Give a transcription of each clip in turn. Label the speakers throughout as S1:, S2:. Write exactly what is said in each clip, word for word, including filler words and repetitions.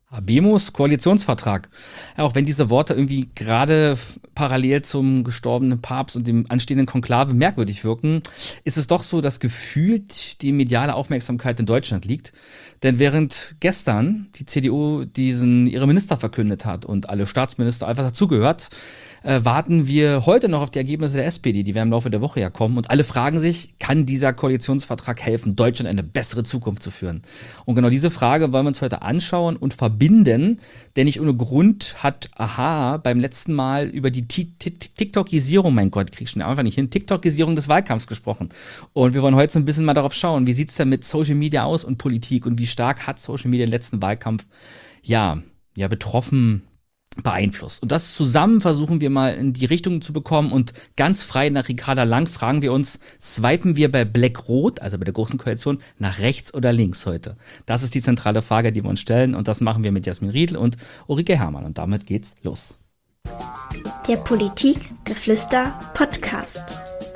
S1: Habemus Koalitionsvertrag. Ja, auch wenn diese Worte irgendwie gerade f- parallel zum gestorbenen Papst und dem anstehenden Konklave merkwürdig wirken, ist es doch so, dass gefühlt die mediale Aufmerksamkeit in Deutschland liegt. Denn während gestern die C D U diesen ihre Minister verkündet hat und alle Staatsminister einfach dazugehört, äh, warten wir heute noch auf die Ergebnisse der S P D, die werden im Laufe der Woche ja kommen. Und alle fragen sich, kann dieser Koalitionsvertrag helfen, Deutschland eine bessere Zukunft zu führen? Und genau diese Frage wollen wir uns heute anschauen und verbinden, denn nicht ohne Grund hat Aha beim letzten Mal über die Ti- Ti- TikTokisierung, mein Gott, krieg ich schon einfach nicht hin, TikTokisierung des Wahlkampfs gesprochen. Und wir wollen heute so ein bisschen mal darauf schauen, wie sieht es denn mit Social Media aus und Politik und wie stark hat Social Media den letzten Wahlkampf ja, ja betroffen, beeinflusst. Und das zusammen versuchen wir mal in die Richtung zu bekommen und ganz frei nach Ricarda Lang fragen wir uns, swipen wir bei Black-Rot, also bei der Großen Koalition, nach rechts oder links heute? Das ist die zentrale Frage, die wir uns stellen und das machen wir mit Jasmin Riedl und Ulrike Herrmann und damit geht's los.
S2: Der Politikgeflüster Podcast.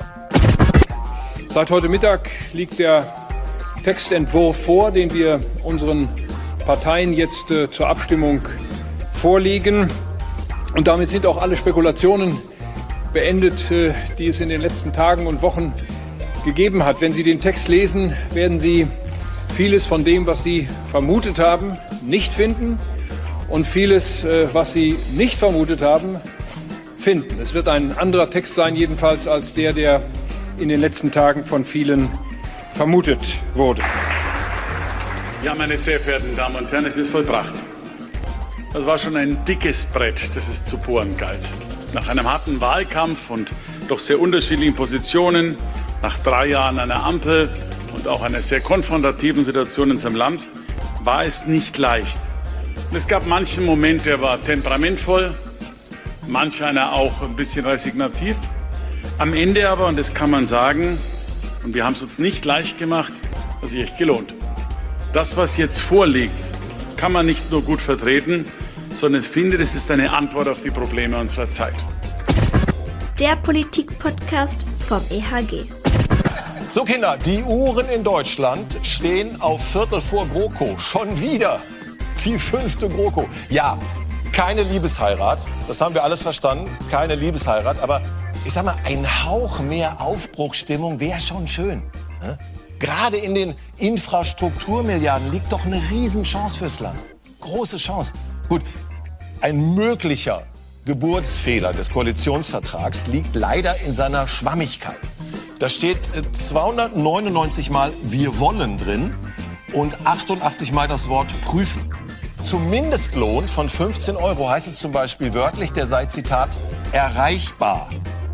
S3: Seit heute Mittag liegt der Textentwurf vor, den wir unseren Parteien jetzt äh, zur Abstimmung vorlegen. Und damit sind auch alle Spekulationen beendet, äh, die es in den letzten Tagen und Wochen gegeben hat. Wenn Sie den Text lesen, werden Sie vieles von dem, was Sie vermutet haben, nicht finden und vieles, äh, was Sie nicht vermutet haben, finden. Es wird ein anderer Text sein, jedenfalls als der, der in den letzten Tagen von vielen vermutet wurde.
S4: Ja, meine sehr verehrten Damen und Herren, es ist vollbracht. Das war schon ein dickes Brett, das es zu bohren galt. Nach einem harten Wahlkampf und doch sehr unterschiedlichen Positionen, nach drei Jahren einer Ampel und auch einer sehr konfrontativen Situation in unserem Land, war es nicht leicht. Und es gab manchen Moment, der war temperamentvoll, manch einer auch ein bisschen resignativ. Am Ende aber, und das kann man sagen, und wir haben es uns nicht leicht gemacht, hat sich echt gelohnt. Das, was jetzt vorliegt, kann man nicht nur gut vertreten, sondern ich finde, es ist eine Antwort auf die Probleme unserer Zeit.
S2: Der Politik-Podcast vom E H G.
S5: So Kinder, die Uhren in Deutschland stehen auf Viertel vor GroKo. Schon wieder die fünfte GroKo. Ja, keine Liebesheirat, das haben wir alles verstanden, keine Liebesheirat. Aber ich sag mal, ein Hauch mehr Aufbruchsstimmung wäre schon schön. Ne? Gerade in den Infrastrukturmilliarden liegt doch eine Riesenchance fürs Land. Große Chance. Gut, ein möglicher Geburtsfehler des Koalitionsvertrags liegt leider in seiner Schwammigkeit. Da steht zweihundertneunundneunzig Mal wir wollen drin und achtundachtzig Mal das Wort prüfen. Zum Mindestlohn von fünfzehn Euro heißt es zum Beispiel wörtlich, der sei, Zitat, erreichbar.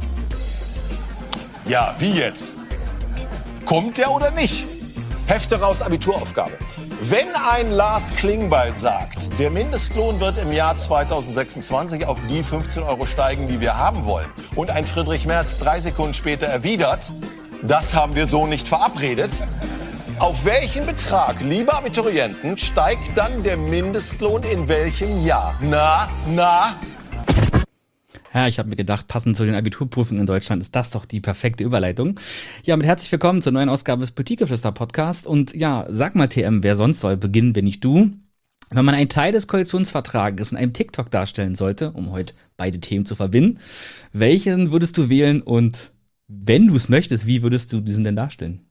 S5: Ja, wie jetzt? Kommt der oder nicht? Hefte raus, Abituraufgabe. Wenn ein Lars Klingbeil sagt, der Mindestlohn wird im Jahr zweitausendsechsundzwanzig auf die fünfzehn Euro steigen, die wir haben wollen, und ein Friedrich Merz drei Sekunden später erwidert, das haben wir so nicht verabredet, auf welchen Betrag, liebe Abiturienten, steigt dann der Mindestlohn in welchem Jahr? Na, na?
S1: Ja, ich habe mir gedacht, passend zu den Abiturprüfungen in Deutschland ist das doch die perfekte Überleitung. Ja, mit herzlich willkommen zur neuen Ausgabe des Politikgeflüster-Podcast. Und ja, sag mal T M, wer sonst soll beginnen, wenn nicht du? Wenn man einen Teil des Koalitionsvertrages in einem TikTok darstellen sollte, um heute beide Themen zu verbinden, welchen würdest du wählen und wenn du es möchtest, wie würdest du diesen denn darstellen?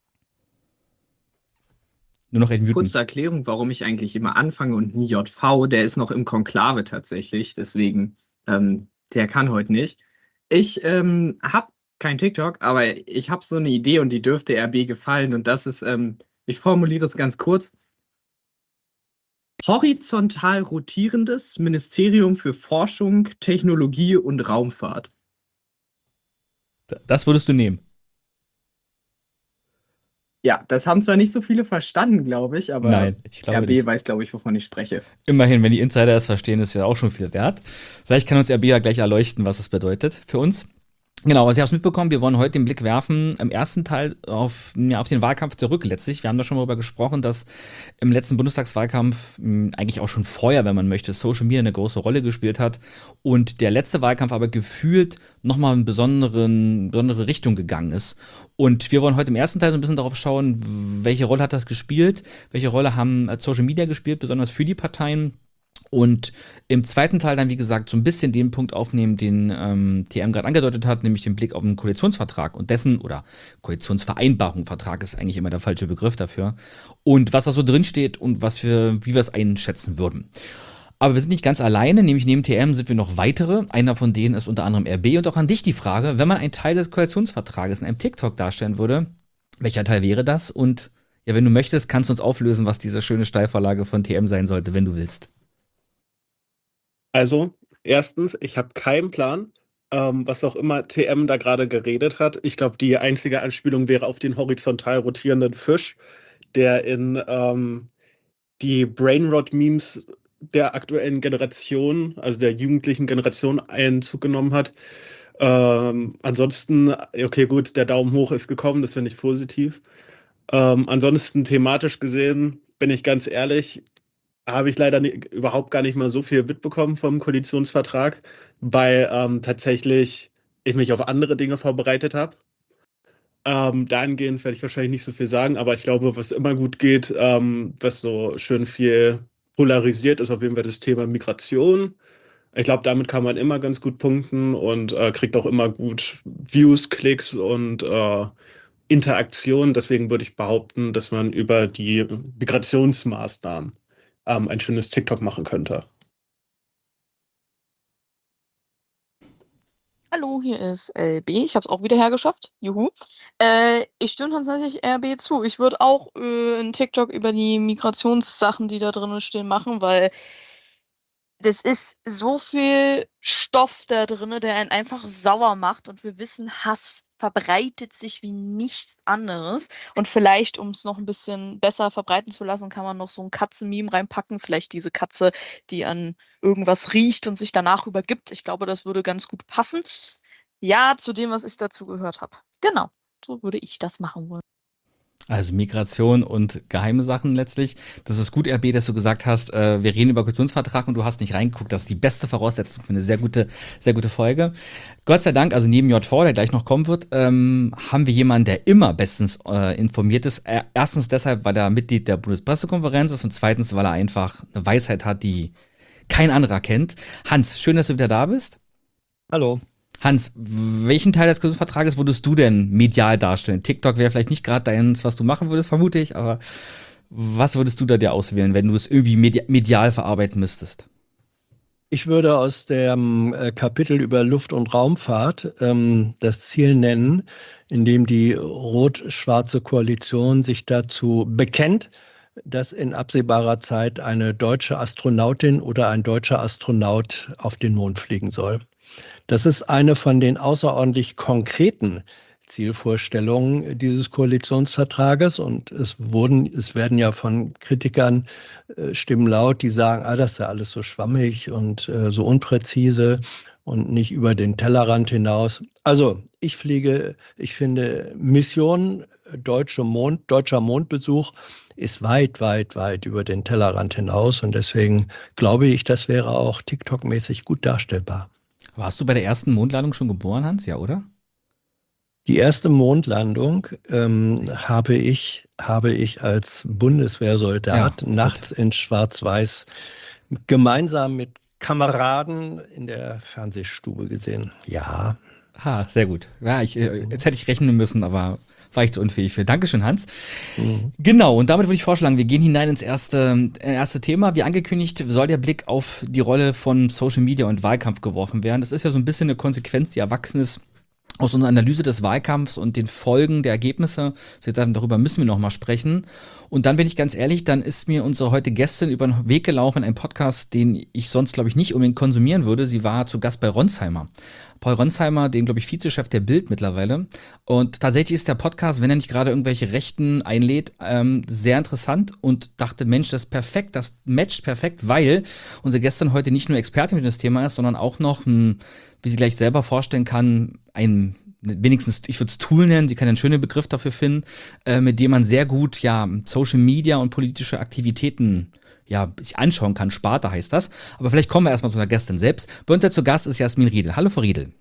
S1: Nur noch ein
S6: Kurze Erklärung, warum ich eigentlich immer anfange und nie J V, der ist noch im Konklave tatsächlich, deswegen, ähm, der kann heute nicht. Ich ähm, habe kein TikTok, aber ich habe so eine Idee und die dürfte R B gefallen und das ist, ähm, ich formuliere es ganz kurz, horizontal rotierendes Ministerium für Forschung, Technologie und Raumfahrt.
S1: Das würdest du nehmen?
S6: Ja, das haben zwar nicht so viele verstanden, glaube ich, aber
S1: Nein, ich glaube
S6: R B
S1: nicht.
S6: weiß, glaube ich, wovon ich spreche.
S1: Immerhin, wenn die Insider es verstehen, ist ja auch schon viel wert. Vielleicht kann uns R B ja gleich erleuchten, was es bedeutet für uns. Genau, also ich habe es mitbekommen, wir wollen heute den Blick werfen im ersten Teil auf, ja, auf den Wahlkampf zurück letztlich. Wir haben da schon mal darüber gesprochen, dass im letzten Bundestagswahlkampf mh, eigentlich auch schon vorher, wenn man möchte, Social Media eine große Rolle gespielt hat und der letzte Wahlkampf aber gefühlt nochmal in besonderen, besondere Richtung gegangen ist. Und wir wollen heute im ersten Teil so ein bisschen darauf schauen, welche Rolle hat das gespielt, welche Rolle haben äh, Social Media gespielt, besonders für die Parteien. Und im zweiten Teil dann, wie gesagt, so ein bisschen den Punkt aufnehmen, den ähm, T M gerade angedeutet hat, nämlich den Blick auf den Koalitionsvertrag und dessen, oder Koalitionsvereinbarung, Vertrag ist eigentlich immer der falsche Begriff dafür, und was da so drin steht und was wir, wie wir es einschätzen würden. Aber wir sind nicht ganz alleine, nämlich neben T M sind wir noch weitere. Einer von denen ist unter anderem R B. Und auch an dich die Frage, wenn man einen Teil des Koalitionsvertrages in einem TikTok darstellen würde, welcher Teil wäre das? Und ja, wenn du möchtest, kannst du uns auflösen, was diese schöne Steilvorlage von T M sein sollte, wenn du willst.
S7: Also, erstens, ich habe keinen Plan, ähm, was auch immer T M da gerade geredet hat. Ich glaube, die einzige Anspielung wäre auf den horizontal rotierenden Fisch, der in ähm, die Brainrot-Memes der aktuellen Generation, also der jugendlichen Generation, Einzug genommen hat. Ähm, ansonsten, okay, gut, der Daumen hoch ist gekommen, das finde ich positiv. Ähm, ansonsten thematisch gesehen, bin ich ganz ehrlich, habe ich leider nie, überhaupt gar nicht mal so viel mitbekommen vom Koalitionsvertrag, weil ähm, tatsächlich ich mich auf andere Dinge vorbereitet habe. Ähm, dahingehend werde ich wahrscheinlich nicht so viel sagen, aber ich glaube, was immer gut geht, ähm, was so schön viel polarisiert, ist auf jeden Fall das Thema Migration. Ich glaube, damit kann man immer ganz gut punkten und äh, kriegt auch immer gut Views, Klicks und äh, Interaktion. Deswegen würde ich behaupten, dass man über die Migrationsmaßnahmen ähm, ein schönes TikTok machen könnte.
S8: Hallo, hier ist L B. Ich habe es auch wieder hergeschafft. Juhu. Äh, ich stimme tatsächlich R B zu. Ich würde auch äh, einen TikTok über die Migrationssachen, die da drin stehen, machen, weil das ist so viel Stoff da drin, der einen einfach sauer macht. Und wir wissen, Hass verbreitet sich wie nichts anderes. Und vielleicht, um es noch ein bisschen besser verbreiten zu lassen, kann man noch so ein Katzen-Meme reinpacken. Vielleicht diese Katze, die an irgendwas riecht und sich danach übergibt. Ich glaube, das würde ganz gut passen. Ja, zu dem, was ich dazu gehört habe. Genau, so würde ich das machen wollen.
S1: Also Migration und geheime Sachen letztlich. Das ist gut, R B, dass du gesagt hast, äh, wir reden über Koalitionsvertrag und du hast nicht reingeguckt. Das ist die beste Voraussetzung für eine sehr gute, sehr gute Folge. Gott sei Dank, also neben J V, der gleich noch kommen wird, ähm, haben wir jemanden, der immer bestens äh, informiert ist. Er, erstens deshalb, weil er Mitglied der Bundespressekonferenz ist und zweitens, weil er einfach eine Weisheit hat, die kein anderer kennt. Hans, schön, dass du wieder da bist.
S9: Hallo.
S1: Hans, welchen Teil des Koalitionsvertrages würdest du denn medial darstellen? TikTok wäre vielleicht nicht gerade deins, was du machen würdest, vermute ich, aber was würdest du da dir auswählen, wenn du es irgendwie medi- medial verarbeiten müsstest?
S9: Ich würde aus dem äh, Kapitel über Luft- und Raumfahrt ähm, das Ziel nennen, in dem die rot-schwarze Koalition sich dazu bekennt, dass in absehbarer Zeit eine deutsche Astronautin oder ein deutscher Astronaut auf den Mond fliegen soll. Das ist eine von den außerordentlich konkreten Zielvorstellungen dieses Koalitionsvertrages und es wurden, es werden ja von Kritikern äh, Stimmen laut, die sagen, ah, das ist ja alles so schwammig und äh, so unpräzise und nicht über den Tellerrand hinaus. Also ich fliege, ich finde Mission deutsche Mond, deutscher Mondbesuch ist weit, weit, weit über den Tellerrand hinaus und deswegen glaube ich, das wäre auch TikTok-mäßig gut darstellbar.
S1: Warst du bei der ersten Mondlandung schon geboren, Hans? Ja, oder?
S9: Die erste Mondlandung ähm, habe ich, habe ich als Bundeswehrsoldat
S1: Ja,
S9: nachts in Schwarz-Weiß gemeinsam mit Kameraden in der Fernsehstube gesehen. Ja.
S1: Ha, sehr gut. Ja, ich, äh, jetzt hätte ich rechnen müssen, aber war ich zu unfähig für. Dankeschön, Hans. Mhm. Genau, und damit würde ich vorschlagen, wir gehen hinein ins erste, äh, erste Thema. Wie angekündigt, soll der Blick auf die Rolle von Social Media und Wahlkampf geworfen werden. Das ist ja so ein bisschen eine Konsequenz, die erwachsen ist aus unserer Analyse des Wahlkampfs und den Folgen der Ergebnisse. Darüber müssen wir nochmal sprechen. Und dann bin ich ganz ehrlich, dann ist mir unsere heute Gästin über den Weg gelaufen, ein Podcast, den ich sonst, glaube ich, nicht unbedingt konsumieren würde. Sie war zu Gast bei Ronsheimer. Paul Ronsheimer, den, glaube ich, Vizechef der Bild mittlerweile. Und tatsächlich ist der Podcast, wenn er nicht gerade irgendwelche Rechten einlädt, ähm, sehr interessant und dachte, Mensch, das ist perfekt, das matcht perfekt, weil unsere Gästin heute nicht nur Expertin für das Thema ist, sondern auch noch ein wie sie gleich selber vorstellen kann, ein wenigstens, ich würde es Tool nennen, sie kann einen schönen Begriff dafür finden, äh, mit dem man sehr gut ja Social Media und politische Aktivitäten ja sich anschauen kann. Sparte heißt das. Aber vielleicht kommen wir erstmal zu der Gästin selbst. Bei uns zu Gast ist Jasmin Riedel. Hallo, Frau Riedel.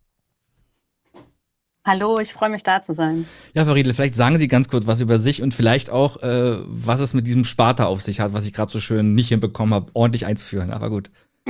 S10: Hallo, ich freue mich, da zu sein.
S1: Ja, Frau Riedel, vielleicht sagen Sie ganz kurz was über sich und vielleicht auch, äh, was es mit diesem Sparte auf sich hat, was ich gerade so schön nicht hinbekommen habe, ordentlich einzuführen. Aber gut.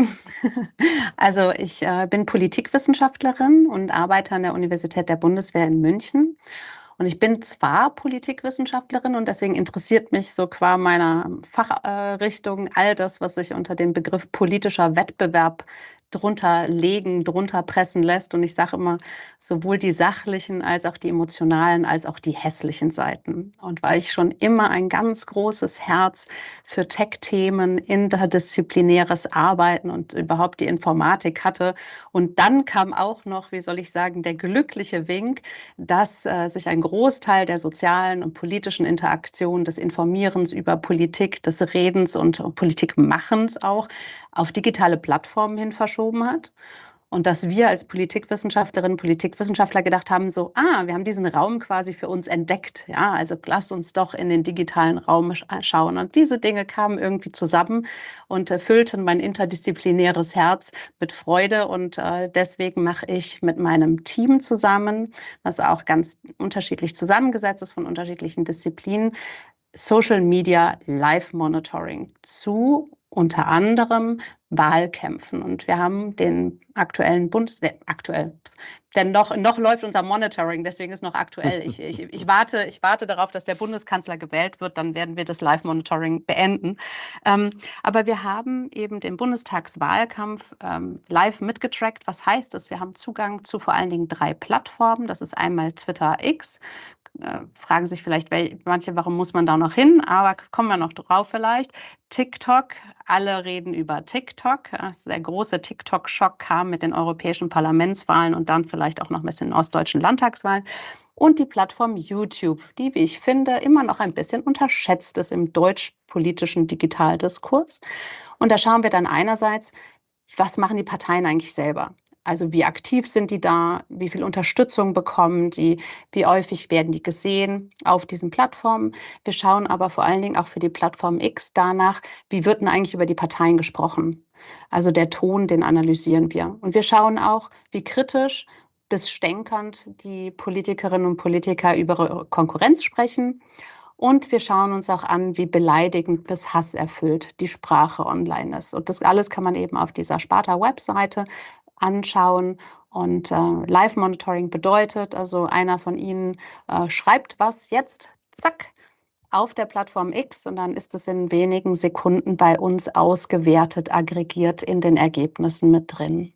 S10: Also ich äh, bin Politikwissenschaftlerin und arbeite an der Universität der Bundeswehr in München. Und ich bin zwar Politikwissenschaftlerin und deswegen interessiert mich so qua meiner Fachrichtung äh, all das, was sich unter dem Begriff politischer Wettbewerb drunter legen, drunter pressen lässt. Und ich sage immer, sowohl die sachlichen als auch die emotionalen als auch die hässlichen Seiten. Und weil ich schon immer ein ganz großes Herz für Tech-Themen, interdisziplinäres Arbeiten und überhaupt die Informatik hatte. Und dann kam auch noch, wie soll ich sagen, der glückliche Wink, dass äh, sich ein Großteil der sozialen und politischen Interaktion, des Informierens über Politik, des Redens und Politikmachens auch auf digitale Plattformen hin verschoben hat. Und dass wir als Politikwissenschaftlerinnen, Politikwissenschaftler gedacht haben, so, ah, wir haben diesen Raum quasi für uns entdeckt. Ja, also lasst uns doch in den digitalen Raum schauen. Und diese Dinge kamen irgendwie zusammen und erfüllten mein interdisziplinäres Herz mit Freude. Und äh, deswegen mache ich mit meinem Team zusammen, was auch ganz unterschiedlich zusammengesetzt ist von unterschiedlichen Disziplinen, Social Media Live Monitoring zu unter anderem Wahlkämpfen. Und wir haben den aktuellen Bundes... Äh, aktuell, denn noch, noch läuft unser Monitoring, deswegen ist noch aktuell. Ich, ich, ich, warte, ich warte darauf, dass der Bundeskanzler gewählt wird, dann werden wir das Live-Monitoring beenden. Ähm, aber wir haben eben den Bundestagswahlkampf ähm, live mitgetrackt. Was heißt das? Wir haben Zugang zu vor allen Dingen drei Plattformen. Das ist einmal Twitter X, Äh, fragen sich vielleicht manche, warum muss man da noch hin, aber kommen wir noch drauf vielleicht. TikTok, alle reden über TikTok. Also der große TikTok-Schock kam mit den europäischen Parlamentswahlen und dann vielleicht auch noch ein bisschen ostdeutschen Landtagswahlen. Und die Plattform YouTube, die, wie ich finde, immer noch ein bisschen unterschätzt ist im deutsch-politischen Digitaldiskurs. Und da schauen wir dann einerseits, was machen die Parteien eigentlich selber? Also wie aktiv sind die da, wie viel Unterstützung bekommen die, wie häufig werden die gesehen auf diesen Plattformen. Wir schauen aber vor allen Dingen auch für die Plattform X danach, wie wird denn eigentlich über die Parteien gesprochen. Also der Ton, den analysieren wir. Und wir schauen auch, wie kritisch bis stänkernd die Politikerinnen und Politiker über ihre Konkurrenz sprechen. Und wir schauen uns auch an, wie beleidigend bis hasserfüllt die Sprache online ist. Und das alles kann man eben auf dieser Sparta-Webseite anschauen. Und äh, Live-Monitoring bedeutet, also einer von Ihnen äh, schreibt was jetzt, zack, auf der Plattform X und dann ist es in wenigen Sekunden bei uns ausgewertet, aggregiert in den Ergebnissen mit drin.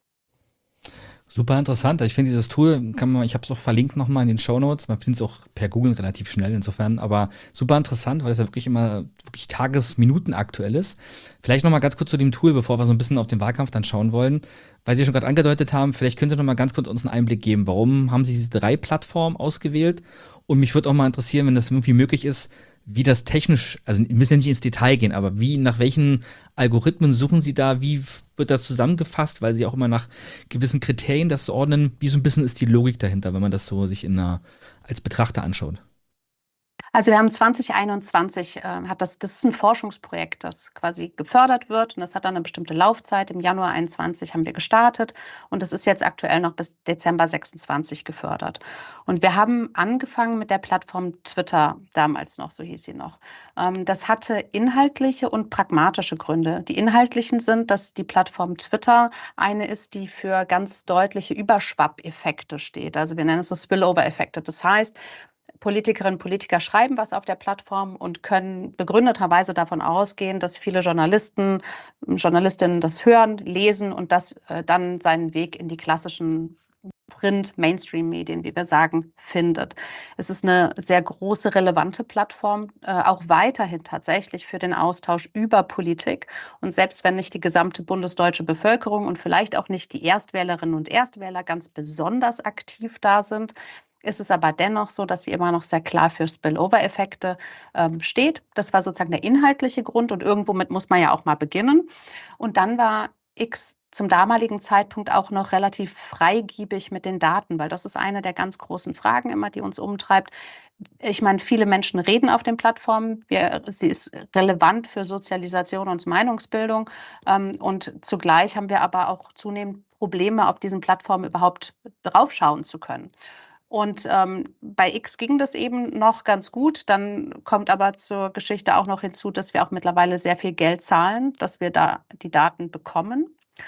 S1: Super interessant. Ich finde dieses Tool, kann man, ich habe es auch verlinkt nochmal in den Shownotes. Man findet es auch per Google relativ schnell insofern, aber super interessant, weil es ja wirklich immer wirklich Tages-Minuten aktuell ist. Vielleicht nochmal ganz kurz zu dem Tool, bevor wir so ein bisschen auf den Wahlkampf dann schauen wollen. Weil Sie schon gerade angedeutet haben, vielleicht können Sie noch mal ganz kurz uns einen Einblick geben. Warum haben Sie diese drei Plattformen ausgewählt? Und mich würde auch mal interessieren, wenn das irgendwie möglich ist, wie das technisch, also wir müssen ja nicht ins Detail gehen, aber wie, nach welchen Algorithmen suchen Sie da, wie wird das zusammengefasst, weil Sie auch immer nach gewissen Kriterien das ordnen, wie so ein bisschen ist die Logik dahinter, wenn man das so sich in einer, als Betrachter anschaut?
S10: Also wir haben zwanzig einundzwanzig, äh, hat das, das ist ein Forschungsprojekt, das quasi gefördert wird und das hat dann eine bestimmte Laufzeit. Im Januar einundzwanzig haben wir gestartet und das ist jetzt aktuell noch bis Dezember sechsundzwanzig gefördert. Und wir haben angefangen mit der Plattform Twitter, damals noch, so hieß sie noch. Ähm, das hatte inhaltliche und pragmatische Gründe. Die inhaltlichen sind, dass die Plattform Twitter eine ist, die für ganz deutliche Überschwappeffekte steht. Also wir nennen es so Spillover-Effekte. Das heißt, Politikerinnen und Politiker schreiben was auf der Plattform und können begründeterweise davon ausgehen, dass viele Journalisten, Journalistinnen das hören, lesen und das äh, dann seinen Weg in die klassischen Print-Mainstream-Medien, wie wir sagen, findet. Es ist eine sehr große, relevante Plattform, äh, auch weiterhin tatsächlich für den Austausch über Politik. Und selbst wenn nicht die gesamte bundesdeutsche Bevölkerung und vielleicht auch nicht die Erstwählerinnen und Erstwähler ganz besonders aktiv da sind, ist es aber dennoch so, dass sie immer noch sehr klar für Spillover-Effekte ähm, steht. Das war sozusagen der inhaltliche Grund und irgendwo mit muss man ja auch mal beginnen. Und dann war X zum damaligen Zeitpunkt auch noch relativ freigiebig mit den Daten, weil das ist eine der ganz großen Fragen immer, die uns umtreibt. Ich meine, viele Menschen reden auf den Plattformen. Wir, sie ist relevant für Sozialisation und Meinungsbildung. Ähm, und zugleich haben wir aber auch zunehmend Probleme, auf diesen Plattformen überhaupt draufschauen zu können. Und ähm, bei X ging das eben noch ganz gut. Dann kommt aber zur Geschichte auch noch hinzu, dass wir auch mittlerweile sehr viel Geld zahlen, dass wir da die Daten bekommen.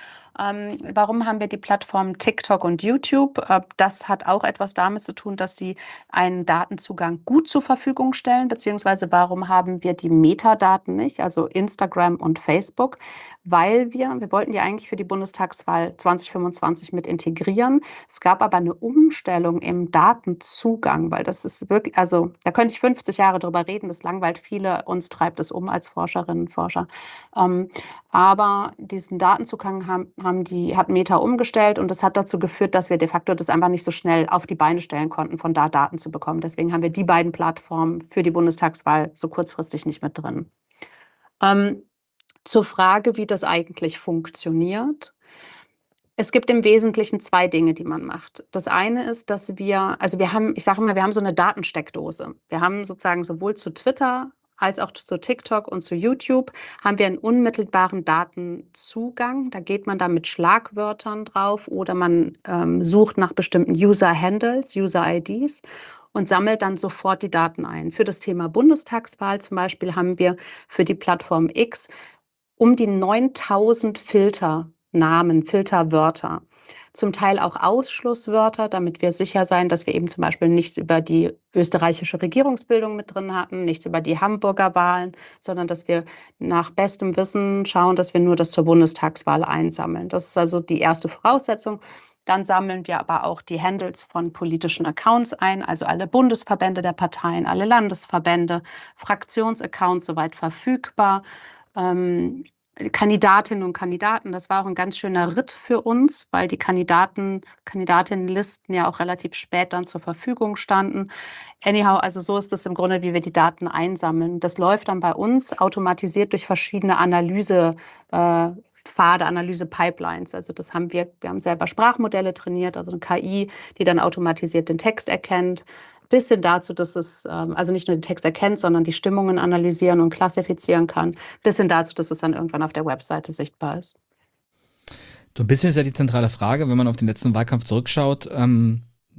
S10: Ähm, warum haben wir die Plattformen TikTok und YouTube? Äh, das hat auch etwas damit zu tun, dass sie einen Datenzugang gut zur Verfügung stellen, beziehungsweise warum haben wir die Metadaten nicht, also Instagram und Facebook? Weil wir, wir wollten die eigentlich für die Bundestagswahl zwanzig fünfundzwanzig mit integrieren. Es gab aber eine Umstellung im Datenzugang, weil das ist wirklich, also da könnte ich fünfzig Jahre drüber reden, das langweilt viele, uns treibt es um als Forscherinnen und Forscher. Ähm, aber diesen Datenzugang haben, haben die, hat Meta umgestellt und das hat dazu geführt, dass wir de facto das einfach nicht so schnell auf die Beine stellen konnten, von da Daten zu bekommen. Deswegen haben wir die beiden Plattformen für die Bundestagswahl so kurzfristig nicht mit drin. Ähm, zur Frage, wie das eigentlich funktioniert. Es gibt im Wesentlichen zwei Dinge, die man macht. Das eine ist, dass wir, also wir haben, ich sage immer, wir haben so eine Datensteckdose. Wir haben sozusagen sowohl zu Twitter als auch zu TikTok und zu YouTube haben wir einen unmittelbaren Datenzugang. Da geht man dann mit Schlagwörtern drauf oder man ähm, sucht nach bestimmten User-Handles, User-I Ds und sammelt dann sofort die Daten ein. Für das Thema Bundestagswahl zum Beispiel haben wir für die Plattform X um die neuntausend Filternamen, Filterwörter. Zum Teil auch Ausschlusswörter, damit wir sicher sein, dass wir eben zum Beispiel nichts über die österreichische Regierungsbildung mit drin hatten, nichts über die Hamburger Wahlen, sondern dass wir nach bestem Wissen schauen, dass wir nur das zur Bundestagswahl einsammeln. Das ist also die erste Voraussetzung. Dann sammeln wir aber auch die Handles von politischen Accounts ein, also alle Bundesverbände der Parteien, alle Landesverbände, Fraktionsaccounts soweit verfügbar. Ähm, Kandidatinnen und Kandidaten, das war auch ein ganz schöner Ritt für uns, weil die Kandidaten, Kandidatinnenlisten ja auch relativ spät dann zur Verfügung standen. Anyhow, also so ist es im Grunde, wie wir die Daten einsammeln. Das läuft dann bei uns automatisiert durch verschiedene Analyse, äh, Pfade, Analyse-Pipelines. Also das haben wir, wir haben selber Sprachmodelle trainiert, also eine K I, die dann automatisiert den Text erkennt. Bis hin dazu, dass es ähm, also nicht nur den Text erkennt, sondern die Stimmungen analysieren und klassifizieren kann. Bis hin dazu, dass es dann irgendwann auf der Webseite sichtbar ist.
S1: So ein bisschen ist ja die zentrale Frage, wenn man auf den letzten Wahlkampf zurückschaut, ähm,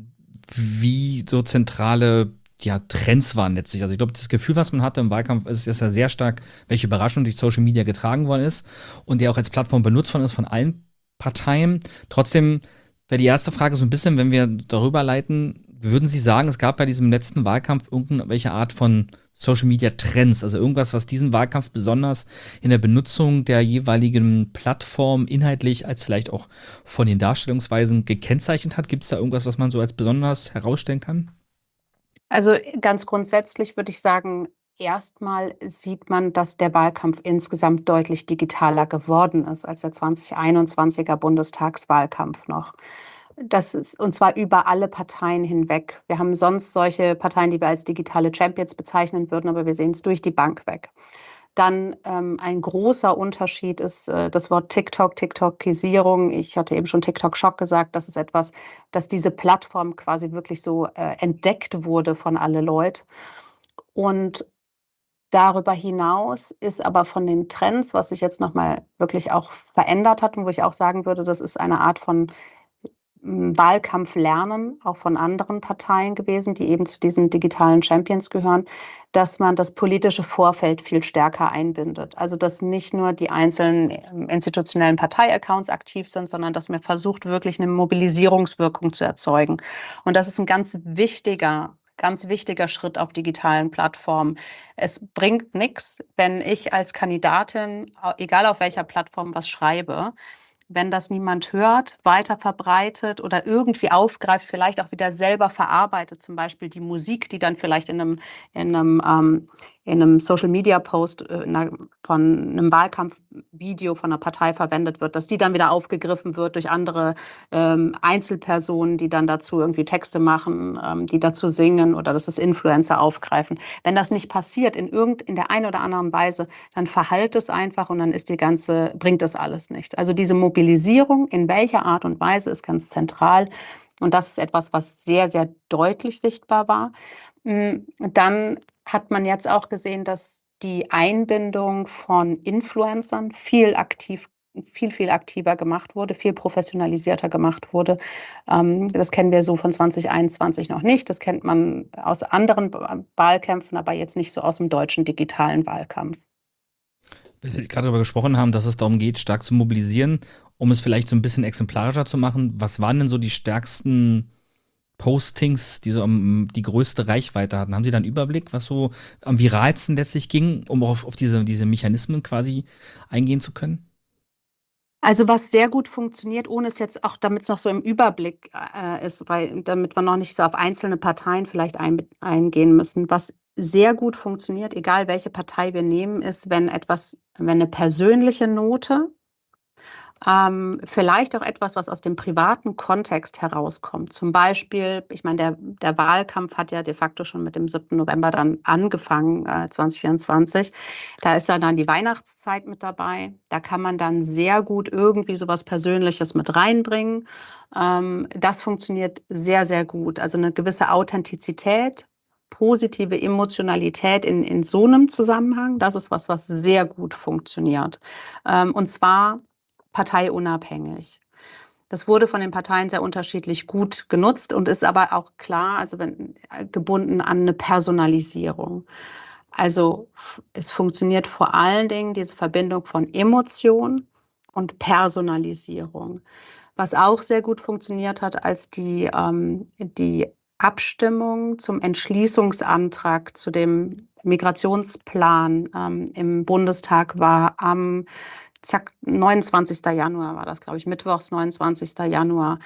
S1: wie so zentrale ja, Trends waren letztlich. Also ich glaube, das Gefühl, was man hatte im Wahlkampf, ist, ist ja sehr stark, welche Überraschung durch Social Media getragen worden ist und der auch als Plattform benutzt worden ist von allen Parteien. Trotzdem wäre die erste Frage so ein bisschen, wenn wir darüber leiten, würden Sie sagen, es gab bei diesem letzten Wahlkampf irgendwelche Art von Social Media Trends, also irgendwas, was diesen Wahlkampf besonders in der Benutzung der jeweiligen Plattform inhaltlich als vielleicht auch von den Darstellungsweisen gekennzeichnet hat? Gibt es da irgendwas, was man so als besonders herausstellen kann?
S10: Also ganz grundsätzlich würde ich sagen, erstmal sieht man, dass der Wahlkampf insgesamt deutlich digitaler geworden ist als der zwanzig einundzwanziger Bundestagswahlkampf noch. Das ist, und zwar über alle Parteien hinweg. Wir haben sonst solche Parteien, die wir als digitale Champions bezeichnen würden, aber wir sehen es durch die Bank weg. Dann ähm, ein großer Unterschied ist äh, das Wort TikTok, TikTokisierung. Ich hatte eben schon TikTok-Schock gesagt. Das ist etwas, dass diese Plattform quasi wirklich so äh, entdeckt wurde von alle Leute. Und darüber hinaus ist aber von den Trends, was sich jetzt nochmal wirklich auch verändert hat und wo ich auch sagen würde, das ist eine Art von Wahlkampf lernen, auch von anderen Parteien gewesen, die eben zu diesen digitalen Champions gehören, dass man das politische Vorfeld viel stärker einbindet. Also dass nicht nur die einzelnen institutionellen Parteiaccounts aktiv sind, sondern dass man versucht, wirklich eine Mobilisierungswirkung zu erzeugen. Und das ist ein ganz wichtiger Ganz wichtiger Schritt auf digitalen Plattformen. Es bringt nichts, wenn ich als Kandidatin, egal auf welcher Plattform, was schreibe, wenn das niemand hört, weiter verbreitet oder irgendwie aufgreift, vielleicht auch wieder selber verarbeitet, zum Beispiel die Musik, die dann vielleicht in einem, in einem, ähm, in einem Social-Media-Post äh, in einer, von einem Wahlkampfvideo von einer Partei verwendet wird, dass die dann wieder aufgegriffen wird durch andere ähm, Einzelpersonen, die dann dazu irgendwie Texte machen, ähm, die dazu singen oder dass das Influencer aufgreifen. Wenn das nicht passiert in irgend in der einen oder anderen Weise, dann verhallt es einfach und dann ist die ganze, bringt das alles nichts. Also diese Mobilisierung, in welcher Art und Weise, ist ganz zentral. Und das ist etwas, was sehr, sehr deutlich sichtbar war. Dann hat man jetzt auch gesehen, dass die Einbindung von Influencern viel aktiv, viel, viel aktiver gemacht wurde, viel professionalisierter gemacht wurde. Das kennen wir so von zwanzig einundzwanzig noch nicht. Das kennt man aus anderen Wahlkämpfen, aber jetzt nicht so aus dem deutschen digitalen Wahlkampf.
S1: Wir gerade darüber gesprochen haben, dass es darum geht, stark zu mobilisieren, um es vielleicht so ein bisschen exemplarischer zu machen. Was waren denn so die stärksten Postings, die so am, die größte Reichweite hatten? Haben Sie da einen Überblick, was so am viralsten letztlich ging, um auf, auf diese, diese Mechanismen quasi eingehen zu können?
S10: Also was sehr gut funktioniert, ohne es jetzt auch, damit es noch so im Überblick äh, ist, weil damit wir noch nicht so auf einzelne Parteien vielleicht ein, eingehen müssen. Was sehr gut funktioniert, egal welche Partei wir nehmen, ist, wenn etwas, wenn eine persönliche Note, Ähm, vielleicht auch etwas, was aus dem privaten Kontext herauskommt. Zum Beispiel, ich meine, der, der Wahlkampf hat ja de facto schon mit dem siebten November dann angefangen, äh, zwanzig vierundzwanzig. Da ist ja dann die Weihnachtszeit mit dabei. Da kann man dann sehr gut irgendwie sowas Persönliches mit reinbringen. Ähm, das funktioniert sehr, sehr gut. Also eine gewisse Authentizität, positive Emotionalität in, in so einem Zusammenhang, das ist was, was sehr gut funktioniert. Ähm, und zwar parteiunabhängig. Das wurde von den Parteien sehr unterschiedlich gut genutzt und ist aber auch klar, also wenn, gebunden an eine Personalisierung. Also es funktioniert vor allen Dingen diese Verbindung von Emotion und Personalisierung. Was auch sehr gut funktioniert hat, als die, ähm, die Abstimmung zum Entschließungsantrag zu dem Migrationsplan ähm, im Bundestag war am Zack, neunundzwanzigsten Januar war das, glaube ich, mittwochs, neunundzwanzigsten Januar.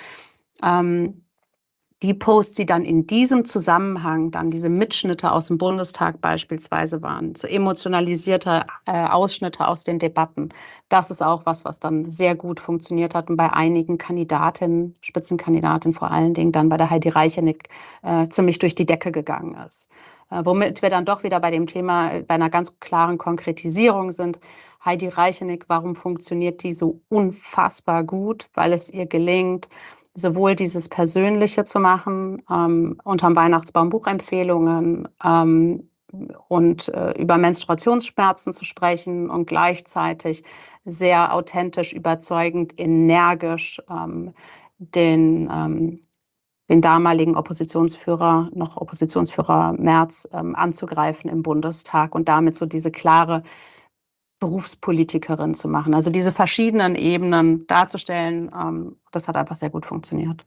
S10: Ähm, die Posts, die dann in diesem Zusammenhang, dann diese Mitschnitte aus dem Bundestag beispielsweise waren, so emotionalisierte äh, Ausschnitte aus den Debatten, das ist auch was, was dann sehr gut funktioniert hat und bei einigen Kandidatinnen, Spitzenkandidatinnen vor allen Dingen, dann bei der Heidi Reichenig äh, ziemlich durch die Decke gegangen ist. Äh, womit wir dann doch wieder bei dem Thema, äh, bei einer ganz klaren Konkretisierung sind. Heidi Reichenig, warum funktioniert die so unfassbar gut? Weil es ihr gelingt, sowohl dieses Persönliche zu machen, ähm, unterm Weihnachtsbaum Buchempfehlungen ähm, und äh, über Menstruationsschmerzen zu sprechen und gleichzeitig sehr authentisch, überzeugend, energisch ähm, den, ähm, den damaligen Oppositionsführer, noch Oppositionsführer Merz, ähm, anzugreifen im Bundestag und damit so diese klare Berufspolitikerin zu machen. Also diese verschiedenen Ebenen darzustellen, ähm, das hat einfach sehr gut funktioniert.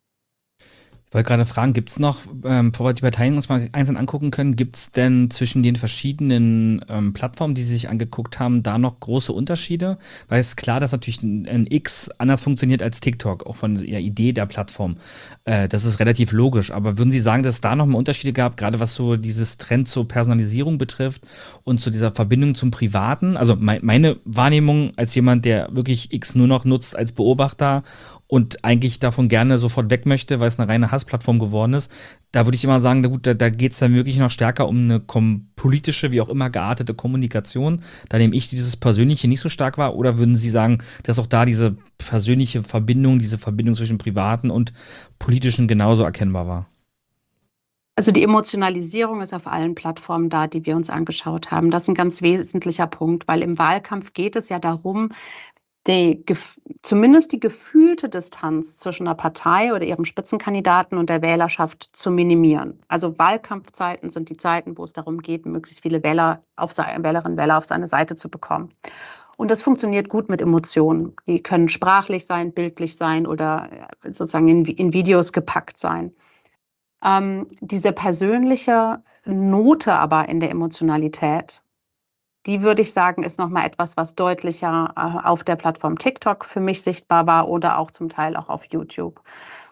S1: Ich wollte gerade fragen, gibt es noch, ähm, bevor wir die Parteien uns mal einzeln angucken können, gibt es denn zwischen den verschiedenen ähm, Plattformen, die Sie sich angeguckt haben, da noch große Unterschiede? Weil es ist klar, dass natürlich ein, ein X anders funktioniert als TikTok, auch von der Idee der Plattform. Äh, das ist relativ logisch. Aber würden Sie sagen, dass es da noch mal Unterschiede gab, gerade was so dieses Trend zur Personalisierung betrifft und zu dieser Verbindung zum Privaten? Also mein, meine Wahrnehmung als jemand, der wirklich X nur noch nutzt als Beobachter und eigentlich davon gerne sofort weg möchte, weil es eine reine Hassplattform geworden ist, da würde ich immer sagen, na gut, da, da geht es dann wirklich noch stärker um eine kom- politische, wie auch immer geartete Kommunikation. Da nehme ich dieses Persönliche nicht so stark wahr. Oder würden Sie sagen, dass auch da diese persönliche Verbindung, diese Verbindung zwischen Privaten und Politischen genauso erkennbar war?
S10: Also die Emotionalisierung ist auf allen Plattformen da, die wir uns angeschaut haben. Das ist ein ganz wesentlicher Punkt, weil im Wahlkampf geht es ja darum, Die, zumindest die gefühlte Distanz zwischen einer Partei oder ihrem Spitzenkandidaten und der Wählerschaft zu minimieren. Also Wahlkampfzeiten sind die Zeiten, wo es darum geht, möglichst viele Wähler auf seine, Wählerinnen und Wähler auf seine Seite zu bekommen. Und das funktioniert gut mit Emotionen. Die können sprachlich sein, bildlich sein oder sozusagen in, in Videos gepackt sein. Ähm, diese persönliche Note aber in der Emotionalität, die würde ich sagen, ist nochmal etwas, was deutlicher äh, auf der Plattform TikTok für mich sichtbar war oder auch zum Teil auch auf YouTube.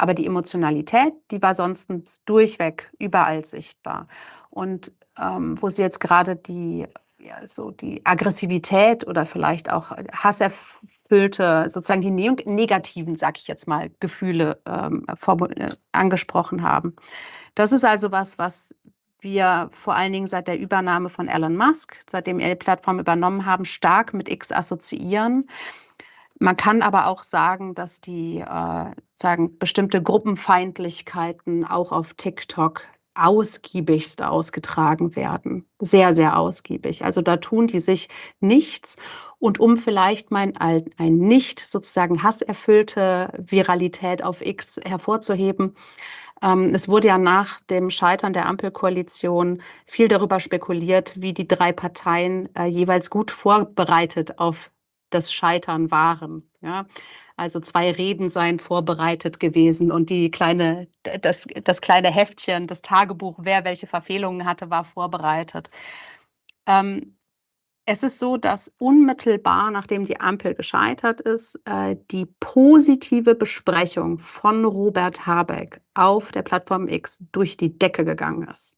S10: Aber die Emotionalität, die war sonst durchweg überall sichtbar. Und ähm, wo sie jetzt gerade die, ja, so die Aggressivität oder vielleicht auch hasserfüllte, sozusagen die ne negativen, sag ich jetzt mal, Gefühle ähm, äh, angesprochen haben. Das ist also was, was wir vor allen Dingen seit der Übernahme von Elon Musk, seitdem er die Plattform übernommen haben, stark mit X assoziieren. Man kann aber auch sagen, dass die äh, sagen, bestimmte Gruppenfeindlichkeiten auch auf TikTok ausgiebigst ausgetragen werden. Sehr, sehr ausgiebig. Also da tun die sich nichts. Und um vielleicht mein, ein nicht sozusagen hasserfüllte Viralität auf X hervorzuheben, ähm, es wurde ja nach dem Scheitern der Ampelkoalition viel darüber spekuliert, wie die drei Parteien äh, jeweils gut vorbereitet auf das Scheitern waren. Ja? Also zwei Reden seien vorbereitet gewesen und die kleine, das, das kleine Heftchen, das Tagebuch, wer welche Verfehlungen hatte, war vorbereitet. Ähm, es ist so, dass unmittelbar, nachdem die Ampel gescheitert ist, äh, die positive Besprechung von Robert Habeck auf der Plattform X durch die Decke gegangen ist.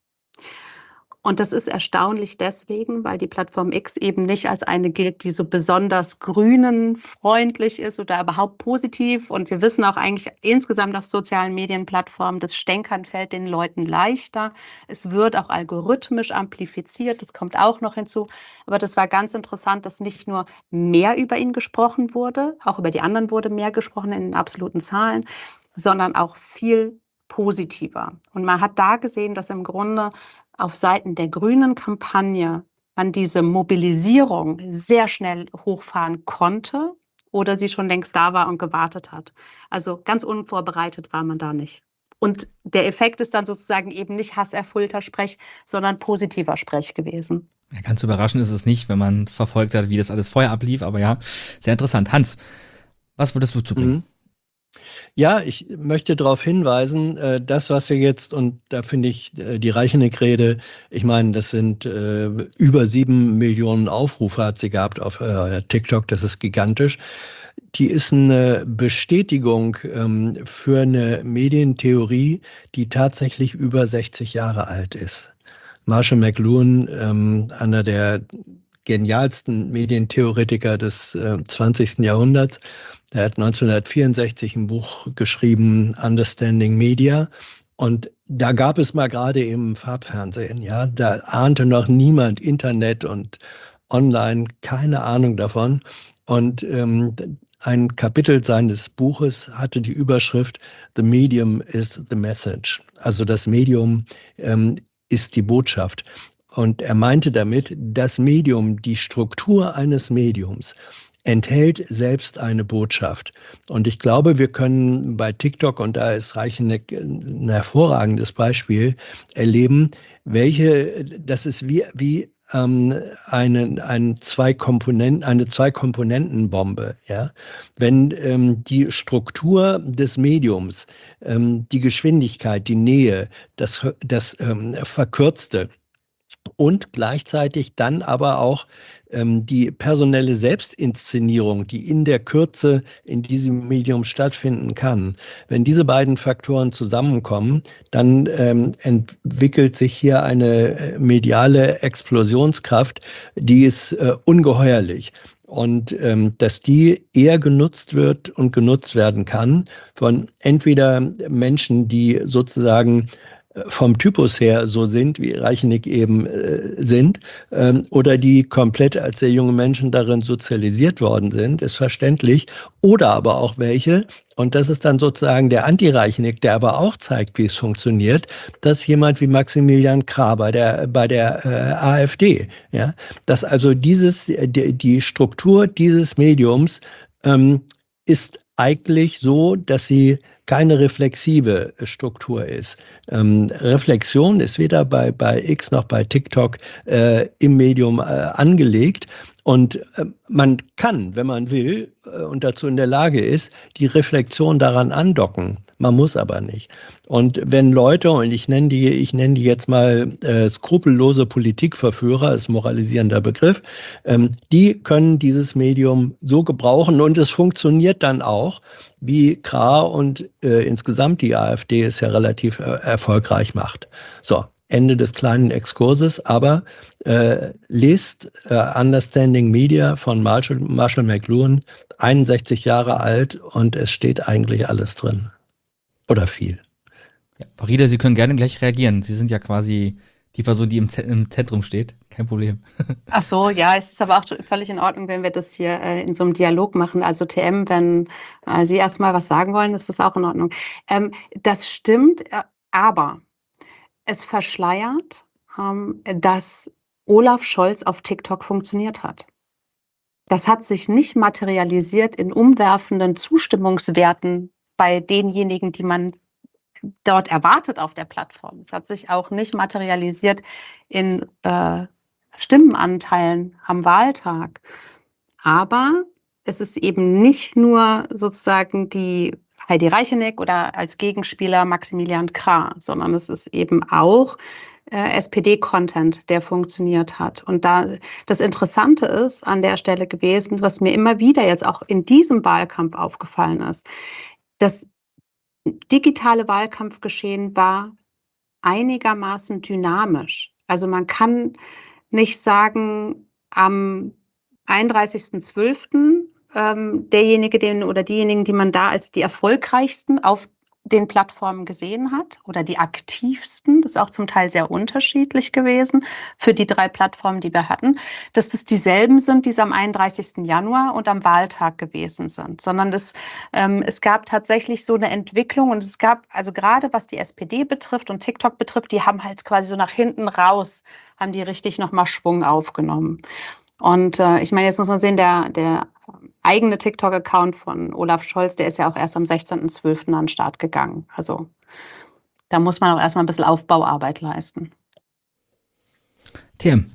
S10: Und das ist erstaunlich deswegen, weil die Plattform X eben nicht als eine gilt, die so besonders grünenfreundlich ist oder überhaupt positiv. Und wir wissen auch eigentlich insgesamt auf sozialen Medienplattformen, das Stänkern fällt den Leuten leichter. Es wird auch algorithmisch amplifiziert, das kommt auch noch hinzu. Aber das war ganz interessant, dass nicht nur mehr über ihn gesprochen wurde, auch über die anderen wurde mehr gesprochen in den absoluten Zahlen, sondern auch viel positiver. Und man hat da gesehen, dass im Grunde auf Seiten der grünen Kampagne man diese Mobilisierung sehr schnell hochfahren konnte oder sie schon längst da war und gewartet hat. Also ganz unvorbereitet war man da nicht. Und der Effekt ist dann sozusagen eben nicht hasserfüllter Sprech, sondern positiver Sprech gewesen.
S1: Ja, ganz überraschend ist es nicht, wenn man verfolgt hat, wie das alles vorher ablief. Aber ja, sehr interessant. Hans, was würdest du zubringen? Mhm.
S9: Ja, ich möchte darauf hinweisen, äh, das, was wir jetzt, und da finde ich äh, die Reicheneck-Rede, ich meine, das sind äh, über sieben Millionen Aufrufe hat sie gehabt auf äh, TikTok, das ist gigantisch. Die ist eine Bestätigung ähm, für eine Medientheorie, die tatsächlich über sechzig Jahre alt ist. Marshall McLuhan, ähm, einer der genialsten Medientheoretiker des äh, zwanzigsten Jahrhunderts, der hat neunzehnhundertvierundsechzig ein Buch geschrieben, Understanding Media. Und da gab es mal gerade im Farbfernsehen, ja, da ahnte noch niemand Internet und online, keine Ahnung davon. Und ähm, ein Kapitel seines Buches hatte die Überschrift The Medium is the Message. Also das Medium ähm, ist die Botschaft. Und er meinte damit, das Medium, die Struktur eines Mediums, enthält selbst eine Botschaft. Und ich glaube, wir können bei TikTok, und da ist Reicheneck ein hervorragendes Beispiel, erleben, welche, das ist wie, wie ähm, eine, ein zwei Komponenten, eine Zwei-Komponenten-Bombe. Ja? Wenn ähm, die Struktur des Mediums, ähm, die Geschwindigkeit, die Nähe, das, das ähm, Verkürzte, und gleichzeitig dann aber auch ähm, die personelle Selbstinszenierung, die in der Kürze in diesem Medium stattfinden kann. Wenn diese beiden Faktoren zusammenkommen, dann ähm, entwickelt sich hier eine äh, mediale Explosionskraft, die ist äh, ungeheuerlich. Und ähm, dass die eher genutzt wird und genutzt werden kann von entweder Menschen, die sozusagen vom Typus her so sind, wie Reicheneck eben äh, sind, ähm, oder die komplett als sehr junge Menschen darin sozialisiert worden sind, ist verständlich. Oder aber auch welche, und das ist dann sozusagen der Anti-Reicheneck, der aber auch zeigt, wie es funktioniert, dass jemand wie Maximilian Krah bei der, bei der äh, AfD, ja, dass also dieses, die, die Struktur dieses Mediums ähm, ist eigentlich so, dass sie keine reflexive Struktur ist. Ähm, Reflexion ist weder bei, bei X noch bei TikTok äh, im Medium äh, angelegt. Und äh, man kann, wenn man will äh, und dazu in der Lage ist, die Reflexion daran andocken. Man muss aber nicht. Und wenn Leute, und ich nenne die, ich nenne die jetzt mal äh, skrupellose Politikverführer, ist moralisierender Begriff, ähm, die können dieses Medium so gebrauchen und es funktioniert dann auch, wie Krah und äh, insgesamt die AfD es ja relativ äh, erfolgreich macht. So, Ende des kleinen Exkurses, aber äh, lest äh, Understanding Media von Marshall, Marshall McLuhan, einundsechzig Jahre alt, und es steht eigentlich alles drin. Oder viel.
S1: Ja, Farida, Sie können gerne gleich reagieren. Sie sind ja quasi die Person, die im, Z- im Zentrum steht. Kein Problem.
S10: Ach so, ja, es ist aber auch völlig in Ordnung, wenn wir das hier äh, in so einem Dialog machen. Also T M, wenn äh, Sie erstmal was sagen wollen, ist das auch in Ordnung. Ähm, das stimmt, äh, aber es verschleiert, ähm, dass Olaf Scholz auf TikTok funktioniert hat. Das hat sich nicht materialisiert in umwerfenden Zustimmungswerten bei denjenigen, die man dort erwartet auf der Plattform. Es hat sich auch nicht materialisiert in äh, Stimmenanteilen am Wahltag. Aber es ist eben nicht nur sozusagen die Heidi Reicheneck oder als Gegenspieler Maximilian Krah, sondern es ist eben auch äh, S P D-Content, der funktioniert hat. Und da das Interessante ist an der Stelle gewesen, was mir immer wieder jetzt auch in diesem Wahlkampf aufgefallen ist, das digitale Wahlkampfgeschehen war einigermaßen dynamisch. Also man kann nicht sagen, am einunddreißigsten zwölften ähm, derjenige den, oder diejenigen, die man da als die erfolgreichsten auf den Plattformen gesehen hat oder die aktivsten, das ist auch zum Teil sehr unterschiedlich gewesen für die drei Plattformen, die wir hatten, dass das dieselben sind, die es am einunddreißigsten Januar und am Wahltag gewesen sind, sondern das, ähm, es gab tatsächlich so eine Entwicklung und es gab, also gerade was die S P D betrifft und TikTok betrifft, die haben halt quasi so nach hinten raus, haben die richtig nochmal Schwung aufgenommen. Und äh, ich meine, jetzt muss man sehen, der, der eigene TikTok-Account von Olaf Scholz, der ist ja auch erst am sechzehnten zwölften an den Start gegangen. Also da muss man auch erstmal ein bisschen Aufbauarbeit leisten.
S1: Tim.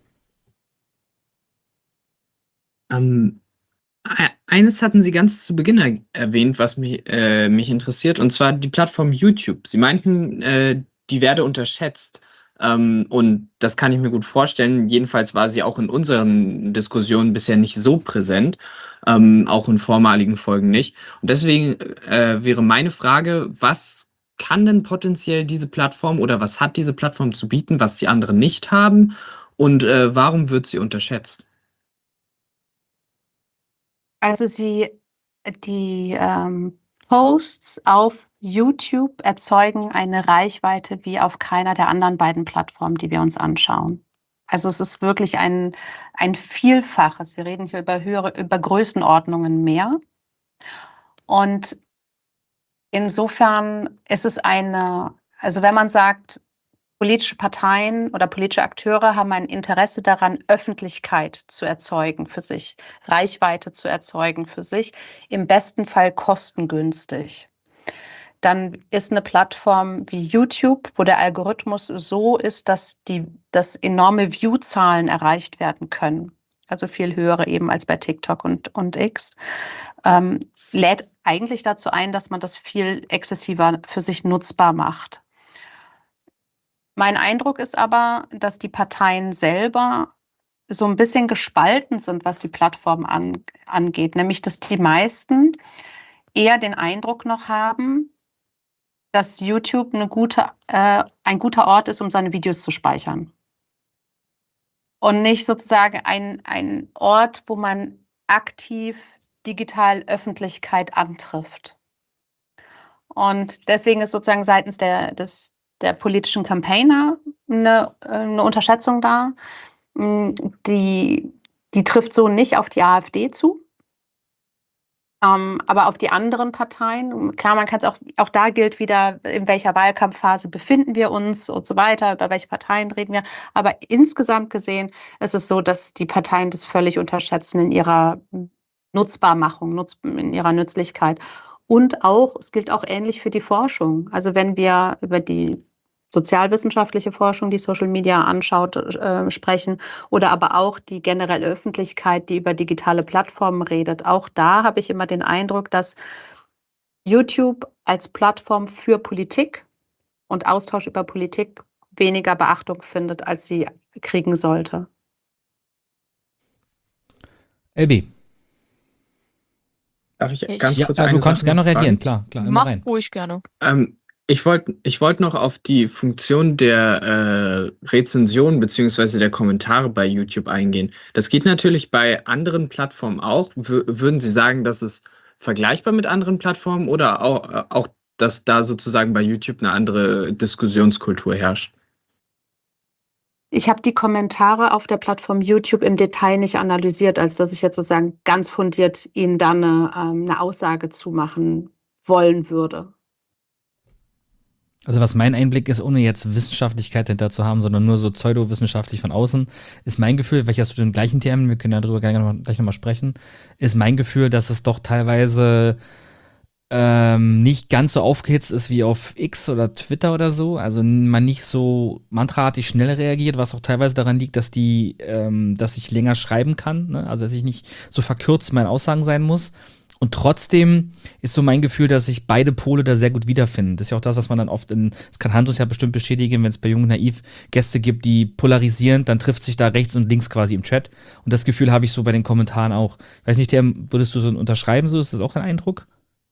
S6: Ähm, e- eines hatten Sie ganz zu Beginn er erwähnt, was mich, äh, mich interessiert, und zwar die Plattform YouTube. Sie meinten, äh, die werde unterschätzt. Ähm, und das kann ich mir gut vorstellen. Jedenfalls war sie auch in unseren Diskussionen bisher nicht so präsent, ähm, auch in vormaligen Folgen nicht. Und deswegen äh, wäre meine Frage, was kann denn potenziell diese Plattform oder was hat diese Plattform zu bieten, was die anderen nicht haben? Und äh, warum wird sie unterschätzt?
S10: Also sie, die ähm, Posts auf YouTube erzeugen eine Reichweite wie auf keiner der anderen beiden Plattformen, die wir uns anschauen. Also es ist wirklich ein, ein Vielfaches. Wir reden hier über höhere, über Größenordnungen mehr. Und insofern ist es eine, also wenn man sagt, politische Parteien oder politische Akteure haben ein Interesse daran, Öffentlichkeit zu erzeugen für sich, Reichweite zu erzeugen für sich, im besten Fall kostengünstig. Dann ist eine Plattform wie YouTube, wo der Algorithmus so ist, dass, die, dass enorme View-Zahlen erreicht werden können, also viel höhere eben als bei TikTok und, und X, ähm, lädt eigentlich dazu ein, dass man das viel exzessiver für sich nutzbar macht. Mein Eindruck ist aber, dass die Parteien selber so ein bisschen gespalten sind, was die Plattform an, angeht, nämlich dass die meisten eher den Eindruck noch haben, dass YouTube eine gute, äh, ein guter Ort ist, um seine Videos zu speichern. Und nicht sozusagen ein, ein Ort, wo man aktiv digital Öffentlichkeit antrifft. Und deswegen ist sozusagen seitens der, des, der politischen Campaigner eine, eine Unterschätzung da. Die, die trifft so nicht auf die AfD zu. Um, aber auf die anderen Parteien, klar, man kann es auch, auch da gilt wieder, in welcher Wahlkampfphase befinden wir uns und so weiter, über welche Parteien reden wir. Aber insgesamt gesehen ist es so, dass die Parteien das völlig unterschätzen in ihrer Nutzbarmachung, nutz, in ihrer Nützlichkeit. Und auch, es gilt auch ähnlich für die Forschung. Also wenn wir über die sozialwissenschaftliche Forschung, die Social Media anschaut, äh, sprechen oder aber auch die generelle Öffentlichkeit, die über digitale Plattformen redet. Auch da habe ich immer den Eindruck, dass YouTube als Plattform für Politik und Austausch über Politik weniger Beachtung findet, als sie kriegen sollte.
S1: L B.
S6: Darf ich
S8: Ich-
S6: ganz
S1: Ja,
S6: kurz
S1: äh,
S6: eine
S1: du kannst
S6: Sache
S1: gerne noch
S6: noch
S1: reagieren,
S6: fragen?
S1: klar, klar, immer
S8: Mach
S1: rein.
S8: ruhig gerne.
S6: Ähm, ich wollte ich wollt noch auf die Funktion der äh, Rezensionen beziehungsweise der Kommentare bei YouTube eingehen. Das geht natürlich bei anderen Plattformen auch. W würden Sie sagen, dass es vergleichbar mit anderen Plattformen oder auch, äh, auch, dass da sozusagen bei YouTube eine andere Diskussionskultur herrscht?
S10: Ich habe die Kommentare auf der Plattform YouTube im Detail nicht analysiert, als dass ich jetzt sozusagen ganz fundiert Ihnen da eine, ähm, eine Aussage zumachen wollen würde.
S1: Also was mein Einblick ist, ohne jetzt Wissenschaftlichkeit dahinter zu haben, sondern nur so pseudowissenschaftlich von außen, ist mein Gefühl, weil ich ja zu den gleichen Themen, wir können ja darüber gleich nochmal gleich noch mal sprechen, ist mein Gefühl, dass es doch teilweise ähm, nicht ganz so aufgehitzt ist wie auf X oder Twitter oder so. Also man nicht so mantraartig schnell reagiert, was auch teilweise daran liegt, dass die, ähm, dass ich länger schreiben kann, ne? Also dass ich nicht so verkürzt in meinen Aussagen sein muss. Und trotzdem ist so mein Gefühl, dass sich beide Pole da sehr gut wiederfinden. Das ist ja auch das, was man dann oft in, das kann Hans uns ja bestimmt bestätigen, wenn es bei Jung und Naiv Gäste gibt, die polarisieren, dann trifft sich da rechts und links quasi im Chat. Und das Gefühl habe ich so bei den Kommentaren auch. Ich weiß nicht, der, würdest du so unterschreiben, so ist das auch dein Eindruck?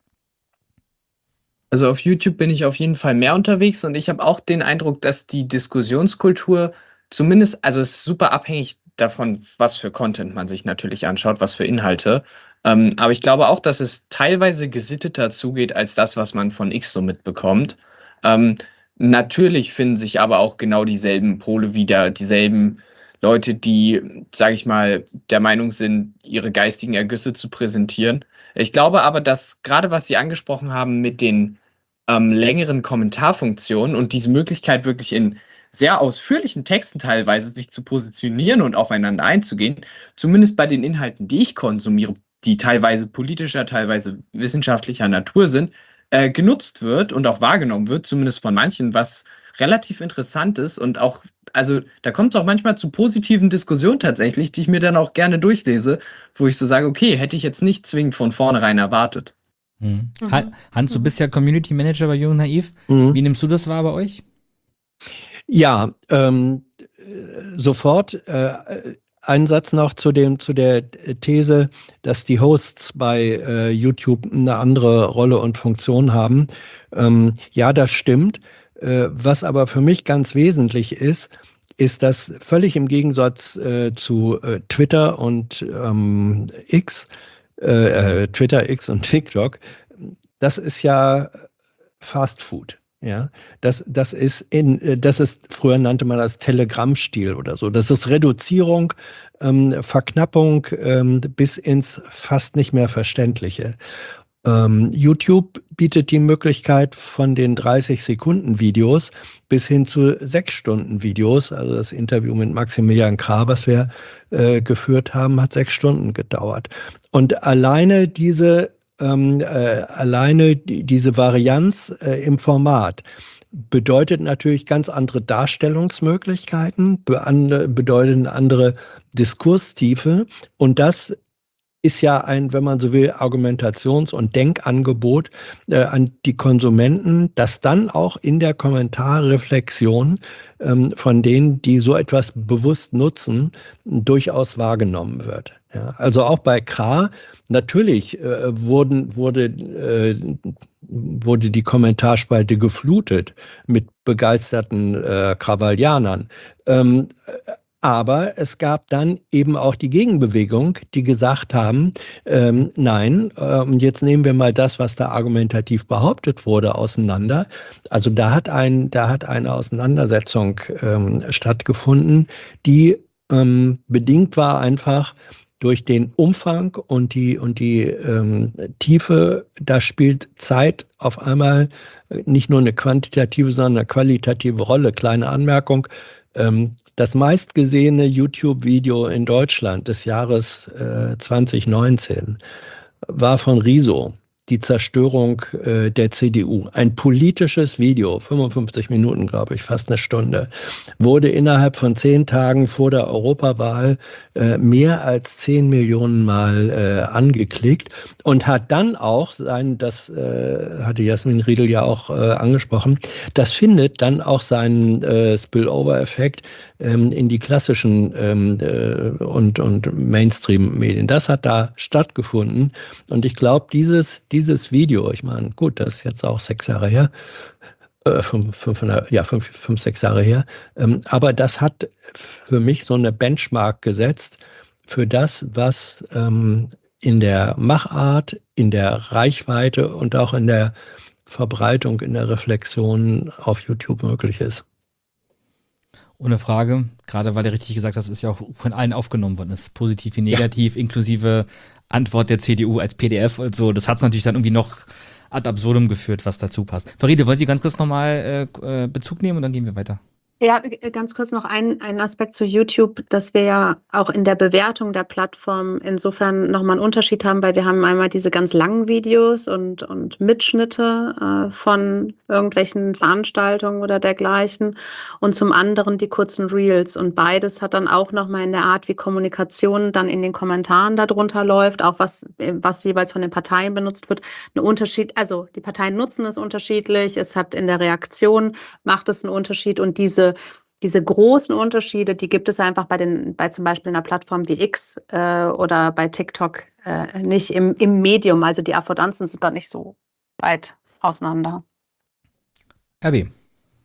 S6: Also auf YouTube bin ich auf jeden Fall mehr unterwegs und ich habe auch den Eindruck, dass die Diskussionskultur zumindest, also es ist super abhängig davon, was für Content man sich natürlich anschaut, was für Inhalte. Ähm, aber ich glaube auch, dass es teilweise gesitteter zugeht als das, was man von X so mitbekommt. Ähm, natürlich finden sich aber auch genau dieselben Pole wieder, dieselben Leute, die, sage ich mal, der Meinung sind, ihre geistigen Ergüsse zu präsentieren. Ich glaube aber, dass gerade was Sie angesprochen haben mit den ähm, längeren Kommentarfunktionen und diese Möglichkeit wirklich in sehr ausführlichen Texten teilweise sich zu positionieren und aufeinander einzugehen, zumindest bei den Inhalten, die ich konsumiere, die teilweise politischer, teilweise wissenschaftlicher Natur sind, äh, genutzt wird und auch wahrgenommen wird, zumindest von manchen, was relativ interessant ist und auch, also da kommt es auch manchmal zu positiven Diskussionen tatsächlich, die ich mir dann auch gerne durchlese, wo ich so sage, okay, hätte ich jetzt nicht zwingend von vornherein erwartet.
S1: Mhm. Mhm. Hans, du bist ja Community Manager bei Jung und Naiv. Mhm. Wie nimmst du das wahr bei euch?
S9: Ja, ähm, sofort. Äh, Ein Satz noch zu dem zu der These, dass die Hosts bei äh, YouTube eine andere Rolle und Funktion haben. Ähm, ja, das stimmt. Äh, was aber für mich ganz wesentlich ist, ist, dass völlig im Gegensatz äh, zu äh, Twitter und ähm, X, äh, Twitter, X und TikTok, das ist ja Fast Food. Ja, das, das ist in, das ist, früher nannte man das Telegrammstil oder so. Das ist Reduzierung, ähm, Verknappung ähm, bis ins fast nicht mehr Verständliche. Ähm, YouTube bietet die Möglichkeit von den dreißig Sekunden Videos bis hin zu sechs Stunden Videos. Also das Interview mit Maximilian Krah, was wir äh, geführt haben, hat sechs Stunden gedauert. Und alleine diese Ähm, äh, alleine die, diese Varianz äh, im Format bedeutet natürlich ganz andere Darstellungsmöglichkeiten, be andere, bedeutet eine andere Diskurstiefe und das ist ja ein, wenn man so will, Argumentations- und Denkangebot äh, an die Konsumenten, das dann auch in der Kommentarreflexion ähm, von denen, die so etwas bewusst nutzen, durchaus wahrgenommen wird. Ja, also auch bei Krah, natürlich äh, wurden, wurde, äh, wurde die Kommentarspalte geflutet mit begeisterten äh, Krawallianern. Ähm, Aber es gab dann eben auch die Gegenbewegung, die gesagt haben, ähm, nein, äh, jetzt nehmen wir mal das, was da argumentativ behauptet wurde, auseinander. Also da hat, ein, da hat eine Auseinandersetzung ähm, stattgefunden, die ähm, bedingt war einfach durch den Umfang und die, und die ähm, Tiefe. Da spielt Zeit auf einmal nicht nur eine quantitative, sondern eine qualitative Rolle. Kleine Anmerkung. Das meistgesehene YouTube-Video in Deutschland des Jahres äh, zwanzig neunzehn war von Riso. die Zerstörung äh, der C D U. Ein politisches Video, fünfundfünfzig Minuten, glaube ich, fast eine Stunde, wurde innerhalb von zehn Tagen vor der Europawahl äh, mehr als zehn Millionen Mal äh, angeklickt und hat dann auch sein, das äh, hatte Jasmin Riedel ja auch äh, angesprochen, das findet dann auch seinen äh, Spillover-Effekt ähm, in die klassischen ähm, äh, und, und Mainstream-Medien. Das hat da stattgefunden und ich glaube, dieses, dieses Video, ich meine, gut, das ist jetzt auch sechs Jahre her, äh, fünf, fünfhundert, ja, fünf, fünf, sechs Jahre her, ähm, aber das hat für mich so eine Benchmark gesetzt für das, was ähm, in der Machart, in der Reichweite und auch in der Verbreitung, in der Reflexion auf YouTube möglich ist.
S1: Ohne Frage, gerade weil du richtig gesagt hast, ist ja auch von allen aufgenommen worden ist. Positiv wie negativ, ja. Inklusive Antwort der C D U als P D F und so. Das hat es natürlich dann irgendwie noch ad absurdum geführt, was dazu passt. Faride, wollt ihr ganz kurz nochmal äh, Bezug nehmen und dann gehen wir weiter?
S10: Ja, ganz kurz noch ein, ein Aspekt zu YouTube, dass wir ja auch in der Bewertung der Plattform insofern nochmal einen Unterschied haben, weil wir haben einmal diese ganz langen Videos und, und Mitschnitte äh, von irgendwelchen Veranstaltungen oder dergleichen und zum anderen die kurzen Reels und beides hat dann auch nochmal in der Art, wie Kommunikation dann in den Kommentaren darunter läuft, auch was, was jeweils von den Parteien benutzt wird, ein Unterschied, also die Parteien nutzen es unterschiedlich, es hat in der Reaktion, macht es einen Unterschied und diese Diese großen Unterschiede, die gibt es einfach bei den, bei zum Beispiel einer Plattform wie X äh, oder bei TikTok äh, nicht im, im Medium. Also die Affordanzen sind da nicht so weit auseinander.
S1: R B.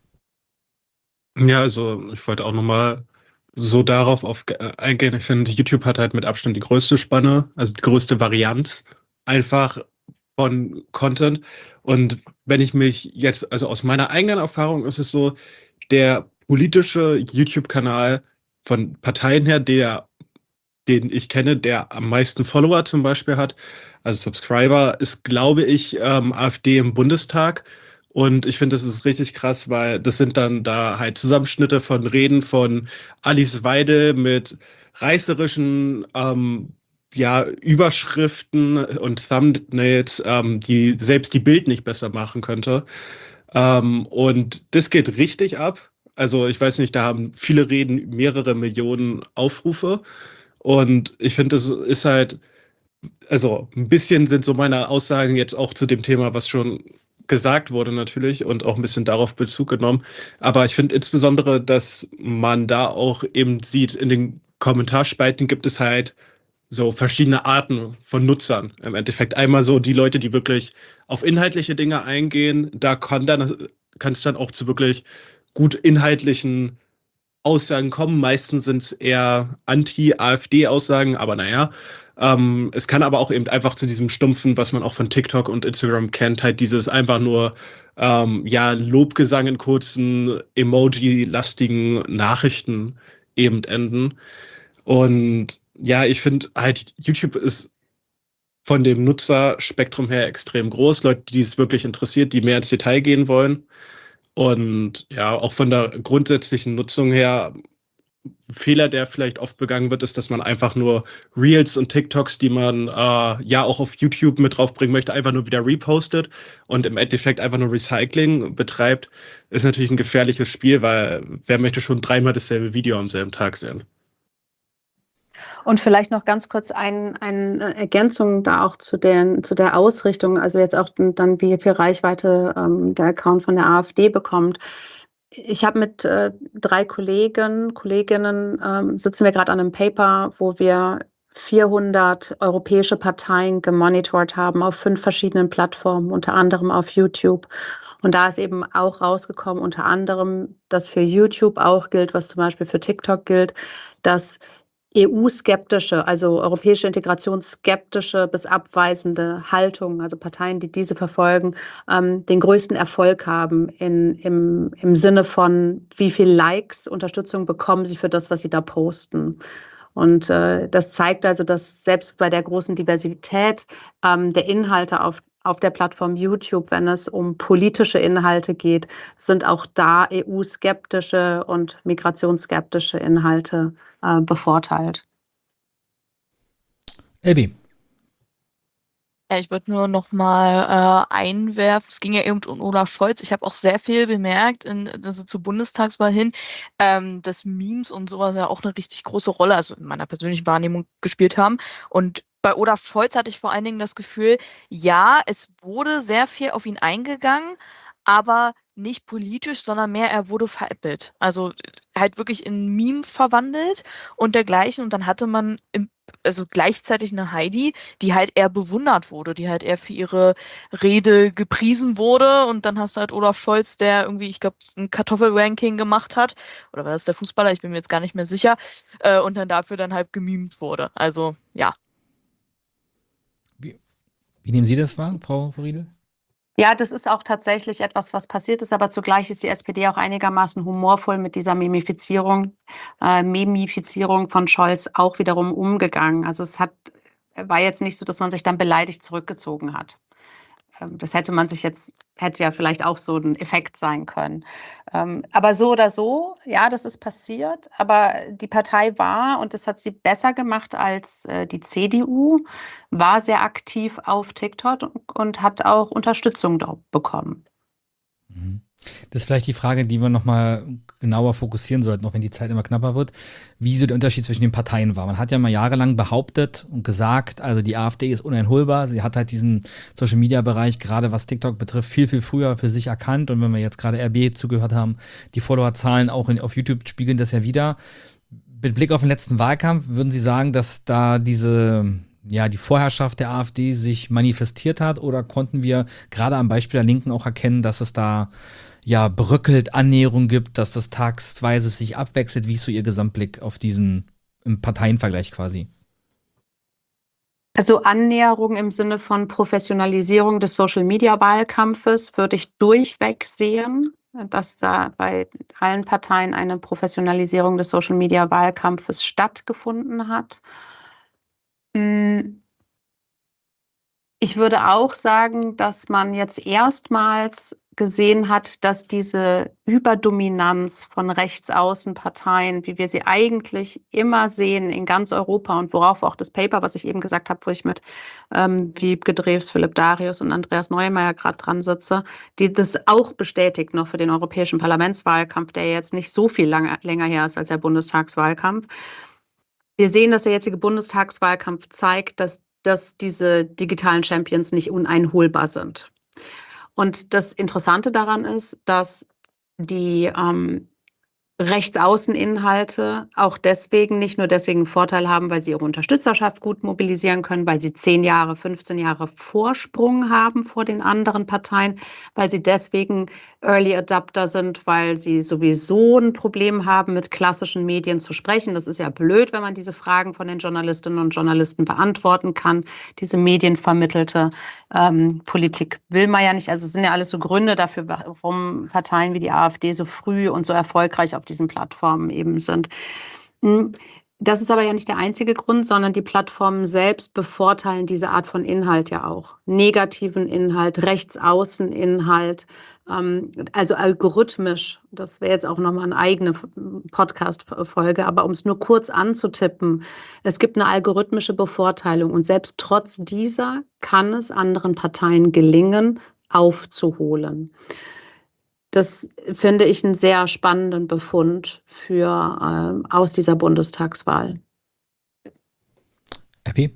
S7: Ja, also ich wollte auch nochmal so darauf auf, äh, eingehen. Ich finde, YouTube hat halt mit Abstand die größte Spanne, also die größte Varianz einfach von Content. Und wenn ich mich jetzt, also aus meiner eigenen Erfahrung ist es so, der politische YouTube-Kanal von Parteien her, der, den ich kenne, der am meisten Follower zum Beispiel hat, also Subscriber, ist, glaube ich, ähm, AfD im Bundestag. Und ich finde, das ist richtig krass, weil das sind dann da halt Zusammenschnitte von Reden von Alice Weidel mit reißerischen ähm, ja, Überschriften und Thumbnails, ähm, die selbst die Bild nicht besser machen könnte. Ähm, und das geht richtig ab. Also ich weiß nicht, da haben viele Reden mehrere Millionen Aufrufe. Und ich finde, das ist halt, also ein bisschen sind so meine Aussagen jetzt auch zu dem Thema, was schon gesagt wurde natürlich und auch ein bisschen darauf Bezug genommen. Aber ich finde insbesondere, dass man da auch eben sieht, in den Kommentarspalten gibt es halt so verschiedene Arten von Nutzern. Im Endeffekt einmal so die Leute, die wirklich auf inhaltliche Dinge eingehen. Da kann dann kann es dann auch zu wirklich gut inhaltlichen Aussagen kommen. Meistens sind es eher Anti-AfD-Aussagen, aber naja. Ähm, es kann aber auch eben einfach zu diesem Stumpfen, was man auch von TikTok und Instagram kennt, halt dieses einfach nur ähm, ja, Lobgesang in kurzen, Emoji-lastigen Nachrichten eben enden. Und ja, ich finde halt, YouTube ist von dem Nutzerspektrum her extrem groß. Leute, die es wirklich interessiert, die mehr ins Detail gehen wollen. Und ja, auch von der grundsätzlichen Nutzung her, ein Fehler, der vielleicht oft begangen wird, ist, dass man einfach nur Reels und TikToks, die man äh, ja auch auf YouTube mit draufbringen möchte, einfach nur wieder repostet und im Endeffekt einfach nur Recycling betreibt, ist natürlich ein gefährliches Spiel, weil wer möchte schon dreimal dasselbe Video am selben Tag sehen?
S10: Und vielleicht noch ganz kurz ein, eine Ergänzung da auch zu der, zu der Ausrichtung, also jetzt auch dann, wie viel Reichweite ähm, der Account von der AfD bekommt. Ich habe mit äh, drei Kollegen, Kolleginnen, ähm, sitzen wir gerade an einem Paper, wo wir vierhundert europäische Parteien gemonitort haben auf fünf verschiedenen Plattformen, unter anderem auf YouTube. Und da ist eben auch rausgekommen, unter anderem, dass für YouTube auch gilt, was zum Beispiel für TikTok gilt, dass E U-skeptische, also europäische Integrationsskeptische bis abweisende Haltung, also Parteien, die diese verfolgen, ähm, den größten Erfolg haben in, im, im Sinne von, wie viel Likes, Unterstützung bekommen sie für das, was sie da posten. Und äh, das zeigt also, dass selbst bei der großen Diversität ähm, der Inhalte auf auf der Plattform YouTube, wenn es um politische Inhalte geht, sind auch da E U-skeptische und migrationsskeptische Inhalte äh, bevorteilt.
S1: Elbi.
S8: Ja, ich würde nur noch mal äh, einwerfen, es ging ja eben um Olaf Scholz. Ich habe auch sehr viel bemerkt, in, also zur Bundestagswahl hin, ähm, dass Memes und sowas ja auch eine richtig große Rolle, also in meiner persönlichen Wahrnehmung, gespielt haben. Und bei Olaf Scholz hatte ich vor allen Dingen das Gefühl, ja, es wurde sehr viel auf ihn eingegangen, aber nicht politisch, sondern mehr, er wurde veräppelt. Also halt wirklich in Meme verwandelt und dergleichen. Und dann hatte man im also gleichzeitig eine Heidi, die halt eher bewundert wurde, die halt eher für ihre Rede gepriesen wurde. Und dann hast du halt Olaf Scholz, der irgendwie, ich glaube, ein Kartoffelranking gemacht hat. Oder war das der Fußballer? Ich bin mir jetzt gar nicht mehr sicher. Äh, und dann dafür dann halt gemimt wurde. Also, ja.
S1: Wie, wie nehmen Sie das wahr, Frau Riedel?
S10: Ja, das ist auch tatsächlich etwas, was passiert ist, aber zugleich ist die S P D auch einigermaßen humorvoll mit dieser Memifizierung, äh, Memifizierung von Scholz auch wiederum umgegangen. Also es hat, war jetzt nicht so, dass man sich dann beleidigt zurückgezogen hat. Ähm, das hätte man sich jetzt, hätte ja vielleicht auch so ein Effekt sein können. Ähm, aber so oder so, ja, das ist passiert, aber die Partei war, und das hat sie besser gemacht als äh, die C D U, war sehr aktiv auf TikTok und hat auch Unterstützung dort bekommen.
S1: Das ist vielleicht die Frage, die wir nochmal genauer fokussieren sollten, auch wenn die Zeit immer knapper wird, wie so der Unterschied zwischen den Parteien war. Man hat ja mal jahrelang behauptet und gesagt, also die AfD ist uneinholbar. Sie hat halt diesen Social-Media-Bereich, gerade was TikTok betrifft, viel, viel früher für sich erkannt. Und wenn wir jetzt gerade R B zugehört haben, die Followerzahlen auch in, auf YouTube spiegeln das ja wieder. Mit Blick auf den letzten Wahlkampf, würden Sie sagen, dass da diese, ja, die Vorherrschaft der AfD sich manifestiert hat, oder konnten wir gerade am Beispiel der Linken auch erkennen, dass es da ja bröckelt, Annäherung gibt, dass das tagsweise sich abwechselt? Wie ist so Ihr Gesamtblick auf diesen im Parteienvergleich quasi?
S10: Also Annäherung im Sinne von Professionalisierung des Social-Media-Wahlkampfes würde ich durchweg sehen, dass da bei allen Parteien eine Professionalisierung des Social-Media-Wahlkampfes stattgefunden hat. Ich würde auch sagen, dass man jetzt erstmals gesehen hat, dass diese Überdominanz von Rechtsaußenparteien, wie wir sie eigentlich immer sehen in ganz Europa und worauf auch das Paper, was ich eben gesagt habe, wo ich mit ähm, Wiebke Drews, Philipp Darius und Andreas Neumeier gerade dran sitze, die das auch bestätigt noch für den europäischen Parlamentswahlkampf, der jetzt nicht so viel lange, länger her ist als der Bundestagswahlkampf. Wir sehen, dass der jetzige Bundestagswahlkampf zeigt, dass, dass diese digitalen Champions nicht uneinholbar sind. Und das Interessante daran ist, dass die ähm, Rechtsaußeninhalte auch deswegen, nicht nur deswegen einen Vorteil haben, weil sie ihre Unterstützerschaft gut mobilisieren können, weil sie zehn Jahre, fünfzehn Jahre Vorsprung haben vor den anderen Parteien, weil sie deswegen Early Adapter sind, weil sie sowieso ein Problem haben, mit klassischen Medien zu sprechen. Das ist ja blöd, wenn man diese Fragen von den Journalistinnen und Journalisten beantworten kann. Diese medienvermittelte ähm, Politik will man ja nicht. Also es sind ja alles so Gründe dafür, warum Parteien wie die AfD so früh und so erfolgreich auf diesen Plattformen eben sind. Das ist aber ja nicht der einzige Grund, sondern die Plattformen selbst bevorteilen diese Art von Inhalt ja auch. Negativen Inhalt, Rechtsaußeninhalt, ähm, also algorithmisch. Das wäre jetzt auch nochmal eine eigene Podcast-Folge, aber um es nur kurz anzutippen, es gibt eine algorithmische Bevorteilung und selbst trotz dieser kann es anderen Parteien gelingen, aufzuholen. Das finde ich einen sehr spannenden Befund für, äh, aus dieser Bundestagswahl.
S1: R P?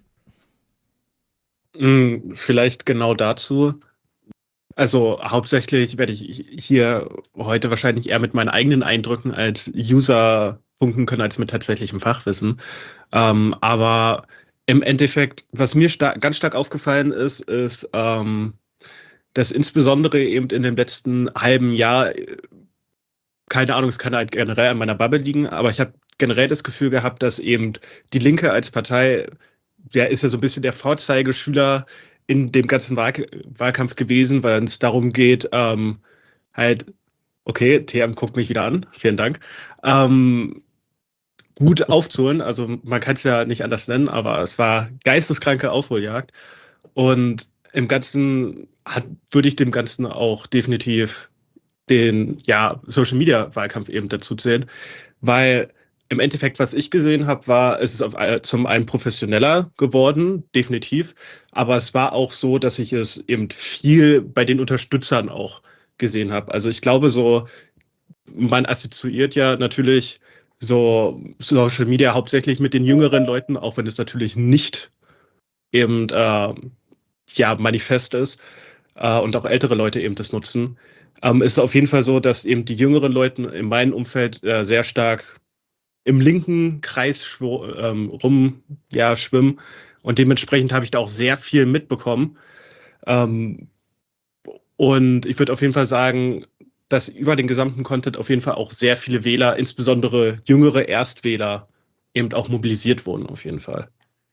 S7: Vielleicht genau dazu. Also hauptsächlich werde ich hier heute wahrscheinlich eher mit meinen eigenen Eindrücken als User punkten können, als mit tatsächlichem Fachwissen. Ähm, aber im Endeffekt, was mir star- ganz stark aufgefallen ist, ist, ähm, dass insbesondere eben in dem letzten halben Jahr, keine Ahnung, es kann halt generell an meiner Bubble liegen, aber ich habe generell das Gefühl gehabt, dass eben die Linke als Partei, der ist ja so ein bisschen der Vorzeigeschüler in dem ganzen Wahl- Wahlkampf gewesen, weil es darum geht, ähm, halt, okay, T M guckt mich wieder an, vielen Dank, ähm, gut aufzuholen. Also man kann es ja nicht anders nennen, aber es war geisteskranke Aufholjagd. Und im Ganzen hat, würde ich dem Ganzen auch definitiv den ja, Social-Media-Wahlkampf eben dazu zählen, weil im Endeffekt, was ich gesehen habe, war, es ist auf, äh, zum einen professioneller geworden, definitiv. Aber es war auch so, dass ich es eben viel bei den Unterstützern auch gesehen habe. Also ich glaube so, man assoziiert ja natürlich so Social Media hauptsächlich mit den jüngeren Leuten, auch wenn es natürlich nicht eben äh, ja, manifest ist äh, und auch ältere Leute eben das nutzen. Ähm, ist auf jeden Fall so, dass eben die jüngeren Leute in meinem Umfeld äh, sehr stark im linken Kreis schw ähm, rum ja, schwimmen und dementsprechend habe ich da auch sehr viel mitbekommen. Ähm, und ich würde auf jeden Fall sagen, dass über den gesamten Content auf jeden Fall auch sehr viele Wähler, insbesondere jüngere Erstwähler, eben auch mobilisiert wurden, auf jeden Fall.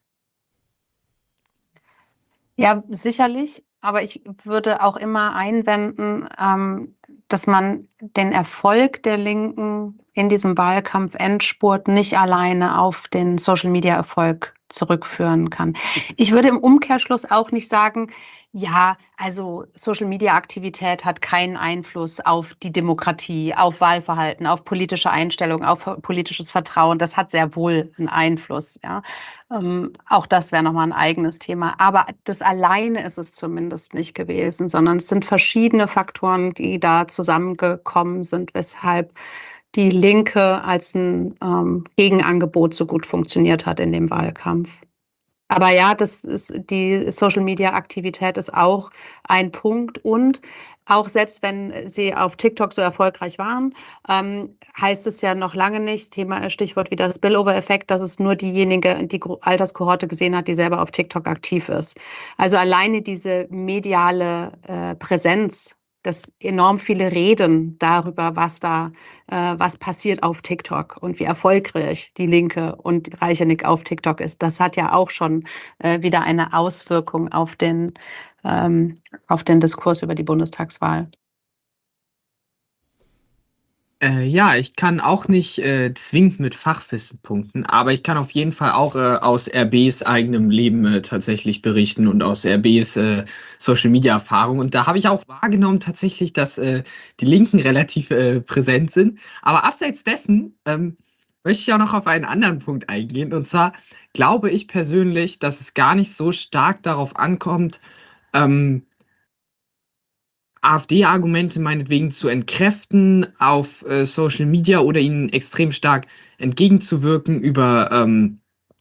S10: Ja, sicherlich. Aber ich würde auch immer einwenden, ähm, dass man den Erfolg der Linken in diesem Wahlkampf-Endspurt nicht alleine auf den Social-Media-Erfolg zurückführen kann. Ich würde im Umkehrschluss auch nicht sagen, ja, also Social-Media-Aktivität hat keinen Einfluss auf die Demokratie, auf Wahlverhalten, auf politische Einstellungen, auf politisches Vertrauen. Das hat sehr wohl einen Einfluss. Ja. Ähm, auch das wäre nochmal ein eigenes Thema. Aber das alleine ist es zumindest nicht gewesen, sondern es sind verschiedene Faktoren, die da zusammengekommen sind, weshalb die Linke als ein ähm, Gegenangebot so gut funktioniert hat in dem Wahlkampf. Aber ja, das ist, die Social-Media-Aktivität ist auch ein Punkt. Und auch selbst wenn sie auf TikTok so erfolgreich waren, ähm, heißt es ja noch lange nicht, Thema, Stichwort wieder Spillover-Effekt, dass es nur diejenige, die Alterskohorte gesehen hat, die selber auf TikTok aktiv ist. Also alleine diese mediale äh, Präsenz, dass enorm viele reden darüber, was da, äh, was passiert auf TikTok und wie erfolgreich die Linke und Reichenick auf TikTok ist. Das hat ja auch schon äh, wieder eine Auswirkung auf den, ähm, auf den Diskurs über die Bundestagswahl.
S6: Äh, ja, ich kann auch nicht äh, zwingend mit Fachwissen punkten, aber ich kann auf jeden Fall auch äh, aus R Bs eigenem Leben äh, tatsächlich berichten und aus R Bs äh, Social-Media-Erfahrung. Und da habe ich auch wahrgenommen tatsächlich, dass äh, die Linken relativ äh, präsent sind. Aber abseits dessen ähm, möchte ich auch noch auf einen anderen Punkt eingehen. Und zwar glaube ich persönlich, dass es gar nicht so stark darauf ankommt, ähm, AfD-Argumente meinetwegen zu entkräften auf äh, Social Media oder ihnen extrem stark entgegenzuwirken über, ähm,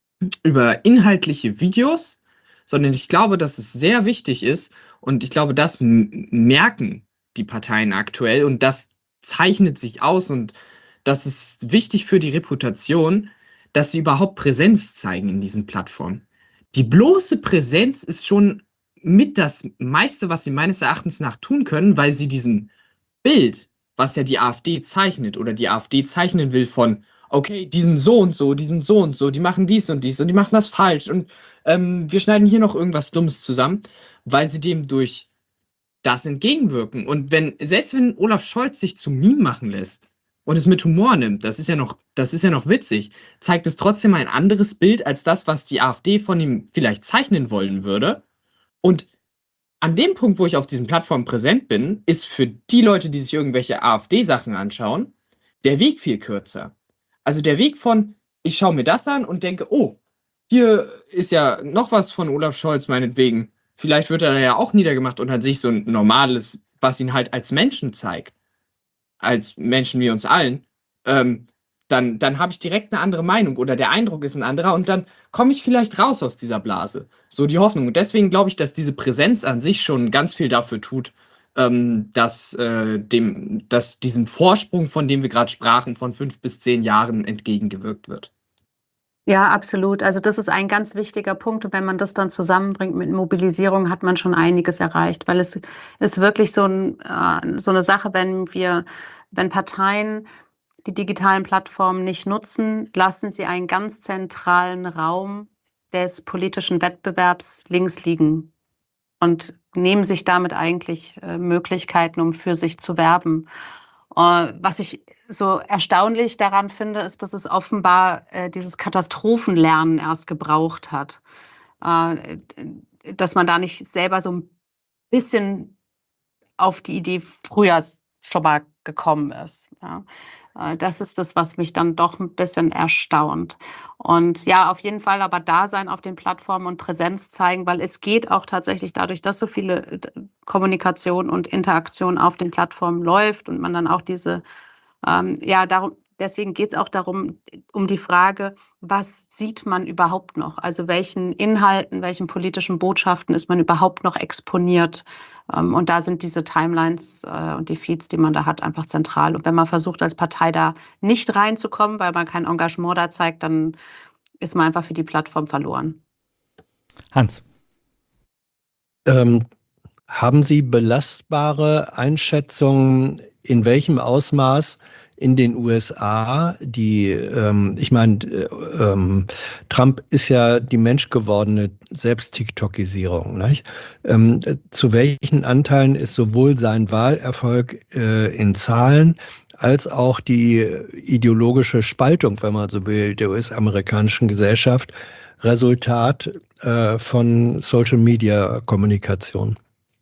S6: über inhaltliche Videos, sondern ich glaube, dass es sehr wichtig ist und ich glaube, das m- merken die Parteien aktuell und das zeichnet sich aus und das ist wichtig für die Reputation, dass sie überhaupt Präsenz zeigen in diesen Plattformen. Die bloße Präsenz ist schon mit das meiste, was sie meines Erachtens nach tun können, weil sie diesen Bild, was ja die AfD zeichnet oder die AfD zeichnen will von, okay, die sind so und so, die sind so und so, die machen dies und dies und die machen das falsch und ähm, wir schneiden hier noch irgendwas Dummes zusammen, weil sie dem durch das entgegenwirken. Und wenn, selbst wenn Olaf Scholz sich zum Meme machen lässt und es mit Humor nimmt, das ist ja noch, das ist ja noch witzig, zeigt es trotzdem ein anderes Bild als das, was die AfD von ihm vielleicht zeichnen wollen würde. Und an dem Punkt, wo ich auf diesen Plattformen präsent bin, ist für die Leute, die sich irgendwelche AfD-Sachen anschauen, der Weg viel kürzer. Also der Weg von, ich schaue mir das an und denke, oh, hier ist ja noch was von Olaf Scholz meinetwegen. Vielleicht wird er da ja auch niedergemacht und hat sich so ein normales, was ihn halt als Menschen zeigt, als Menschen wie uns allen, ähm, dann, dann habe ich direkt eine andere Meinung oder der Eindruck ist ein anderer und dann komme ich vielleicht raus aus dieser Blase. So die Hoffnung. Und deswegen glaube ich, dass diese Präsenz an sich schon ganz viel dafür tut, ähm, dass, äh, dem, dass diesem Vorsprung, von dem wir gerade sprachen, von fünf bis zehn Jahren entgegengewirkt wird.
S10: Ja, absolut. Also das ist ein ganz wichtiger Punkt. Und wenn man das dann zusammenbringt mit Mobilisierung, hat man schon einiges erreicht. Weil es ist wirklich so, ein, äh, so eine Sache, wenn wir, wenn Parteien die digitalen Plattformen nicht nutzen, lassen sie einen ganz zentralen Raum des politischen Wettbewerbs links liegen und nehmen sich damit eigentlich äh, Möglichkeiten, um für sich zu werben. Uh, was ich so erstaunlich daran finde, ist, dass es offenbar äh, dieses Katastrophenlernen erst gebraucht hat. Äh, dass man da nicht selber so ein bisschen auf die Idee früher schon mal gekommen ist. Ja. Äh, Das ist das, was mich dann doch ein bisschen erstaunt. Und ja, auf jeden Fall aber da sein auf den Plattformen und Präsenz zeigen, weil es geht auch tatsächlich dadurch, dass so viele äh, Kommunikation und Interaktion auf den Plattformen läuft und man dann auch diese, ähm, ja, darum, deswegen geht es auch darum, um die Frage, was sieht man überhaupt noch? Also welchen Inhalten, welchen politischen Botschaften ist man überhaupt noch exponiert? Ähm, Und da sind diese Timelines äh, und die Feeds, die man da hat, einfach zentral. Und wenn man versucht, als Partei da nicht reinzukommen, weil man kein Engagement da zeigt, dann ist man einfach für die Plattform verloren.
S1: Hans.
S9: Ähm, haben Sie belastbare Einschätzungen, in welchem Ausmaß in den U S A die, ähm, ich meine, äh, ähm, Trump ist ja die menschgewordene Selbst-TikTokisierung, nicht? Ähm, äh, zu welchen Anteilen ist sowohl sein Wahlerfolg äh, in Zahlen als auch die ideologische Spaltung, wenn man so will, der U S-amerikanischen Gesellschaft Resultat äh, von Social-Media-Kommunikation?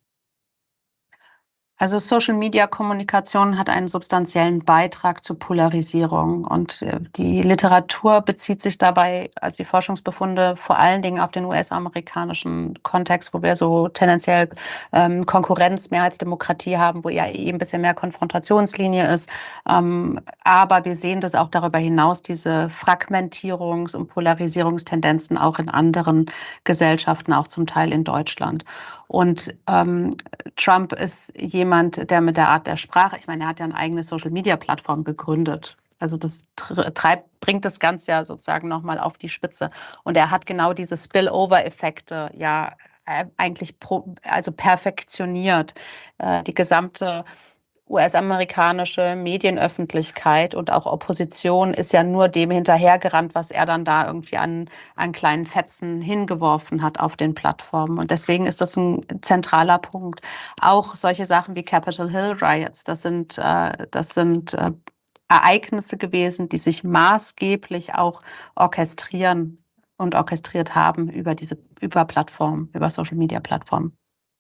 S10: Also Social-Media-Kommunikation hat einen substanziellen Beitrag zur Polarisierung und äh, die Literatur bezieht sich dabei, also die Forschungsbefunde, vor allen Dingen auf den U S-amerikanischen Kontext, wo wir so tendenziell ähm, Konkurrenz, Mehrheitsdemokratie haben, wo ja eh ein bisschen mehr Konfrontationslinie ist. Ähm, aber wir sehen das auch darüber hinaus, diese Fragmentierungs- und Polarisierungstendenzen auch in anderen Gesellschaften, auch zum Teil in Deutschland. Und ähm, Trump ist jemand, der mit der Art der Sprache, ich meine, er hat ja eine eigene Social-Media-Plattform gegründet. Also das treibt, bringt das Ganze ja sozusagen nochmal auf die Spitze. Und er hat genau diese Spill-Over-Effekte ja äh, eigentlich pro, also perfektioniert. Äh, die gesamte U S-amerikanische Medienöffentlichkeit und auch Opposition ist ja nur dem hinterhergerannt, was er dann da irgendwie an, an kleinen Fetzen hingeworfen hat auf den Plattformen. Und deswegen ist das ein zentraler Punkt. Auch solche Sachen wie Capitol Hill Riots, das sind, äh, das sind äh, Ereignisse gewesen, die sich maßgeblich auch orchestrieren und orchestriert haben über diese über Plattformen, über Social-Media-Plattformen.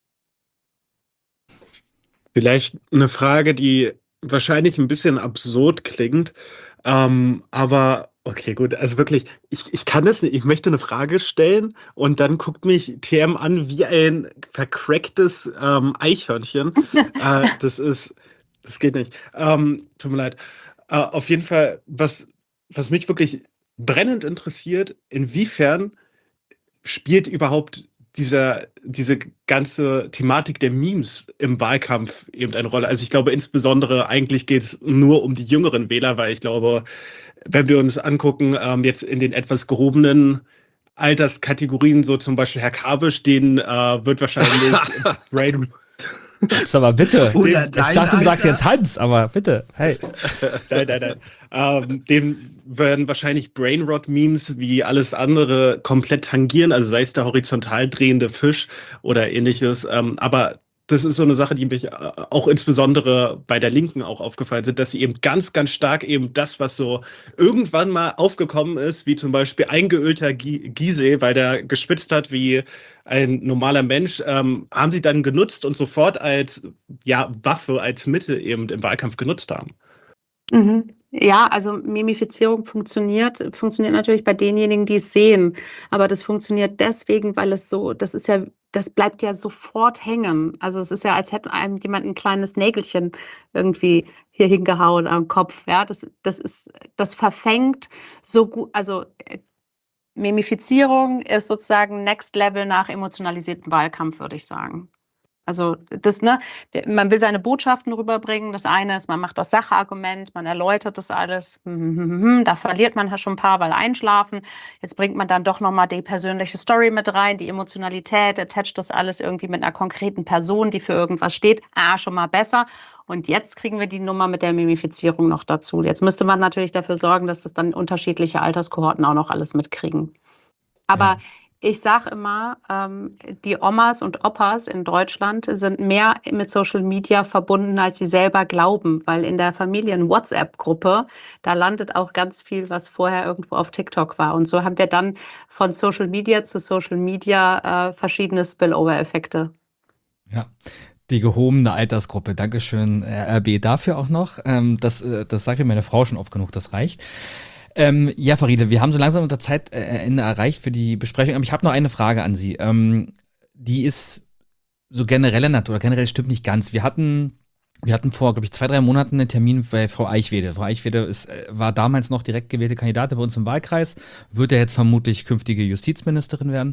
S7: Vielleicht eine Frage, die wahrscheinlich ein bisschen absurd klingt, ähm, aber okay, gut, also wirklich, ich, ich kann das nicht, ich möchte eine Frage stellen und dann guckt mich T M an wie ein vercracktes ähm, Eichhörnchen. äh, das ist, das geht nicht. Ähm, tut mir leid. Äh, auf jeden Fall, was, was mich wirklich brennend interessiert, inwiefern spielt überhaupt dieser, diese ganze Thematik der Memes im Wahlkampf eben eine Rolle. Also ich glaube insbesondere, eigentlich geht es nur um die jüngeren Wähler, weil ich glaube, wenn wir uns angucken, ähm, jetzt in den etwas gehobenen Alterskategorien, so zum Beispiel Herr Kabisch, den äh, wird wahrscheinlich Brain...
S1: Aber bitte,
S7: Oder
S1: ich dachte, du sagst jetzt Hans, aber bitte, hey.
S7: Nein, nein, nein. Ähm, dem werden wahrscheinlich Brainrot-Memes wie alles andere komplett tangieren, also sei es der horizontal drehende Fisch oder ähnliches. Ähm, aber das ist so eine Sache, die mich äh, auch insbesondere bei der Linken auch aufgefallen sind, dass sie eben ganz, ganz stark eben das, was so irgendwann mal aufgekommen ist, wie zum Beispiel eingeölter Giesel, weil der geschwitzt hat wie ein normaler Mensch, ähm, haben sie dann genutzt und sofort als ja, Waffe, als Mittel eben im Wahlkampf genutzt haben.
S10: Mhm. Ja, also Mimifizierung funktioniert, funktioniert natürlich bei denjenigen, die es sehen. Aber das funktioniert deswegen, weil es so, das ist ja, das bleibt ja sofort hängen. Also es ist ja, als hätte einem jemand ein kleines Nägelchen irgendwie hier hingehauen am Kopf. Ja, das, das ist, das verfängt so gut, also äh, Mimifizierung ist sozusagen Next Level nach emotionalisiertem Wahlkampf, würde ich sagen. Also das, ne, man will seine Botschaften rüberbringen. Das eine ist, man macht das Sachargument, man erläutert das alles. Da verliert man schon ein paar, weil einschlafen. Jetzt bringt man dann doch nochmal die persönliche Story mit rein, die Emotionalität, attached das alles irgendwie mit einer konkreten Person, die für irgendwas steht. Ah, schon mal besser. Und jetzt kriegen wir die Nummer mit der Mimifizierung noch dazu. Jetzt müsste man natürlich dafür sorgen, dass das dann unterschiedliche Alterskohorten auch noch alles mitkriegen. Aber ja. Ich sage immer, ähm, die Omas und Opas in Deutschland sind mehr mit Social Media verbunden, als sie selber glauben, weil in der Familien-WhatsApp-Gruppe, da landet auch ganz viel, was vorher irgendwo auf TikTok war. Und so haben wir dann von Social Media zu Social Media äh, verschiedene Spillover-Effekte.
S1: Ja. Die gehobene Altersgruppe. Dankeschön, R R B, dafür auch noch. Ähm, das, äh, das sagt mir meine Frau schon oft genug, das reicht. Ähm, ja, Faride, wir haben so langsam unser Zeitende erreicht für die Besprechung, aber ich habe noch eine Frage an Sie. Ähm, die ist so genereller Natur, oder generell stimmt nicht ganz. Wir hatten, wir hatten vor, glaube ich, zwei, drei Monaten einen Termin bei Frau Eichwede. Frau Eichwede ist, äh, war damals noch direkt gewählte Kandidatin bei uns im Wahlkreis, wird ja jetzt vermutlich künftige Justizministerin werden.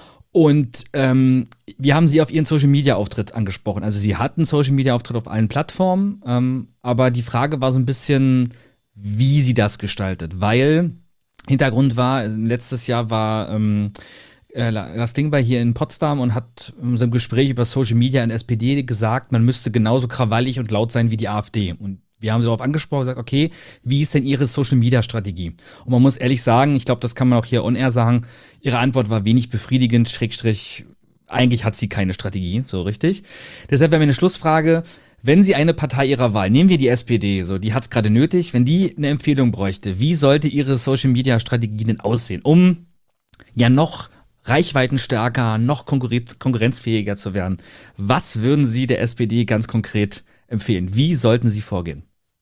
S1: Und ähm, wir haben sie auf ihren Social-Media-Auftritt angesprochen. Also sie hatten Social-Media-Auftritt auf allen Plattformen, ähm, aber die Frage war so ein bisschen, wie sie das gestaltet. Weil Hintergrund war, letztes Jahr war ähm, äh, Lars Klingbeil hier in Potsdam und hat in unserem Gespräch über Social-Media in der S P D gesagt, man müsste genauso krawallig und laut sein wie die AfD. Und wir haben sie darauf angesprochen und gesagt, okay, wie ist denn ihre Social-Media-Strategie? Und man muss ehrlich sagen, ich glaube, das kann man auch hier on-air sagen, ihre Antwort war wenig befriedigend, Schrägstrich, eigentlich hat sie keine Strategie, so richtig. Deshalb wäre mir eine Schlussfrage, wenn Sie eine Partei Ihrer Wahl, nehmen wir die S P D, so, die hat es gerade nötig, wenn die eine Empfehlung bräuchte, wie sollte ihre Social-Media-Strategie denn aussehen, um ja noch reichweitenstärker, noch konkurrenz- konkurrenzfähiger zu werden? Was würden Sie der S P D ganz konkret empfehlen? Wie sollten Sie vorgehen?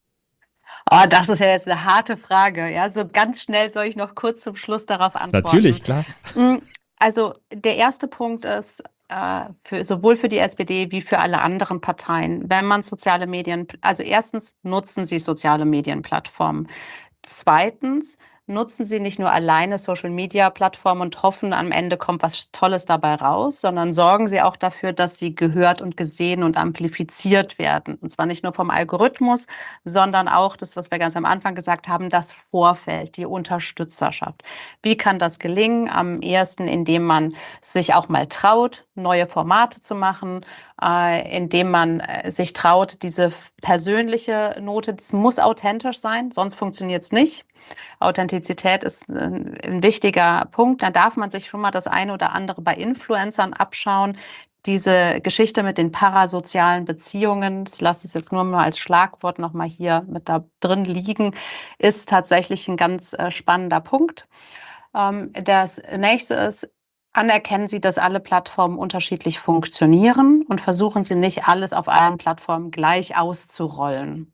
S10: Oh, das ist ja jetzt eine harte Frage. Ja, so ganz schnell soll ich noch kurz zum Schluss darauf antworten.
S1: Natürlich, klar.
S10: Also der erste Punkt ist, äh, für, sowohl für die S P D wie für alle anderen Parteien, wenn man soziale Medien, also erstens nutzen Sie soziale Medienplattformen. Zweitens nutzen Sie nicht nur alleine Social-Media-Plattformen und hoffen, am Ende kommt was Tolles dabei raus, sondern sorgen Sie auch dafür, dass Sie gehört und gesehen und amplifiziert werden. Und zwar nicht nur vom Algorithmus, sondern auch das, was wir ganz am Anfang gesagt haben, das Vorfeld, die Unterstützerschaft. Wie kann das gelingen? Am ehesten, indem man sich auch mal traut, neue Formate zu machen, äh, indem man äh, sich traut, diese persönliche Note, das muss authentisch sein, sonst funktioniert es nicht. Authentizität ist ein, ein wichtiger Punkt. Da darf man sich schon mal das eine oder andere bei Influencern abschauen. Diese Geschichte mit den parasozialen Beziehungen, das lasse ich jetzt nur mal als Schlagwort noch mal hier mit da drin liegen, ist tatsächlich ein ganz äh, spannender Punkt. Ähm, das nächste ist, anerkennen Sie, dass alle Plattformen unterschiedlich funktionieren und versuchen Sie nicht, alles auf allen Plattformen gleich auszurollen.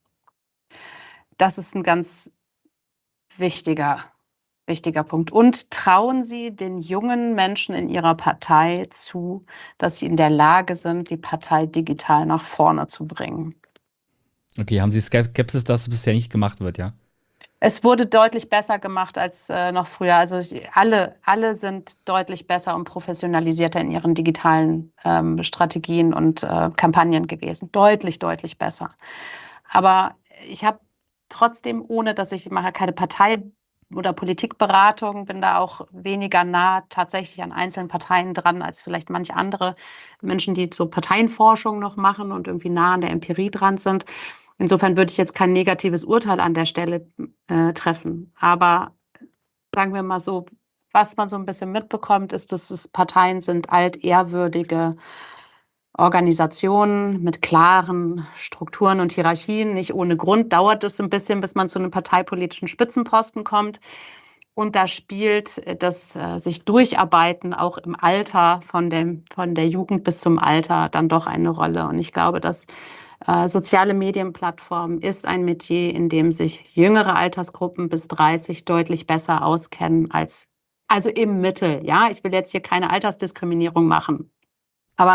S10: Das ist ein ganz wichtiger, wichtiger Punkt. Und trauen Sie den jungen Menschen in Ihrer Partei zu, dass sie in der Lage sind, die Partei digital nach vorne zu bringen.
S1: Okay, haben Sie Skepsis, dass es bisher nicht gemacht wird, ja?
S10: Es wurde deutlich besser gemacht als äh, noch früher. Also alle, alle sind deutlich besser und professionalisierter in ihren digitalen ähm, Strategien und äh, Kampagnen gewesen. Deutlich, deutlich besser. Aber ich habe trotzdem, ohne dass ich mache keine Partei- oder Politikberatung, bin da auch weniger nah tatsächlich an einzelnen Parteien dran, als vielleicht manche andere Menschen, die so Parteienforschung noch machen und irgendwie nah an der Empirie dran sind. Insofern würde ich jetzt kein negatives Urteil an der Stelle äh, treffen. Aber sagen wir mal so, was man so ein bisschen mitbekommt, ist, dass es Parteien sind, altehrwürdige Organisationen mit klaren Strukturen und Hierarchien. Nicht ohne Grund dauert es ein bisschen, bis man zu einem parteipolitischen Spitzenposten kommt. Und da spielt das äh, sich durcharbeiten auch im Alter, von, dem, von der Jugend bis zum Alter, dann doch eine Rolle. Und ich glaube, dass äh, soziale Medienplattformen ist ein Metier, in dem sich jüngere Altersgruppen bis dreißig deutlich besser auskennen als, also im Mittel. Ja, ich will jetzt hier keine Altersdiskriminierung machen. Aber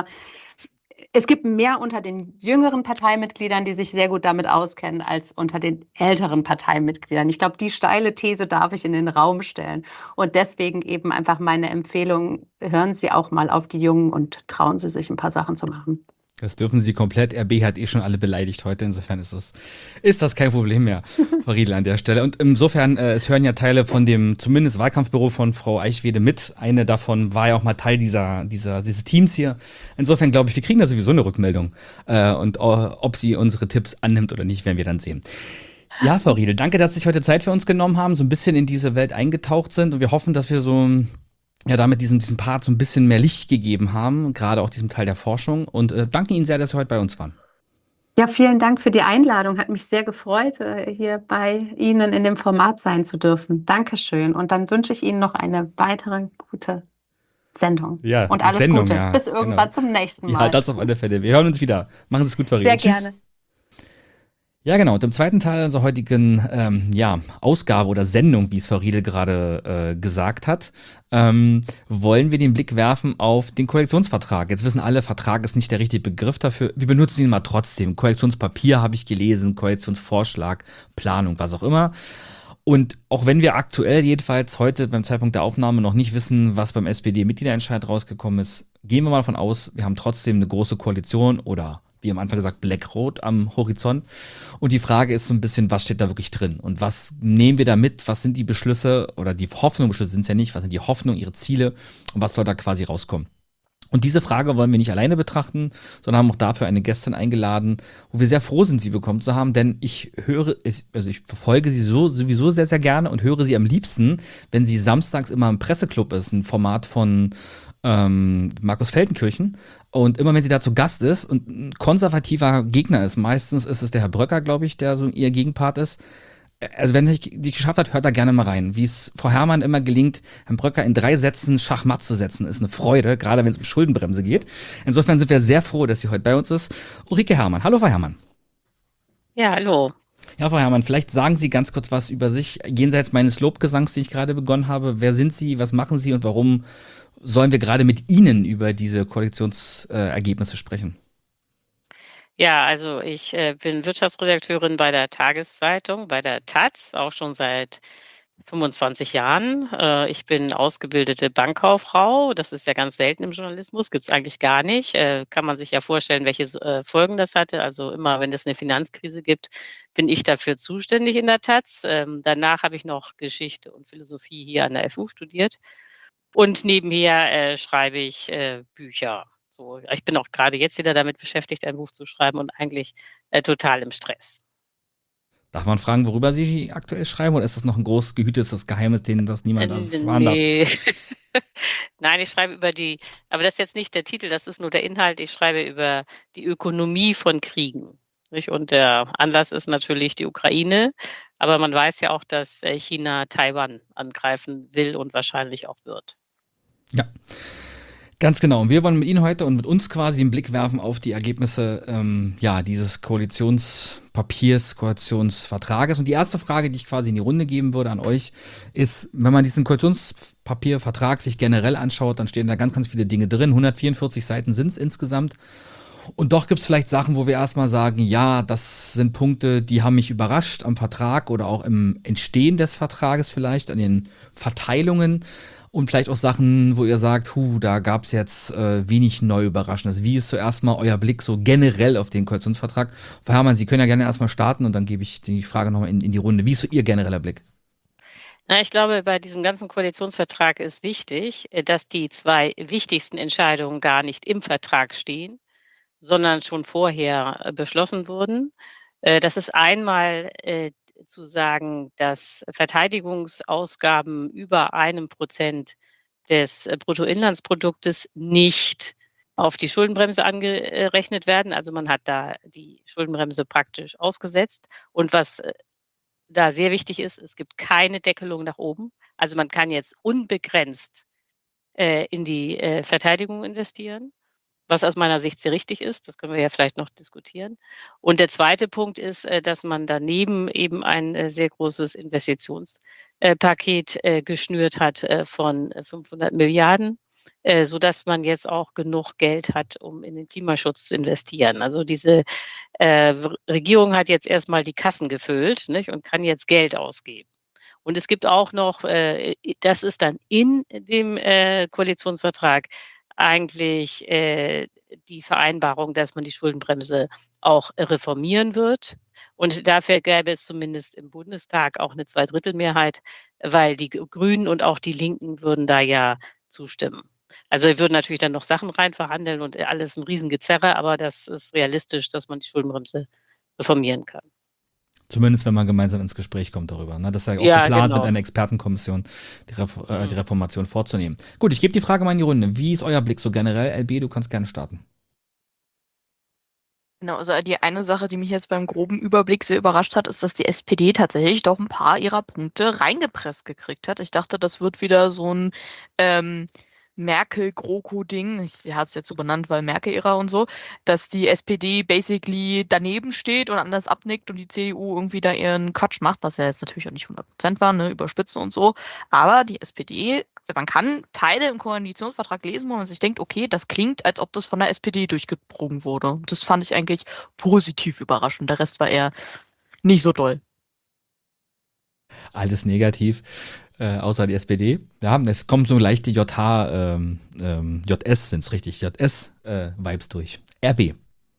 S10: es gibt mehr unter den jüngeren Parteimitgliedern, die sich sehr gut damit auskennen, als unter den älteren Parteimitgliedern. Ich glaube, die steile These darf ich in den Raum stellen. Und deswegen eben einfach meine Empfehlung, hören Sie auch mal auf die Jungen und trauen Sie sich, ein paar Sachen zu machen.
S1: Das dürfen Sie komplett. R B hat eh schon alle beleidigt heute. Insofern ist das, ist das kein Problem mehr, Frau Riedl an der Stelle. Und insofern, äh, es hören ja Teile von dem zumindest Wahlkampfbüro von Frau Eichwede mit. Eine davon war ja auch mal Teil dieser, dieser, dieses Teams hier. Insofern glaube ich, wir kriegen da sowieso eine Rückmeldung. Äh, und uh, ob sie unsere Tipps annimmt oder nicht, werden wir dann sehen. Ja, Frau Riedl, danke, dass Sie sich heute Zeit für uns genommen haben, so ein bisschen in diese Welt eingetaucht sind. Und wir hoffen, dass wir so ja damit diesen, diesen Part so ein bisschen mehr Licht gegeben haben, gerade auch diesem Teil der Forschung. Und äh, danke Ihnen sehr, dass Sie heute bei uns waren.
S10: Ja, vielen Dank für die Einladung. Hat mich sehr gefreut, hier bei Ihnen in dem Format sein zu dürfen. Dankeschön. Und dann wünsche ich Ihnen noch eine weitere gute Sendung.
S1: Ja,
S10: Und alles
S1: Sendung,
S10: Gute.
S1: ja,
S10: Bis irgendwann
S1: genau.
S10: zum nächsten Mal.
S1: Ja, das auf alle Fälle. Wir hören uns wieder. Machen Sie es gut, Faride.
S10: Sehr
S1: Tschüss.
S10: gerne.
S1: Ja, genau. Und im zweiten Teil unserer heutigen ähm, ja, Ausgabe oder Sendung, wie es Faride gerade äh, gesagt hat, ähm, wollen wir den Blick werfen auf den Koalitionsvertrag. Jetzt wissen alle, Vertrag ist nicht der richtige Begriff dafür. Wir benutzen ihn mal trotzdem. Koalitionspapier habe ich gelesen, Koalitionsvorschlag, Planung, was auch immer. Und auch wenn wir aktuell jedenfalls heute beim Zeitpunkt der Aufnahme noch nicht wissen, was beim S P D-Mitgliederentscheid rausgekommen ist, gehen wir mal davon aus, wir haben trotzdem eine große Koalition oder wie am Anfang gesagt, Black-Rot am Horizont. Und die Frage ist so ein bisschen, was steht da wirklich drin? Und was nehmen wir da mit? Was sind die Beschlüsse oder die Hoffnungen, Beschlüsse sind es ja nicht, was sind die Hoffnungen, ihre Ziele und was soll da quasi rauskommen? Und diese Frage wollen wir nicht alleine betrachten, sondern haben auch dafür eine Gästin eingeladen, wo wir sehr froh sind, sie bekommen zu haben, denn ich höre, also ich verfolge sie so sowieso sehr, sehr gerne und höre sie am liebsten, wenn sie samstags immer im Presseclub ist, ein Format von ähm, Markus Feldenkirchen. Und immer wenn sie da zu Gast ist und ein konservativer Gegner ist, meistens ist es der Herr Bröcker, glaube ich, der so ihr Gegenpart ist. Also wenn er die geschafft hat, hört da gerne mal rein. Wie es Frau Herrmann immer gelingt, Herrn Bröcker in drei Sätzen Schachmatt zu setzen, ist eine Freude, gerade wenn es um Schuldenbremse geht. Insofern sind wir sehr froh, dass sie heute bei uns ist. Ulrike Herrmann. Hallo, Frau Herrmann.
S11: Ja, hallo.
S1: Ja, Frau Herrmann, vielleicht sagen Sie ganz kurz was über sich, jenseits meines Lobgesangs, den ich gerade begonnen habe. Wer sind Sie, was machen Sie und warum sollen wir gerade mit Ihnen über diese Koalitionsergebnisse äh, sprechen?
S11: Ja, also ich äh, bin Wirtschaftsredakteurin bei der Tageszeitung, bei der Taz, auch schon seit fünfundzwanzig Jahren. Äh, ich bin ausgebildete Bankkauffrau. Das ist ja ganz selten im Journalismus, gibt es eigentlich gar nicht. Äh, kann man sich ja vorstellen, welche äh, Folgen das hatte. Also immer, wenn es eine Finanzkrise gibt, bin ich dafür zuständig in der Taz. Ähm, danach habe ich noch Geschichte und Philosophie hier an der F U studiert. Und nebenher äh, schreibe ich äh, Bücher. So, ich bin auch gerade jetzt wieder damit beschäftigt, ein Buch zu schreiben und eigentlich äh, total im Stress.
S1: Darf man fragen, worüber Sie aktuell schreiben, oder ist das noch ein groß gehütetes Geheimnis, den das niemand
S11: Äh,
S1: erfahren darf?
S11: nee. Nein, ich schreibe über die, aber das ist jetzt nicht der Titel, das ist nur der Inhalt. Ich schreibe über die Ökonomie von Kriegen. Nicht? Und der Anlass ist natürlich die Ukraine, aber man weiß ja auch, dass äh, China Taiwan angreifen will und wahrscheinlich auch wird.
S1: Ja, ganz genau. Und wir wollen mit Ihnen heute und mit uns quasi den Blick werfen auf die Ergebnisse ähm, ja, dieses Koalitionspapiers, Koalitionsvertrages. Und die erste Frage, die ich quasi in die Runde geben würde an euch, ist, wenn man diesen Koalitionspapiervertrag sich generell anschaut, dann stehen da ganz, ganz viele Dinge drin. hundertvierundvierzig Seiten sind es insgesamt. Und doch gibt es vielleicht Sachen, wo wir erstmal sagen, ja, das sind Punkte, die haben mich überrascht am Vertrag oder auch im Entstehen des Vertrages vielleicht, an den Verteilungen. Und vielleicht auch Sachen, wo ihr sagt, hu, da gab es jetzt äh, wenig neu Überraschendes. Wie ist zuerst mal euer Blick so generell auf den Koalitionsvertrag? Frau Herrmann, Sie können ja gerne erstmal starten und dann gebe ich die Frage nochmal in, in die Runde. Wie ist so Ihr genereller Blick?
S11: Na, ich glaube, bei diesem ganzen Koalitionsvertrag ist wichtig, dass die zwei wichtigsten Entscheidungen gar nicht im Vertrag stehen, sondern schon vorher beschlossen wurden. Das ist einmal zu sagen, dass Verteidigungsausgaben über einem Prozent des Bruttoinlandsproduktes nicht auf die Schuldenbremse angerechnet werden. Also man hat da die Schuldenbremse praktisch ausgesetzt. Und was da sehr wichtig ist, es gibt keine Deckelung nach oben. Also man kann jetzt unbegrenzt äh, in die äh, Verteidigung investieren, was aus meiner Sicht sehr richtig ist. Das können wir ja vielleicht noch diskutieren. Und der zweite Punkt ist, äh, dass man daneben eben ein äh, sehr großes Investitionspaket äh, geschnürt hat äh, von fünfhundert Milliarden, äh, sodass man jetzt auch genug Geld hat, um in den Klimaschutz zu investieren. Also diese äh, Regierung hat jetzt erstmal die Kassen gefüllt, nicht, und kann jetzt Geld ausgeben. Und es gibt auch noch, äh, das ist dann in dem äh, Koalitionsvertrag, eigentlich äh, die Vereinbarung, dass man die Schuldenbremse auch reformieren wird. Und dafür gäbe es zumindest im Bundestag auch eine Zweidrittelmehrheit, weil die Grünen und auch die Linken würden da ja zustimmen. Also wir würden natürlich dann noch Sachen rein verhandeln und alles ein Riesengezerre, aber das ist realistisch, dass man die Schuldenbremse reformieren kann.
S1: Zumindest, wenn man gemeinsam ins Gespräch kommt darüber. Ne? Das ist ja auch
S11: Ja,
S1: geplant,
S11: genau.
S1: mit einer Expertenkommission die, Ref- äh, die Reformation vorzunehmen. Gut, ich gebe die Frage mal in die Runde. Wie ist euer Blick so generell? L B, du kannst gerne starten.
S8: Genau, also die eine Sache, die mich jetzt beim groben Überblick sehr überrascht hat, ist, dass die S P D tatsächlich doch ein paar ihrer Punkte reingepresst gekriegt hat. Ich dachte, das wird wieder so ein ähm, Merkel-GroKo-Ding, ich- sie hat es jetzt so benannt, weil Merkel-Ära und so, dass die S P D basically daneben steht und anders abnickt und die C D U irgendwie da ihren Quatsch macht, was ja jetzt natürlich auch nicht hundert Prozent war, ne, überspitze und so. Aber die S P D, man kann Teile im Koalitionsvertrag lesen, wo man sich denkt, okay, das klingt, als ob das von der S P D durchgebogen wurde. Und das fand ich eigentlich positiv überraschend. Der Rest war eher nicht so doll.
S1: Alles negativ, äh, außer die S P D. Ja, es kommen so leichte J H, ähm, ähm, J S sind es richtig, J S-Vibes durch. R B.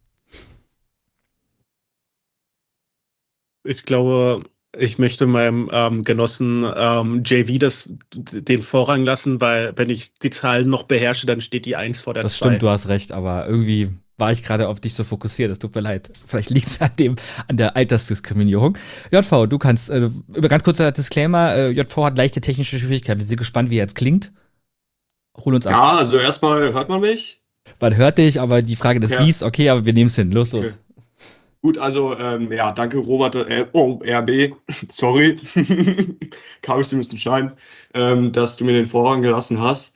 S7: Ich glaube, ich möchte meinem ähm, Genossen ähm, J V das, den Vorrang lassen, weil wenn ich die Zahlen noch beherrsche, dann steht die eins vor der
S1: Das
S7: zwei.
S1: stimmt, du hast recht, aber irgendwie war ich gerade auf dich so fokussiert. Es tut mir leid. Vielleicht liegt es an dem, an der Altersdiskriminierung. J V, du kannst, äh, über ganz kurzer Disclaimer, äh, J V hat leichte technische Schwierigkeiten. Wir sind gespannt, wie er jetzt klingt. Hol uns ab.
S12: Ja, also erstmal hört man mich.
S1: Man hört dich, aber die Frage des
S12: Ja.
S1: Wies, okay, aber wir nehmen es hin. Los, los.
S12: Okay. Gut, also ähm, ja, danke Robert, äh, oh, R B, sorry, kam ich ein bisschen schneiden, ähm, dass du mir den Vorrang gelassen hast.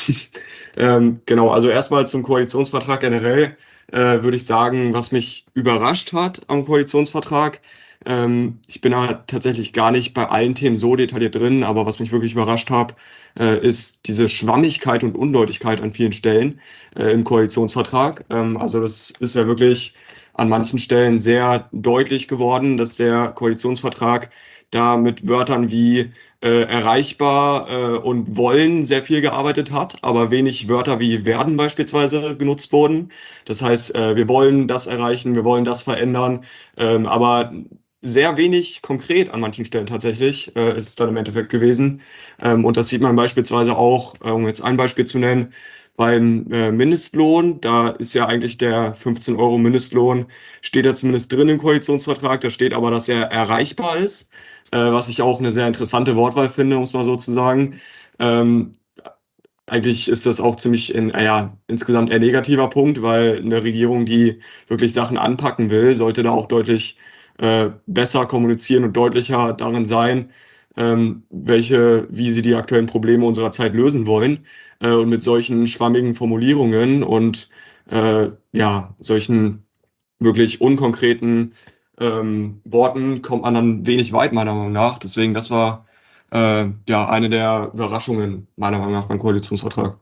S12: ähm, genau, also erstmal zum Koalitionsvertrag generell äh, würde ich sagen, was mich überrascht hat am Koalitionsvertrag. Ähm, ich bin da tatsächlich gar nicht bei allen Themen so detailliert drin, aber was mich wirklich überrascht hat, äh, ist diese Schwammigkeit und Undeutigkeit an vielen Stellen äh, im Koalitionsvertrag. Ähm, also das ist ja wirklich an manchen Stellen sehr deutlich geworden, dass der Koalitionsvertrag da mit Wörtern wie äh, erreichbar äh, und wollen sehr viel gearbeitet hat, aber wenig Wörter wie werden beispielsweise genutzt wurden. Das heißt, äh, wir wollen das erreichen, wir wollen das verändern, ähm, aber sehr wenig konkret an manchen Stellen tatsächlich äh, ist es dann im Endeffekt gewesen. Ähm, und das sieht man beispielsweise auch, äh, um jetzt ein Beispiel zu nennen, beim äh, Mindestlohn. Da ist ja eigentlich der fünfzehn Euro Mindestlohn, steht ja zumindest drin im Koalitionsvertrag, da steht aber, dass er erreichbar ist, äh, was ich auch eine sehr interessante Wortwahl finde, um es mal so zu sagen. Ähm, eigentlich ist das auch ziemlich in, äh, ja, insgesamt eher negativer Punkt, weil eine Regierung, die wirklich Sachen anpacken will, sollte da auch deutlich äh, besser kommunizieren und deutlicher darin sein, ähm, welche, wie sie die aktuellen Probleme unserer Zeit lösen wollen. Äh, und mit solchen schwammigen Formulierungen und äh, ja, solchen wirklich unkonkreten ähm, Worten kommt man dann wenig weit, meiner Meinung nach. Deswegen, das war äh, ja eine der Überraschungen, meiner Meinung nach, beim Koalitionsvertrag.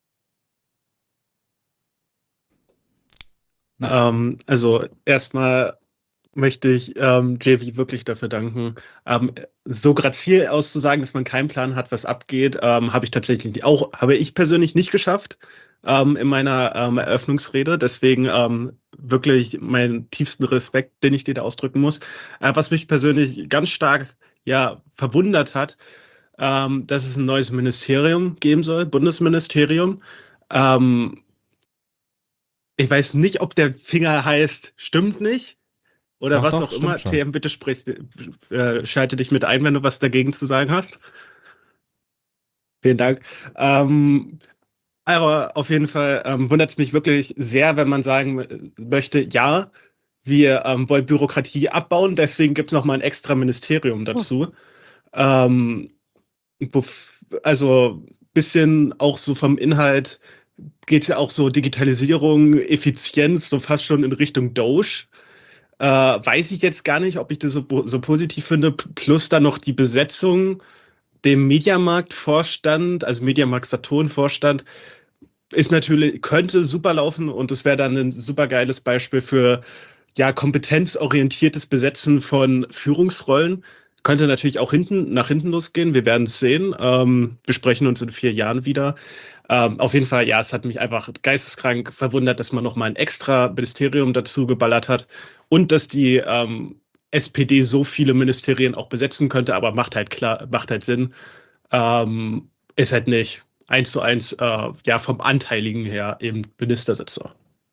S7: Ähm, also erstmal möchte ich ähm, J V wirklich dafür danken. Ähm, so grazil auszusagen, dass man keinen Plan hat, was abgeht, ähm, habe ich tatsächlich auch, habe ich persönlich nicht geschafft ähm, in meiner ähm, Eröffnungsrede. Deswegen ähm, wirklich meinen tiefsten Respekt, den ich dir da ausdrücken muss. Äh, was mich persönlich ganz stark ja, verwundert hat, ähm, dass es ein neues Ministerium geben soll, Bundesministerium. Ähm, ich weiß nicht, ob der Finger heißt, stimmt nicht. Oder
S1: Doch,
S7: was
S1: doch,
S7: auch
S1: stimmt
S7: immer.
S1: schon.
S7: T M, bitte sprich, äh, schalte dich mit ein, wenn du was dagegen zu sagen hast. Vielen Dank. Ähm, aber auf jeden Fall ähm, wundert es mich wirklich sehr, wenn man sagen möchte, ja, wir ähm, wollen Bürokratie abbauen, deswegen gibt es nochmal ein extra Ministerium dazu. Ähm, wo, also ein bisschen auch so vom Inhalt geht es ja auch so Digitalisierung, Effizienz, so fast schon in Richtung Doge. Äh, weiß ich jetzt gar nicht, ob ich das so, so positiv finde. Plus dann noch die Besetzung, dem Mediamarkt-Vorstand, also Mediamarkt-Saturn-Vorstand, ist natürlich, könnte super laufen und es wäre dann ein super geiles Beispiel für ja, kompetenzorientiertes Besetzen von Führungsrollen. Könnte natürlich auch hinten, nach hinten losgehen. Wir werden es sehen. Ähm, wir sprechen uns in vier Jahren wieder. Ähm, auf jeden Fall, ja, es hat mich einfach geisteskrank verwundert, dass man nochmal ein extra Ministerium dazu geballert hat und dass die ähm, S P D so viele Ministerien auch besetzen könnte, aber macht halt klar, macht halt Sinn. Ähm, ist halt nicht eins zu eins, äh, ja, vom Anteiligen her eben Ministersitzer.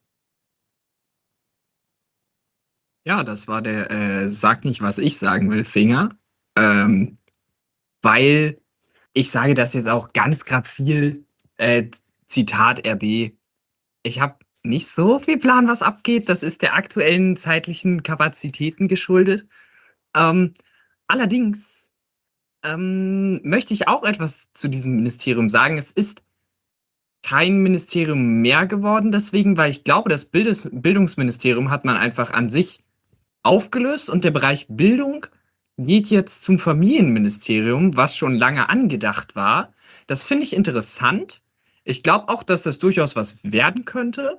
S6: Ja, das war der äh, Sag nicht, was ich sagen will, Finger. Ähm, weil ich sage das jetzt auch ganz grazil, äh, Zitat R B. Ich habe nicht so viel Plan, was abgeht. Das ist der aktuellen zeitlichen Kapazitäten geschuldet. Ähm, allerdings ähm, möchte ich auch etwas zu diesem Ministerium sagen. Es ist kein Ministerium mehr geworden deswegen, weil ich glaube, das Bildes Bildungsministerium hat man einfach an sich aufgelöst und der Bereich Bildung geht jetzt zum Familienministerium, was schon lange angedacht war. Das finde ich interessant. Ich glaube auch, dass das durchaus was werden könnte.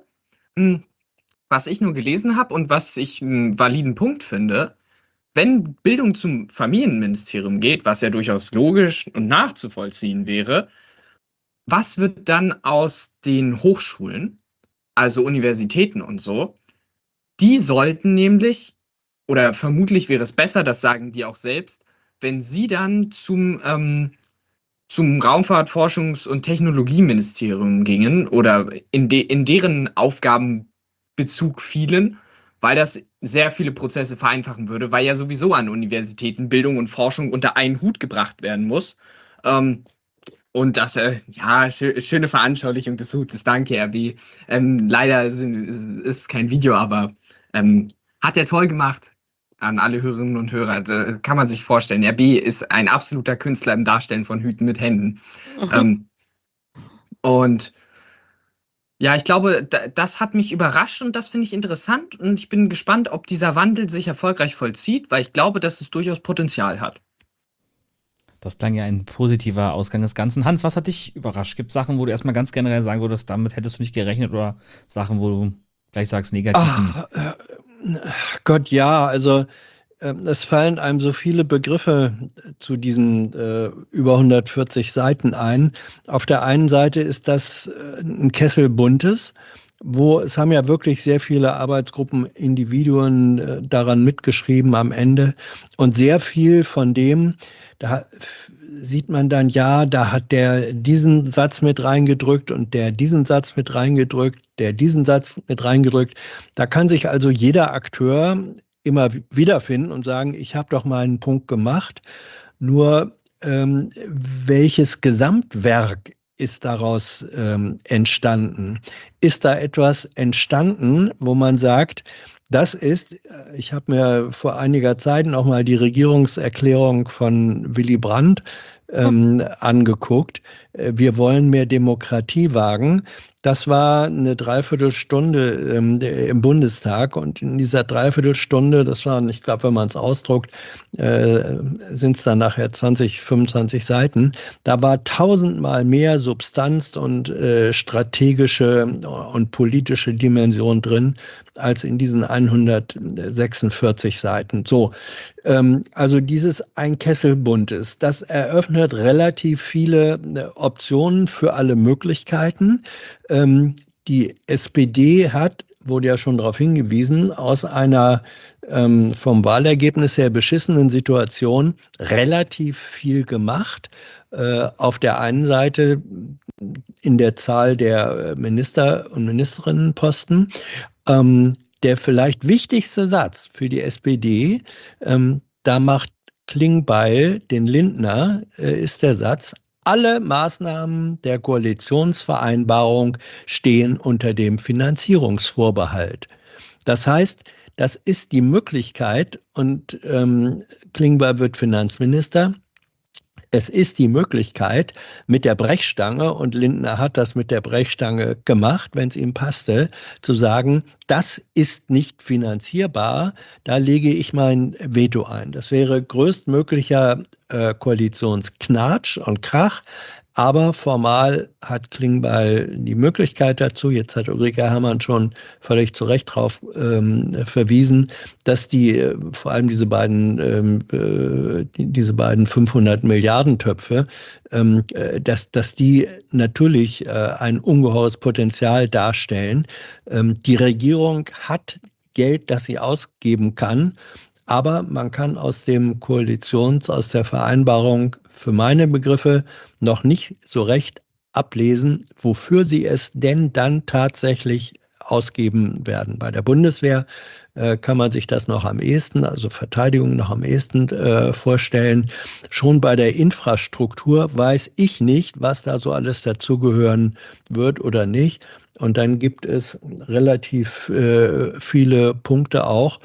S6: Was ich nur gelesen habe und was ich einen validen Punkt finde, wenn Bildung zum Familienministerium geht, was ja durchaus logisch und nachzuvollziehen wäre, was wird dann aus den Hochschulen, also Universitäten und so? Die sollten nämlich, oder vermutlich wäre es besser, das sagen die auch selbst, wenn sie dann zum, ähm, zum Raumfahrt-, Forschungs- und Technologieministerium gingen oder in, de in deren Aufgabenbezug fielen, weil das sehr viele Prozesse vereinfachen würde, weil ja sowieso an Universitäten Bildung und Forschung unter einen Hut gebracht werden muss. Ähm, Und das, äh, ja, schö schöne Veranschaulichung des Hutes, danke, R B. Ähm, leider ist, ist kein Video, aber ähm, hat er toll gemacht an alle Hörerinnen und Hörer. Da kann man sich vorstellen, R B ist ein absoluter Künstler im Darstellen von Hüten mit Händen. Mhm. Ähm, und ja, ich glaube, da, das hat mich überrascht und das finde ich interessant und ich bin gespannt, ob dieser Wandel sich erfolgreich vollzieht, weil ich glaube, dass es durchaus Potenzial hat.
S1: Das klang ja ein positiver Ausgang des Ganzen. Hans, was hat dich überrascht? Gibt es Sachen, wo du erstmal ganz generell sagen würdest, damit hättest du nicht gerechnet oder Sachen, wo du gleich sagst, negativ?
S9: Ach, äh, Gott, ja, also äh, es fallen einem so viele Begriffe zu diesen äh, über hundertvierzig Seiten ein. Auf der einen Seite ist das äh, ein Kessel Buntes, wo es haben ja wirklich sehr viele Arbeitsgruppen, Individuen äh, daran mitgeschrieben am Ende und sehr viel von dem, da sieht man dann, ja, da hat der diesen Satz mit reingedrückt und der diesen Satz mit reingedrückt, der diesen Satz mit reingedrückt. Da kann sich also jeder Akteur immer wiederfinden und sagen, ich habe doch mal einen Punkt gemacht. Nur ähm, welches Gesamtwerk ist daraus ähm, entstanden? Ist da etwas entstanden, wo man sagt, das ist, ich habe mir vor einiger Zeit noch mal die Regierungserklärung von Willy Brandt ähm, angeguckt. Wir wollen mehr Demokratie wagen. Das war eine Dreiviertelstunde ähm, im Bundestag und in dieser Dreiviertelstunde, das waren, ich glaube, wenn man es ausdruckt, äh, sind es dann nachher zwanzig, fünfundzwanzig Seiten. Da war tausendmal mehr Substanz und äh, strategische und politische Dimension drin als in diesen hundertsechsundvierzig Seiten. So, ähm, also dieses Ein Kessel Buntes, das eröffnet relativ viele äh, Optionen für alle Möglichkeiten. Ähm, die S P D hat, wurde ja schon darauf hingewiesen, aus einer ähm, vom Wahlergebnis her beschissenen Situation relativ viel gemacht. Äh, auf der einen Seite in der Zahl der Minister- und Ministerinnenposten. Ähm, der vielleicht wichtigste Satz für die S P D, ähm, da macht Klingbeil den Lindner, äh, ist der Satz, alle Maßnahmen der Koalitionsvereinbarung stehen unter dem Finanzierungsvorbehalt. Das heißt, das ist die Möglichkeit, und ähm, Klingbeil wird Finanzminister, es ist die Möglichkeit mit der Brechstange, und Lindner hat das mit der Brechstange gemacht, wenn es ihm passte, zu sagen, das ist nicht finanzierbar, da lege ich mein Veto ein. Das wäre größtmöglicher äh, Koalitionsknatsch und Krach, aber formal hat Klingbeil die Möglichkeit dazu, jetzt hat Ulrike Herrmann schon völlig zu Recht darauf ähm, verwiesen, dass die, äh, vor allem diese beiden, ähm, äh, die, diese beiden fünfhundert Milliarden Töpfe, ähm, äh, dass, dass die natürlich äh, ein ungeheures Potenzial darstellen. Ähm, die Regierung hat Geld, das sie ausgeben kann, aber man kann aus dem Koalitions-, aus der Vereinbarung für meine Begriffe noch nicht so recht ablesen, wofür sie es denn dann tatsächlich ausgeben werden. Bei der Bundeswehr äh, kann man sich das noch am ehesten, also Verteidigung noch am ehesten äh, vorstellen. Schon bei der Infrastruktur weiß ich nicht, was da so alles dazugehören wird oder nicht. Und dann gibt es relativ äh, viele Punkte auch,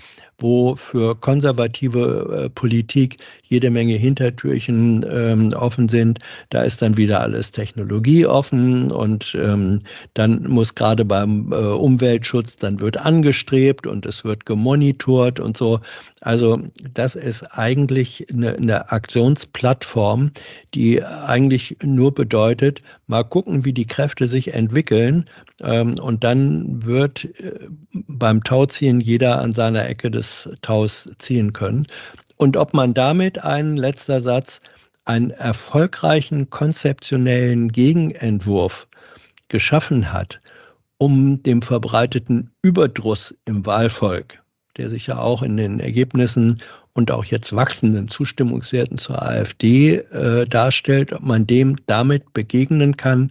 S9: wo für konservative äh, Politik jede Menge Hintertürchen ähm, offen sind. Da ist dann wieder alles technologieoffen und ähm, dann muss gerade beim äh, Umweltschutz, dann wird angestrebt und es wird gemonitort und so. Also das ist eigentlich eine, eine Aktionsplattform, die eigentlich nur bedeutet, mal gucken, wie die Kräfte sich entwickeln ähm, und dann wird äh, beim Tauziehen jeder an seiner Ecke des Taus ziehen können. Und ob man damit, ein letzter Satz, einen erfolgreichen konzeptionellen Gegenentwurf geschaffen hat, um dem verbreiteten Überdruss im Wahlvolk, der sich ja auch in den Ergebnissen und auch jetzt wachsenden Zustimmungswerten zur AfD äh, darstellt, ob man dem damit begegnen kann,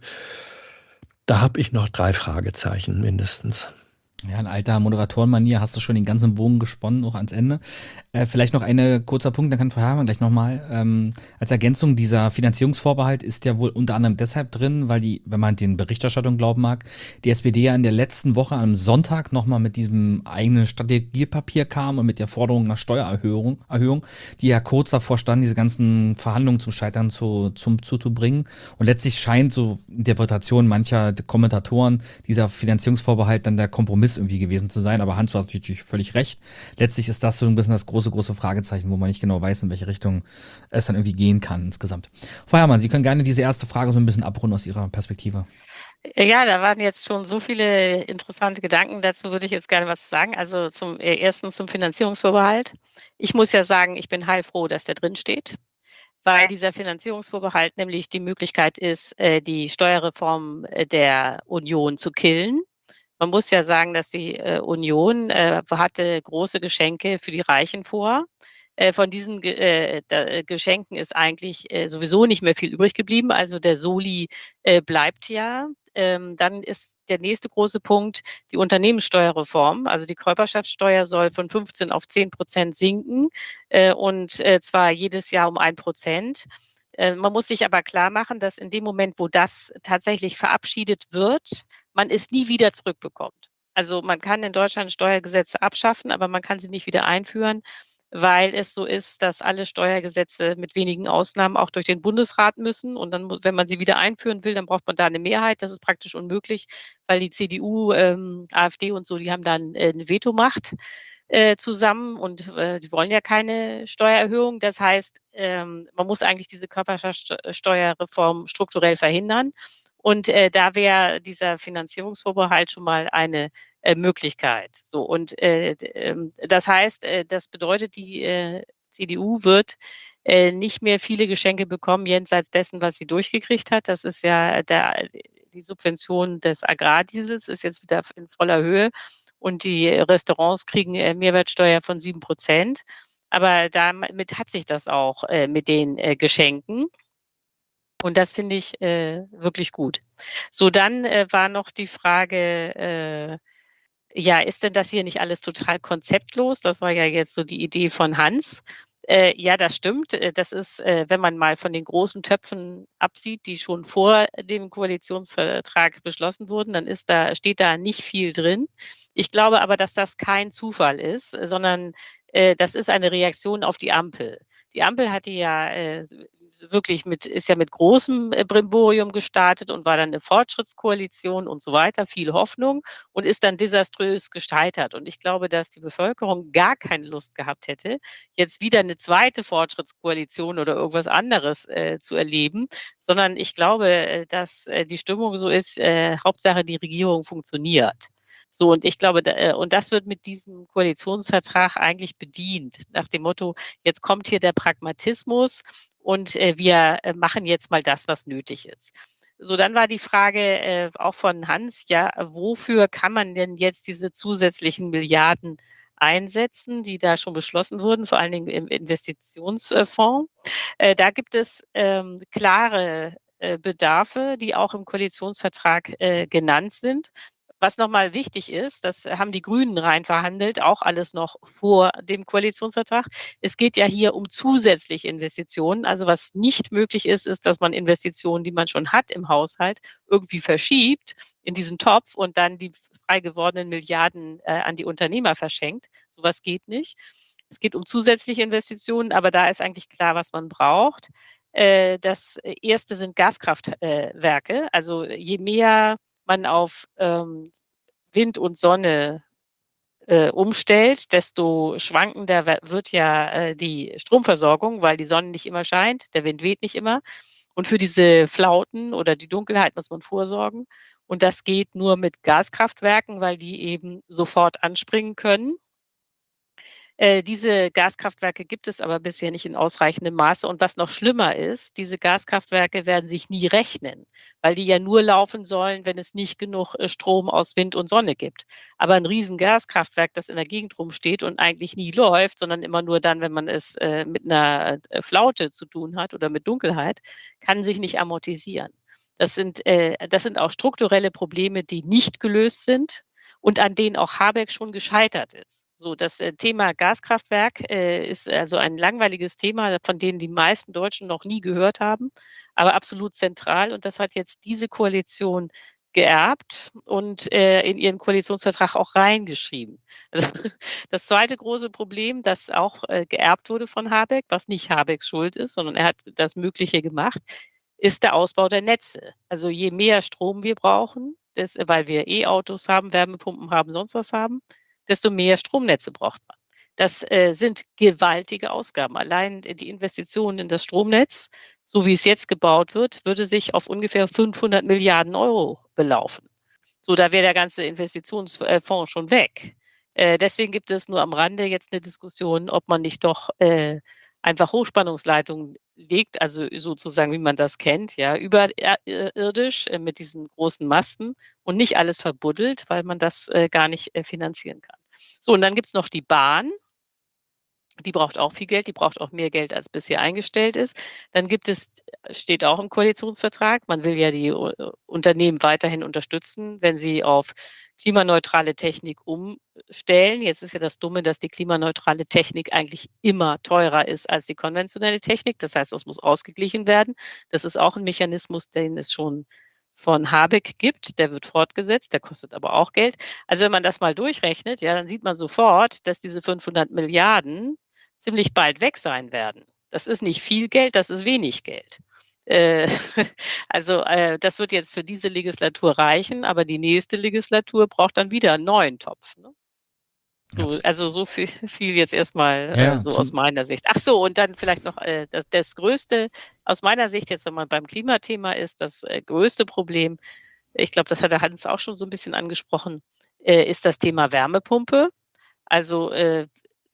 S9: da habe ich noch drei Fragezeichen mindestens.
S1: Ja, in alter Moderatorenmanier hast du schon den ganzen Bogen gesponnen, auch ans Ende. Äh, vielleicht noch ein kurzer Punkt, dann kann Frau Herrmann gleich nochmal. Ähm, als Ergänzung, dieser Finanzierungsvorbehalt ist ja wohl unter anderem deshalb drin, weil die, wenn man den Berichterstattungen glauben mag, die S P D ja in der letzten Woche am Sonntag nochmal mit diesem eigenen Strategiepapier kam und mit der Forderung nach Steuererhöhung, Erhöhung, die ja kurz davor standen, diese ganzen Verhandlungen zum Scheitern zu, zum, zuzubringen. Und letztlich scheint so Interpretation mancher Kommentatoren dieser Finanzierungsvorbehalt dann der Kompromiss irgendwie gewesen zu sein, aber Hans, du hast natürlich völlig recht. Letztlich ist das so ein bisschen das große, große Fragezeichen, wo man nicht genau weiß, in welche Richtung es dann irgendwie gehen kann insgesamt. Frau Herrmann, Sie können gerne diese erste Frage so ein bisschen abrunden aus Ihrer Perspektive.
S11: Ja, da waren jetzt schon so viele interessante Gedanken. Dazu würde ich jetzt gerne was sagen. Also zum äh, ersten zum Finanzierungsvorbehalt. Ich muss ja sagen, ich bin heilfroh, dass der drin steht, weil dieser Finanzierungsvorbehalt nämlich die Möglichkeit ist, äh, die Steuerreform äh, der Union zu killen. Man muss ja sagen, dass die äh, Union äh, hatte große Geschenke für die Reichen vor. Äh, von diesen äh, da, Geschenken ist eigentlich äh, sowieso nicht mehr viel übrig geblieben. Also der Soli äh, bleibt ja. Ähm, dann ist der nächste große Punkt die Unternehmenssteuerreform. Also die Körperschaftsteuer soll von fünfzehn auf zehn Prozent sinken äh, und äh, zwar jedes Jahr um ein Prozent. Man muss sich aber klar machen, dass in dem Moment, wo das tatsächlich verabschiedet wird, man es nie wieder zurückbekommt. Also man kann in Deutschland Steuergesetze abschaffen, aber man kann sie nicht wieder einführen, weil es so ist, dass alle Steuergesetze mit wenigen Ausnahmen auch durch den Bundesrat müssen. Und dann, wenn man sie wieder einführen will, dann braucht man da eine Mehrheit. Das ist praktisch unmöglich, weil die C D U, ähm, AfD und so, die haben dann äh, eine Vetomacht äh, zusammen und äh, die wollen ja keine Steuererhöhung. Das heißt, ähm, man muss eigentlich diese Körperschaftsteuerreform strukturell verhindern. Und äh, da wäre dieser Finanzierungsvorbehalt schon mal eine äh, Möglichkeit. So, und äh, äh, das heißt, äh, das bedeutet, die äh, C D U wird äh, nicht mehr viele Geschenke bekommen, jenseits dessen, was sie durchgekriegt hat. Das ist ja der, die Subvention des Agrardiesels ist jetzt wieder in voller Höhe. Und die Restaurants kriegen äh, Mehrwertsteuer von sieben Prozent. Aber damit hat sich das auch äh, mit den äh, Geschenken. Und das finde ich äh, wirklich gut. So, dann äh, war noch die Frage, äh, ja, ist denn das hier nicht alles total konzeptlos? Das war ja jetzt so die Idee von Hans. Äh, ja, das stimmt. Das ist, äh, wenn man mal von den großen Töpfen absieht, die schon vor dem Koalitionsvertrag beschlossen wurden, dann ist da, steht da nicht viel drin. Ich glaube aber, dass das kein Zufall ist, sondern äh, das ist eine Reaktion auf die Ampel. Die Ampel hatte ja äh, wirklich mit, ist ja mit großem äh, Brimborium gestartet und war dann eine Fortschrittskoalition und so weiter, viel Hoffnung und ist dann desaströs gescheitert. Und ich glaube, dass die Bevölkerung gar keine Lust gehabt hätte, jetzt wieder eine zweite Fortschrittskoalition oder irgendwas anderes äh, zu erleben, sondern ich glaube, äh, dass äh, die Stimmung so ist, äh, Hauptsache die Regierung funktioniert. So, und ich glaube, da, und das wird mit diesem Koalitionsvertrag eigentlich bedient, nach dem Motto, jetzt kommt hier der Pragmatismus und äh, wir äh, machen jetzt mal das, was nötig ist. So, dann war die Frage äh, auch von Hans, ja, wofür kann man denn jetzt diese zusätzlichen Milliarden einsetzen, die da schon beschlossen wurden, vor allen Dingen im Investitionsfonds? Äh, da gibt es ähm, klare äh, Bedarfe, die auch im Koalitionsvertrag äh, genannt sind. Was nochmal wichtig ist, das haben die Grünen rein verhandelt, auch alles noch vor dem Koalitionsvertrag. Es geht ja hier um zusätzliche Investitionen. Also was nicht möglich ist, ist, dass man Investitionen, die man schon hat im Haushalt, irgendwie verschiebt in diesen Topf und dann die frei gewordenen Milliarden äh, an die Unternehmer verschenkt. Sowas geht nicht. Es geht um zusätzliche Investitionen, aber da ist eigentlich klar, was man braucht. Äh, das erste sind Gaskraftwerke. Äh, also je mehr man auf ähm, Wind und Sonne äh, umstellt, desto schwankender wird ja äh, die Stromversorgung, weil die Sonne nicht immer scheint, der Wind weht nicht immer. Und für diese Flauten oder die Dunkelheit muss man vorsorgen. Und das geht nur mit Gaskraftwerken, weil die eben sofort anspringen können. Äh, diese Gaskraftwerke gibt es aber bisher nicht in ausreichendem Maße. Und was noch schlimmer ist, diese Gaskraftwerke werden sich nie rechnen, weil die ja nur laufen sollen, wenn es nicht genug äh, Strom aus Wind und Sonne gibt. Aber ein riesen Gaskraftwerk, das in der Gegend rumsteht und eigentlich nie läuft, sondern immer nur dann, wenn man es äh, mit einer äh, Flaute zu tun hat oder mit Dunkelheit, kann sich nicht amortisieren. Das sind, äh, das sind auch strukturelle Probleme, die nicht gelöst sind und an denen auch Habeck schon gescheitert ist. So, das äh, Thema Gaskraftwerk äh, ist also ein langweiliges Thema, von dem die meisten Deutschen noch nie gehört haben, aber absolut zentral. Und das hat jetzt diese Koalition geerbt und äh, in ihren Koalitionsvertrag auch reingeschrieben. Also, das zweite große Problem, das auch äh, geerbt wurde von Habeck, was nicht Habecks Schuld ist, sondern er hat das Mögliche gemacht, ist der Ausbau der Netze. Also je mehr Strom wir brauchen, das, weil wir E-Autos haben, Wärmepumpen haben, sonst was haben, desto mehr Stromnetze braucht man. Das äh, sind gewaltige Ausgaben. Allein die Investitionen in das Stromnetz, so wie es jetzt gebaut wird, würde sich auf ungefähr fünfhundert Milliarden Euro belaufen. So, da wäre der ganze Investitionsfonds schon weg. Äh, deswegen gibt es nur am Rande jetzt eine Diskussion, ob man nicht doch äh, einfach Hochspannungsleitungen legt, also sozusagen, wie man das kennt, ja, überirdisch äh, mit diesen großen Masten und nicht alles verbuddelt, weil man das äh, gar nicht äh, finanzieren kann. So, und dann gibt es noch die Bahn. Die braucht auch viel Geld, die braucht auch mehr Geld, als bisher eingestellt ist. Dann gibt es, steht auch im Koalitionsvertrag, man will ja die uh, Unternehmen weiterhin unterstützen, wenn sie auf klimaneutrale Technik umstellen. Jetzt ist ja das Dumme, dass die klimaneutrale Technik eigentlich immer teurer ist als die konventionelle Technik. Das heißt, das muss ausgeglichen werden. Das ist auch ein Mechanismus, den es schon von Habeck gibt, der wird fortgesetzt, der kostet aber auch Geld. Also wenn man das mal durchrechnet, ja, dann sieht man sofort, dass diese fünfhundert Milliarden ziemlich bald weg sein werden. Das ist nicht viel Geld, das ist wenig Geld. Äh, also äh, das wird jetzt für diese Legislatur reichen, aber die nächste Legislatur braucht dann wieder einen neuen Topf. Ne? So, also so viel, viel jetzt erstmal
S1: Ja,
S11: äh, so
S1: zum-
S11: aus meiner Sicht. Ach so, und dann vielleicht noch äh, das, das größte, aus meiner Sicht jetzt, wenn man beim Klimathema ist, das äh, größte Problem, ich glaube, das hat der Hans auch schon so ein bisschen angesprochen, äh, ist das Thema Wärmepumpe. Also äh,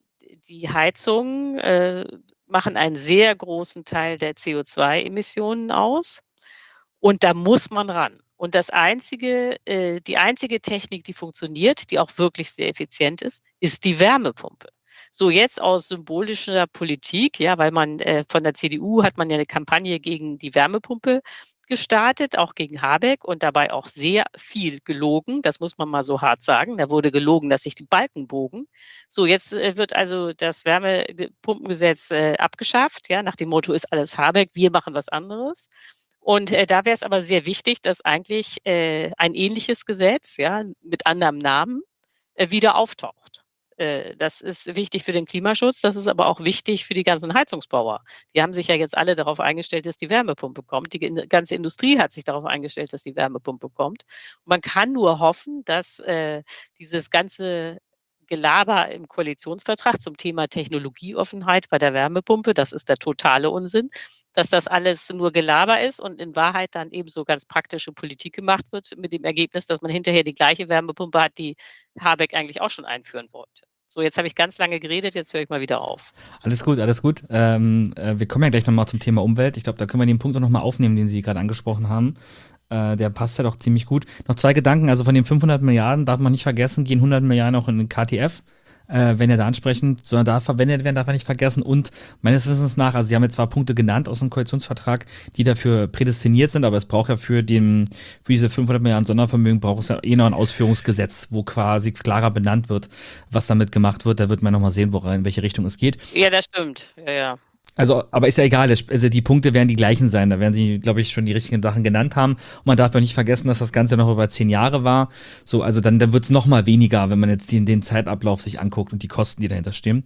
S11: die Heizungen äh, machen einen sehr großen Teil der C O zwei Emissionen aus. Und da muss man ran. Und das einzige, äh, die einzige Technik, die funktioniert, die auch wirklich sehr effizient ist, ist die Wärmepumpe. So jetzt aus symbolischer Politik, ja, weil man äh, von der C D U hat man ja eine Kampagne gegen die Wärmepumpe gestartet, auch gegen Habeck und dabei auch sehr viel gelogen. Das muss man mal so hart sagen. Da wurde gelogen, dass sich die Balken bogen. So, jetzt äh, wird also das Wärmepumpengesetz äh, abgeschafft, ja, nach dem Motto ist alles Habeck, wir machen was anderes. Und äh, da wäre es aber sehr wichtig, dass eigentlich äh, ein ähnliches Gesetz, ja, mit anderem Namen, äh, wieder auftaucht. Äh, das ist wichtig für den Klimaschutz, das ist aber auch wichtig für die ganzen Heizungsbauer. Die haben sich ja jetzt alle darauf eingestellt, dass die Wärmepumpe kommt. Die in- ganze Industrie hat sich darauf eingestellt, dass die Wärmepumpe kommt. Und man kann nur hoffen, dass äh, dieses ganze Gelaber im Koalitionsvertrag zum Thema Technologieoffenheit bei der Wärmepumpe, das ist der totale Unsinn, dass das alles nur Gelaber ist und in Wahrheit dann eben so ganz praktische Politik gemacht wird, mit dem Ergebnis, dass man hinterher die gleiche Wärmepumpe hat, die Habeck eigentlich auch schon einführen wollte. So, jetzt habe ich ganz lange geredet, jetzt höre ich mal wieder auf.
S1: Alles gut, alles gut. Ähm, äh, wir kommen ja gleich nochmal zum Thema Umwelt. Ich glaube, da können wir den Punkt auch nochmal aufnehmen, den Sie gerade angesprochen haben. Äh, der passt ja doch ziemlich gut. Noch zwei Gedanken. Also von den fünfhundert Milliarden darf man nicht vergessen, gehen hundert Milliarden auch in den K T F. Äh, wenn er da ansprechend, sondern da verwendet werden, darf man nicht vergessen. Und meines Wissens nach, also Sie haben jetzt zwar Punkte genannt aus dem Koalitionsvertrag, die dafür prädestiniert sind, aber es braucht ja für den, für diese fünfhundert Milliarden Sondervermögen braucht es ja eh noch ein Ausführungsgesetz, wo quasi klarer benannt wird, was damit gemacht wird. Da wird man nochmal sehen, woran, in welche Richtung es geht.
S11: Ja, das stimmt. Ja, ja.
S1: Also, aber ist ja egal, also die Punkte werden die gleichen sein. Da werden sie, glaube ich, schon die richtigen Sachen genannt haben. Und man darf ja nicht vergessen, dass das Ganze noch über zehn Jahre war. So, also dann, dann wird es noch mal weniger, wenn man jetzt den, den Zeitablauf sich anguckt und die Kosten, die dahinter stehen.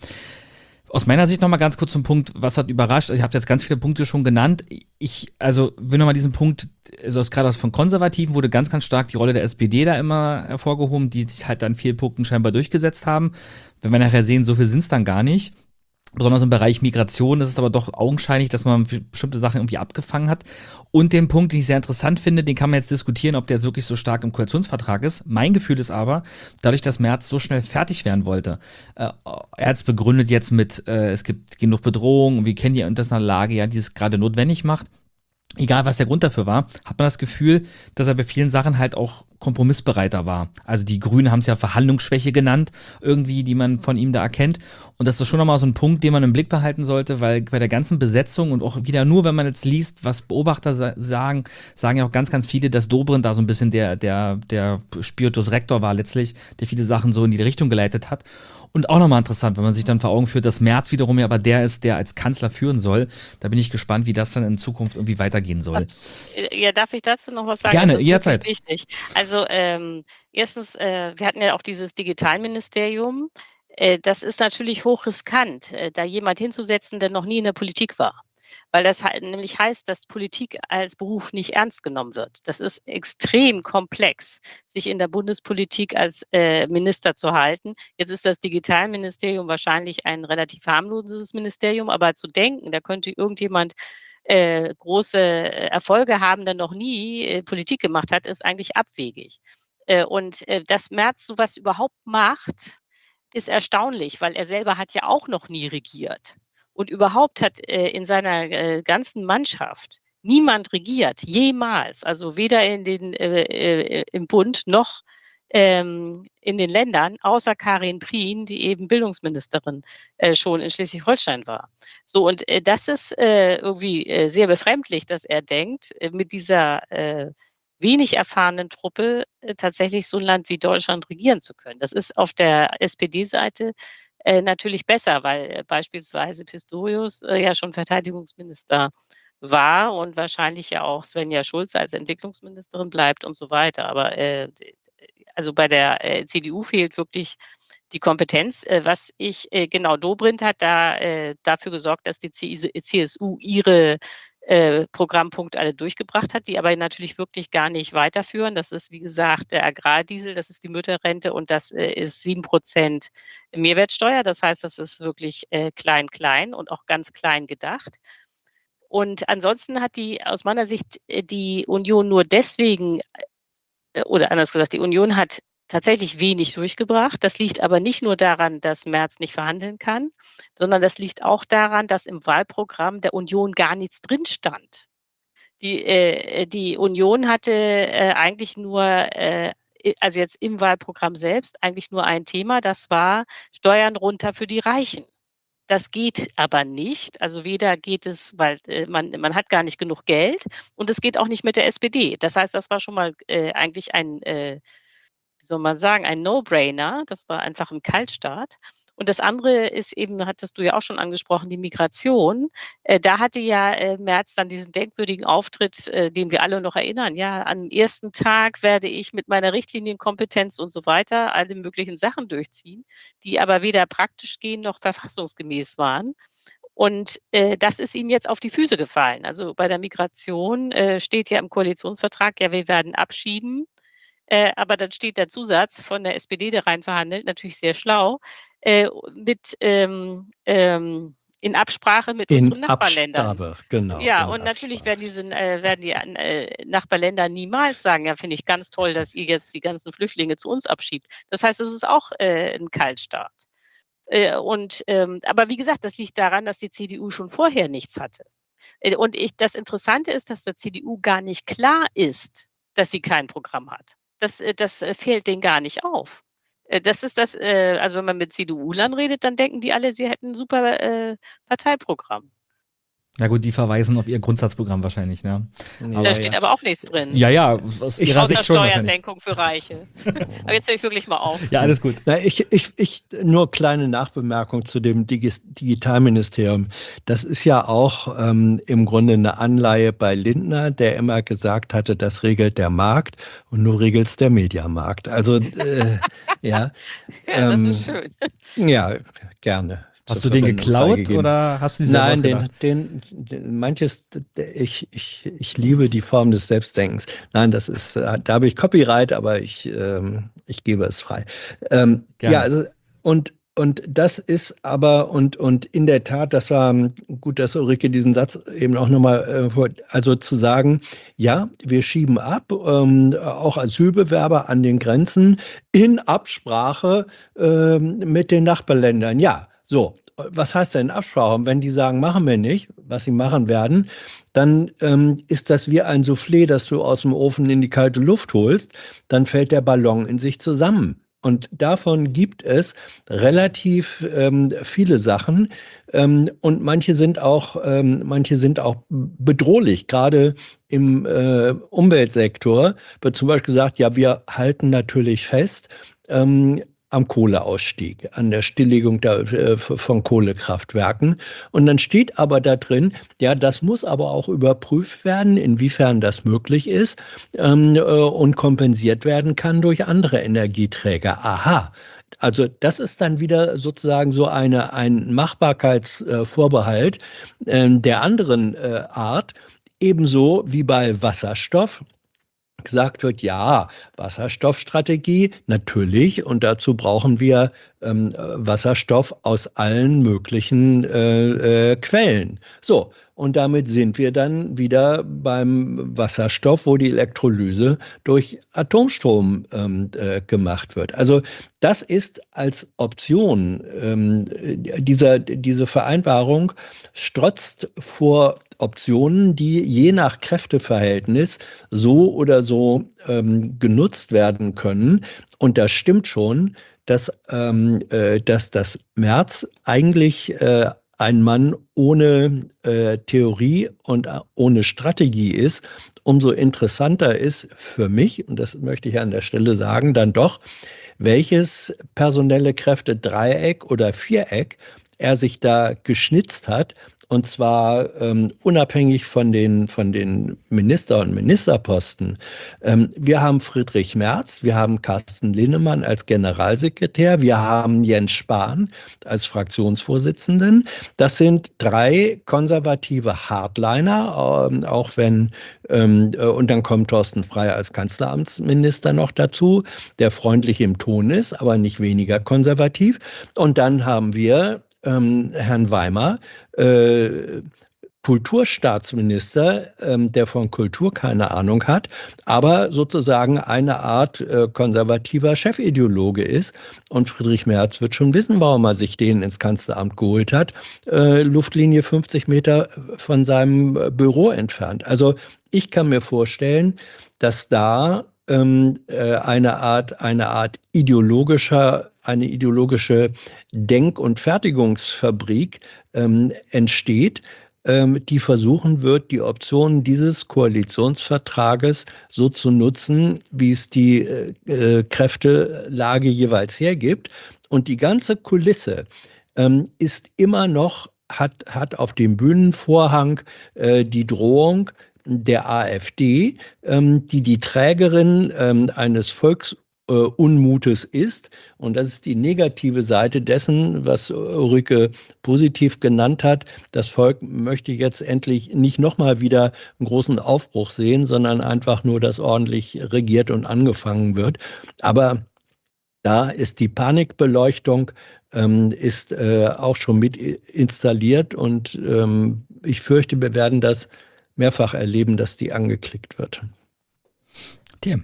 S1: Aus meiner Sicht noch mal ganz kurz zum Punkt, was hat überrascht? Ich habe jetzt ganz viele Punkte schon genannt. Ich, also will noch mal diesen Punkt, also gerade von Konservativen wurde ganz, ganz stark die Rolle der S P D da immer hervorgehoben, die sich halt an vielen Punkten scheinbar durchgesetzt haben. Wenn wir nachher sehen, so viel sind es dann gar nicht. Besonders im Bereich Migration ist es aber doch augenscheinlich, dass man bestimmte Sachen irgendwie abgefangen hat. Und den Punkt, den ich sehr interessant finde, den kann man jetzt diskutieren, ob der jetzt wirklich so stark im Koalitionsvertrag ist. Mein Gefühl ist aber, dadurch, dass Merz so schnell fertig werden wollte, äh, er hat es begründet jetzt mit, äh, es gibt genug Bedrohungen, wir kennen die internationale Lage, ja, die es gerade notwendig macht. Egal, was der Grund dafür war, hat man das Gefühl, dass er bei vielen Sachen halt auch kompromissbereiter war. Also die Grünen haben es ja Verhandlungsschwäche genannt, irgendwie, die man von ihm da erkennt. Und das ist schon nochmal so ein Punkt, den man im Blick behalten sollte, weil bei der ganzen Besetzung und auch wieder nur, wenn man jetzt liest, was Beobachter sa- sagen, sagen ja auch ganz, ganz viele, dass Dobrindt da so ein bisschen der, der, der Spiritus Rector war letztlich, der viele Sachen so in die Richtung geleitet hat. Und auch nochmal interessant, wenn man sich dann vor Augen führt, dass Merz wiederum ja aber der ist, der als Kanzler führen soll. Da bin ich gespannt, wie das dann in Zukunft irgendwie weitergehen soll.
S11: Ja, darf ich dazu noch was sagen?
S1: Gerne,
S11: Das ist
S1: jederzeit.
S11: wirklich wichtig. Also ähm, erstens, äh, wir hatten ja auch dieses Digitalministerium. Äh, das ist natürlich hochriskant, äh, da jemand hinzusetzen, der noch nie in der Politik war. Weil das halt nämlich heißt, dass Politik als Beruf nicht ernst genommen wird. Das ist extrem komplex, sich in der Bundespolitik als äh, Minister zu halten. Jetzt ist das Digitalministerium wahrscheinlich ein relativ harmloses Ministerium, aber zu denken, da könnte irgendjemand äh, große Erfolge haben, der noch nie äh, Politik gemacht hat, ist eigentlich abwegig. Äh, und äh, dass Merz sowas überhaupt macht, ist erstaunlich, weil er selber hat ja auch noch nie regiert. Und überhaupt hat äh, in seiner äh, ganzen Mannschaft niemand regiert, jemals. Also weder in den, äh, äh, im Bund noch ähm, in den Ländern, außer Karin Prien, die eben Bildungsministerin äh, schon in Schleswig-Holstein war. So, und äh, das ist äh, irgendwie äh, sehr befremdlich, dass er denkt, äh, mit dieser äh, wenig erfahrenen Truppe äh, tatsächlich so ein Land wie Deutschland regieren zu können. Das ist auf der S P D-Seite Äh, natürlich besser, weil äh, beispielsweise Pistorius äh, ja schon Verteidigungsminister war und wahrscheinlich ja auch Svenja Schulze als Entwicklungsministerin bleibt und so weiter. Aber äh, also bei der äh, C D U fehlt wirklich die Kompetenz. Äh, was ich, äh, genau, Dobrindt hat da äh, dafür gesorgt, dass die C S U ihre äh, Programmpunkte alle durchgebracht hat, die aber natürlich wirklich gar nicht weiterführen. Das ist, wie gesagt, der Agrardiesel, das ist die Mütterrente und das äh, ist sieben Prozent Mehrwertsteuer. Das heißt, das ist wirklich äh, klein, klein und auch ganz klein gedacht. Und ansonsten hat die aus meiner Sicht äh, die Union nur deswegen, äh, oder anders gesagt, die Union hat tatsächlich wenig durchgebracht. Das liegt aber nicht nur daran, dass Merz nicht verhandeln kann, sondern das liegt auch daran, dass im Wahlprogramm der Union gar nichts drin stand. Die, äh, die Union hatte äh, eigentlich nur, äh, also jetzt im Wahlprogramm selbst, eigentlich nur ein Thema, das war Steuern runter für die Reichen. Das geht aber nicht. Also weder geht es, weil äh, man, man hat gar nicht genug Geld und es geht auch nicht mit der S P D. Das heißt, das war schon mal äh, eigentlich ein äh, wie soll man sagen, ein No-Brainer. Das war einfach ein Kaltstart. Und das andere ist eben, hattest du ja auch schon angesprochen, die Migration. Äh, da hatte ja äh, Merz dann diesen denkwürdigen Auftritt, äh, den wir alle noch erinnern. Ja, am ersten Tag werde ich mit meiner Richtlinienkompetenz und so weiter alle möglichen Sachen durchziehen, die aber weder praktisch gehen noch verfassungsgemäß waren. Und äh, das ist ihm jetzt auf die Füße gefallen. Also bei der Migration äh, steht ja im Koalitionsvertrag, ja, wir werden abschieben. Äh, aber dann steht der Zusatz von der S P D, der rein verhandelt, natürlich sehr schlau, äh, mit ähm, ähm, in Absprache mit
S9: In
S11: unseren Nachbarländern.
S9: Absprache, genau.
S11: Ja,
S9: in
S11: und natürlich werden diese äh, werden die äh, Nachbarländer niemals sagen, ja, finde ich ganz toll, dass ihr jetzt die ganzen Flüchtlinge zu uns abschiebt. Das heißt, es ist auch äh, ein Kaltstart. Äh, und ähm, aber wie gesagt, das liegt daran, dass die C D U schon vorher nichts hatte. Äh, und ich, das Interessante ist, dass der C D U gar nicht klar ist, dass sie kein Programm hat. Das, das fällt denen gar nicht auf. Das ist das, also wenn man mit C D U-Lern redet, dann denken die alle, sie hätten ein super äh, Parteiprogramm.
S1: Na gut, die verweisen auf ihr Grundsatzprogramm wahrscheinlich, ne?
S11: Aber, da steht ja. aber auch nichts drin.
S1: Ja, ja, aus
S11: ich
S1: ihrer Sicht schon
S11: Steuersenkung für Reiche. Aber jetzt höre ich wirklich mal auf.
S1: Ja, alles gut.
S9: Na, ich, ich, ich, nur kleine Nachbemerkung zu dem Digis- Digitalministerium. Das ist ja auch ähm, im Grunde eine Anleihe bei Lindner, der immer gesagt hatte, das regelt der Markt und nur regelt es der Mediamarkt. Also, äh, ja.
S11: Ja,
S9: ähm,
S11: das ist schön.
S9: Ja, gerne.
S1: Hast du den geklaut oder hast du den selber
S9: Nein, den,
S1: ausgedacht?
S9: den, den, manches, ich, ich, ich liebe die Form des Selbstdenkens. Nein, das ist, da habe ich Copyright, aber ich, ähm, ich gebe es frei. Ähm, ja, also, und, und das ist aber, und, und in der Tat, das war gut, dass Ulrike diesen Satz eben auch nochmal, äh, also zu sagen, ja, wir schieben ab, ähm, auch Asylbewerber an den Grenzen in Absprache äh, mit den Nachbarländern. Ja, so. Was heißt denn Absprache? Und wenn die sagen, machen wir nicht, was sie machen werden, dann ähm, ist das wie ein Soufflé, das du aus dem Ofen in die kalte Luft holst, dann fällt der Ballon in sich zusammen. Und davon gibt es relativ ähm, viele Sachen ähm, und manche sind auch, ähm, manche sind auch bedrohlich. Gerade im äh, Umweltsektor wird zum Beispiel gesagt, ja, wir halten natürlich fest, ähm, am Kohleausstieg, an der Stilllegung der, äh, von Kohlekraftwerken. Und dann steht aber da drin, ja, das muss aber auch überprüft werden, inwiefern das möglich ist ähm, äh, und kompensiert werden kann durch andere Energieträger. Aha. Also das ist dann wieder sozusagen so eine, ein Machbarkeitsvorbehalt äh, der anderen äh, Art, ebenso wie bei Wasserstoff. Gesagt wird, ja, Wasserstoffstrategie, natürlich, und dazu brauchen wir ähm, Wasserstoff aus allen möglichen äh, äh, Quellen. So, und damit sind wir dann wieder beim Wasserstoff, wo die Elektrolyse durch Atomstrom ähm, äh, gemacht wird. Also das ist als Option, ähm, dieser, diese Vereinbarung strotzt vor Optionen, die je nach Kräfteverhältnis so oder so ähm, genutzt werden können. Und das stimmt schon, dass, ähm, äh, dass das Merz eigentlich äh, ein Mann ohne äh, Theorie und ohne Strategie ist. Umso interessanter ist für mich, und das möchte ich an der Stelle sagen, dann doch, welches personelle Kräfte-Dreieck oder Viereck er sich da geschnitzt hat. Und zwar ähm, unabhängig von den, von den Minister- und Ministerposten. Ähm, wir haben Friedrich Merz, wir haben Carsten Linnemann als Generalsekretär, wir haben Jens Spahn als Fraktionsvorsitzenden. Das sind drei konservative Hardliner, ähm, auch wenn, ähm, äh, und dann kommt Thorsten Frey als Kanzleramtsminister noch dazu, der freundlich im Ton ist, aber nicht weniger konservativ. Und dann haben wir Ähm, Herrn Weimar, äh, Kulturstaatsminister, ähm, der von Kultur keine Ahnung hat, aber sozusagen eine Art äh, konservativer Chefideologe ist. Und Friedrich Merz wird schon wissen, warum er sich den ins Kanzleramt geholt hat. Äh, Luftlinie fünfzig Meter von seinem Büro entfernt. Also ich kann mir vorstellen, dass da ähm, äh, eine Art, eine Art ideologischer eine ideologische Denk- und Fertigungsfabrik ähm, entsteht, ähm, die versuchen wird, die Optionen dieses Koalitionsvertrages so zu nutzen, wie es die äh, Kräftelage jeweils hergibt. Und die ganze Kulisse ähm, ist immer noch, hat, hat auf dem Bühnenvorhang äh, die Drohung der AfD, ähm, die die Trägerin ähm, eines Volks Unmutes ist. Und das ist die negative Seite dessen, was Ulrike positiv genannt hat. Das Volk möchte jetzt endlich nicht nochmal wieder einen großen Aufbruch sehen, sondern einfach nur, dass ordentlich regiert und angefangen wird. Aber da ist die Panikbeleuchtung ähm, ist äh, auch schon mit installiert und ähm, ich fürchte, wir werden das mehrfach erleben, dass die angeklickt wird.
S1: Tim.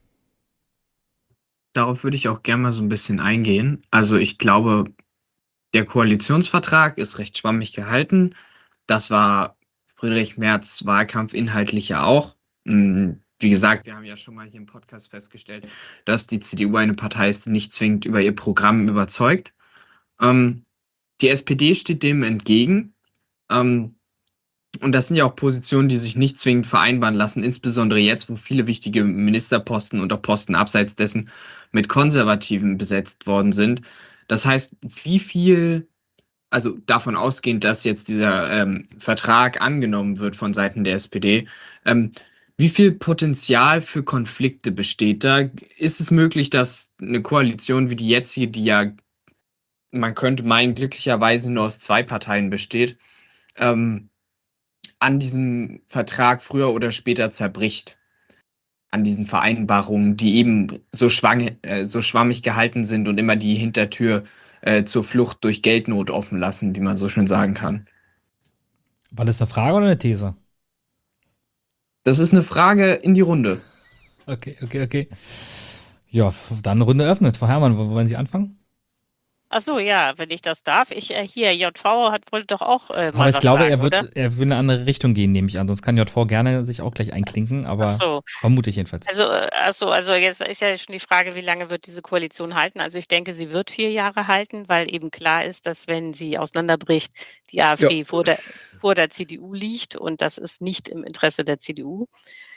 S6: Darauf würde ich auch gerne mal so ein bisschen eingehen. Also ich glaube, der Koalitionsvertrag ist recht schwammig gehalten. Das war Friedrich Merz Wahlkampf inhaltlich ja auch. Wie gesagt, wir haben ja schon mal hier im Podcast festgestellt, dass die C D U eine Partei ist, die nicht zwingend über ihr Programm überzeugt. Ähm, die S P D steht dem entgegen. Ähm, Und das sind ja auch Positionen, die sich nicht zwingend vereinbaren lassen, insbesondere jetzt, wo viele wichtige Ministerposten und auch Posten abseits dessen mit Konservativen besetzt worden sind. Das heißt, wie viel, also davon ausgehend, dass jetzt dieser ähm, Vertrag angenommen wird von Seiten der S P D, ähm, wie viel Potenzial für Konflikte besteht da? Ist es möglich, dass eine Koalition wie die jetzige, die ja, man könnte meinen, glücklicherweise nur aus zwei Parteien besteht, ähm, an diesem Vertrag früher oder später zerbricht? An diesen Vereinbarungen, die eben so, schwang, äh, so schwammig gehalten sind und immer die Hintertür äh, zur Flucht durch Geldnot offen lassen, wie man so schön sagen kann.
S1: War das eine Frage oder eine These?
S6: Das ist eine Frage in die Runde.
S1: Okay, okay, okay. Ja, dann Runde eröffnet. Frau Herrmann, wo wollen Sie anfangen?
S11: Ach so, ja, wenn ich das darf. Ich äh, hier, J V hat wollte doch auch äh, mal
S1: Aber ich
S11: was
S1: glaube,
S11: sagen,
S1: er wird,
S11: oder?
S1: er will in eine andere Richtung gehen, nehme ich an. Sonst kann J V gerne sich auch gleich einklinken, aber
S11: Ach so.
S1: vermute ich jedenfalls.
S11: Also, äh, ach so, also jetzt ist ja schon die Frage, wie lange wird diese Koalition halten? Also ich denke, sie wird vier Jahre halten, weil eben klar ist, dass wenn sie auseinanderbricht, die AfD
S6: Ja.
S11: vor der, vor der C D U liegt und das ist nicht im Interesse der C D U.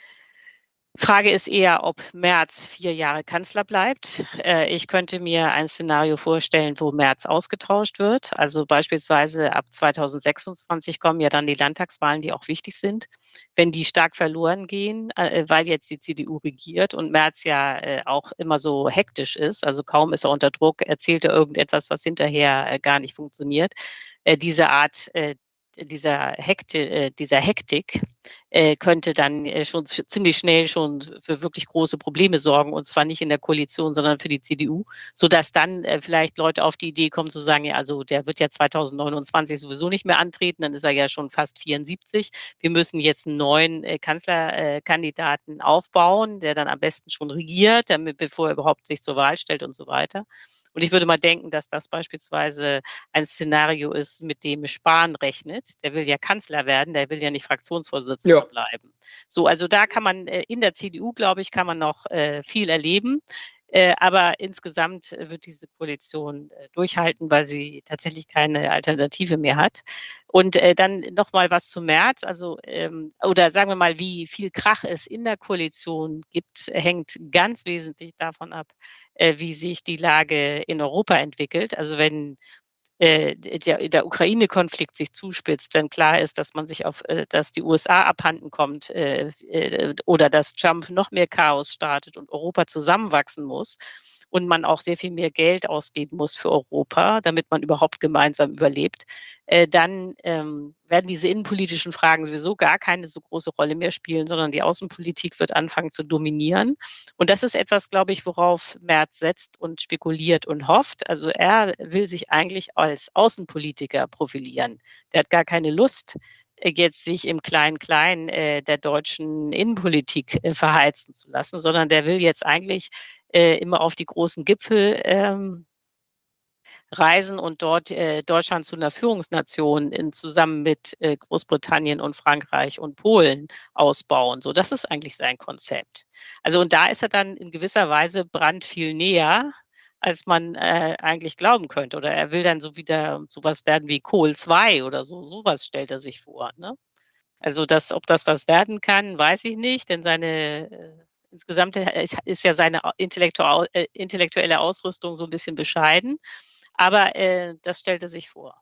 S11: Frage ist eher, ob Merz vier Jahre Kanzler bleibt. Äh, ich könnte mir ein Szenario vorstellen, wo Merz ausgetauscht wird. Also beispielsweise ab zweitausendsechsundzwanzig kommen ja dann die Landtagswahlen, die auch wichtig sind. Wenn die stark verloren gehen, äh, weil jetzt die C D U regiert und Merz ja äh, auch immer so hektisch ist, also kaum ist er unter Druck, erzählt er irgendetwas, was hinterher äh, gar nicht funktioniert. Äh, diese Art äh, dieser, Hekti äh, dieser Hektik äh, könnte dann äh, schon ziemlich schnell schon für wirklich große Probleme sorgen, und zwar nicht in der Koalition, sondern für die C D U, sodass dann äh, vielleicht Leute auf die Idee kommen zu sagen, ja, also der wird ja zweitausendneunundzwanzig sowieso nicht mehr antreten, dann ist er ja schon fast vierundsiebzig. Wir müssen jetzt einen neuen äh, Kanzlerkandidaten äh, aufbauen, der dann am besten schon regiert, damit, bevor er überhaupt sich zur Wahl stellt und so weiter. Und ich würde mal denken, dass das beispielsweise ein Szenario ist, mit dem Spahn rechnet. Der will ja Kanzler werden, der will ja nicht Fraktionsvorsitzender
S6: Ja.
S11: bleiben. So, also da kann man äh, in der C D U, glaube ich, kann man noch äh, viel erleben. Äh, aber insgesamt wird diese Koalition äh, durchhalten, weil sie tatsächlich keine Alternative mehr hat. Und äh, dann noch mal was zu Merz. Also, ähm, oder sagen wir mal, wie viel Krach es in der Koalition gibt, hängt ganz wesentlich davon ab, äh, wie sich die Lage in Europa entwickelt. Also wenn äh, der, der Ukraine-Konflikt sich zuspitzt, wenn klar ist, dass man sich auf, äh, dass die U S A abhanden kommt äh, äh, oder dass Trump noch mehr Chaos startet und Europa zusammenwachsen muss und man auch sehr viel mehr Geld ausgeben muss für Europa, damit man überhaupt gemeinsam überlebt, äh, dann ähm, werden diese innenpolitischen Fragen sowieso gar keine so große Rolle mehr spielen, sondern die Außenpolitik wird anfangen zu dominieren. Und das ist etwas, glaube ich, worauf Merz setzt und spekuliert und hofft. Also er will sich eigentlich als Außenpolitiker profilieren. Der hat gar keine Lust, äh, jetzt sich im Klein-Klein äh, der deutschen Innenpolitik äh, verheizen zu lassen, sondern der will jetzt eigentlich äh, immer auf die großen Gipfel ähm, reisen und dort äh, Deutschland zu einer Führungsnation in, zusammen mit äh, Großbritannien und Frankreich und Polen ausbauen. So, das ist eigentlich sein Konzept. Also und da ist er dann in gewisser Weise Brandt viel näher, als man äh, eigentlich glauben könnte. Oder er will dann so wieder sowas werden wie Kohl zwei oder so. Sowas stellt er sich vor. Ne? Also das, ob das was werden kann, weiß ich nicht, denn seine äh, insgesamt ist, ist ja seine intellektu äh, intellektuelle Ausrüstung so ein bisschen bescheiden. Aber äh, das stellt er sich vor.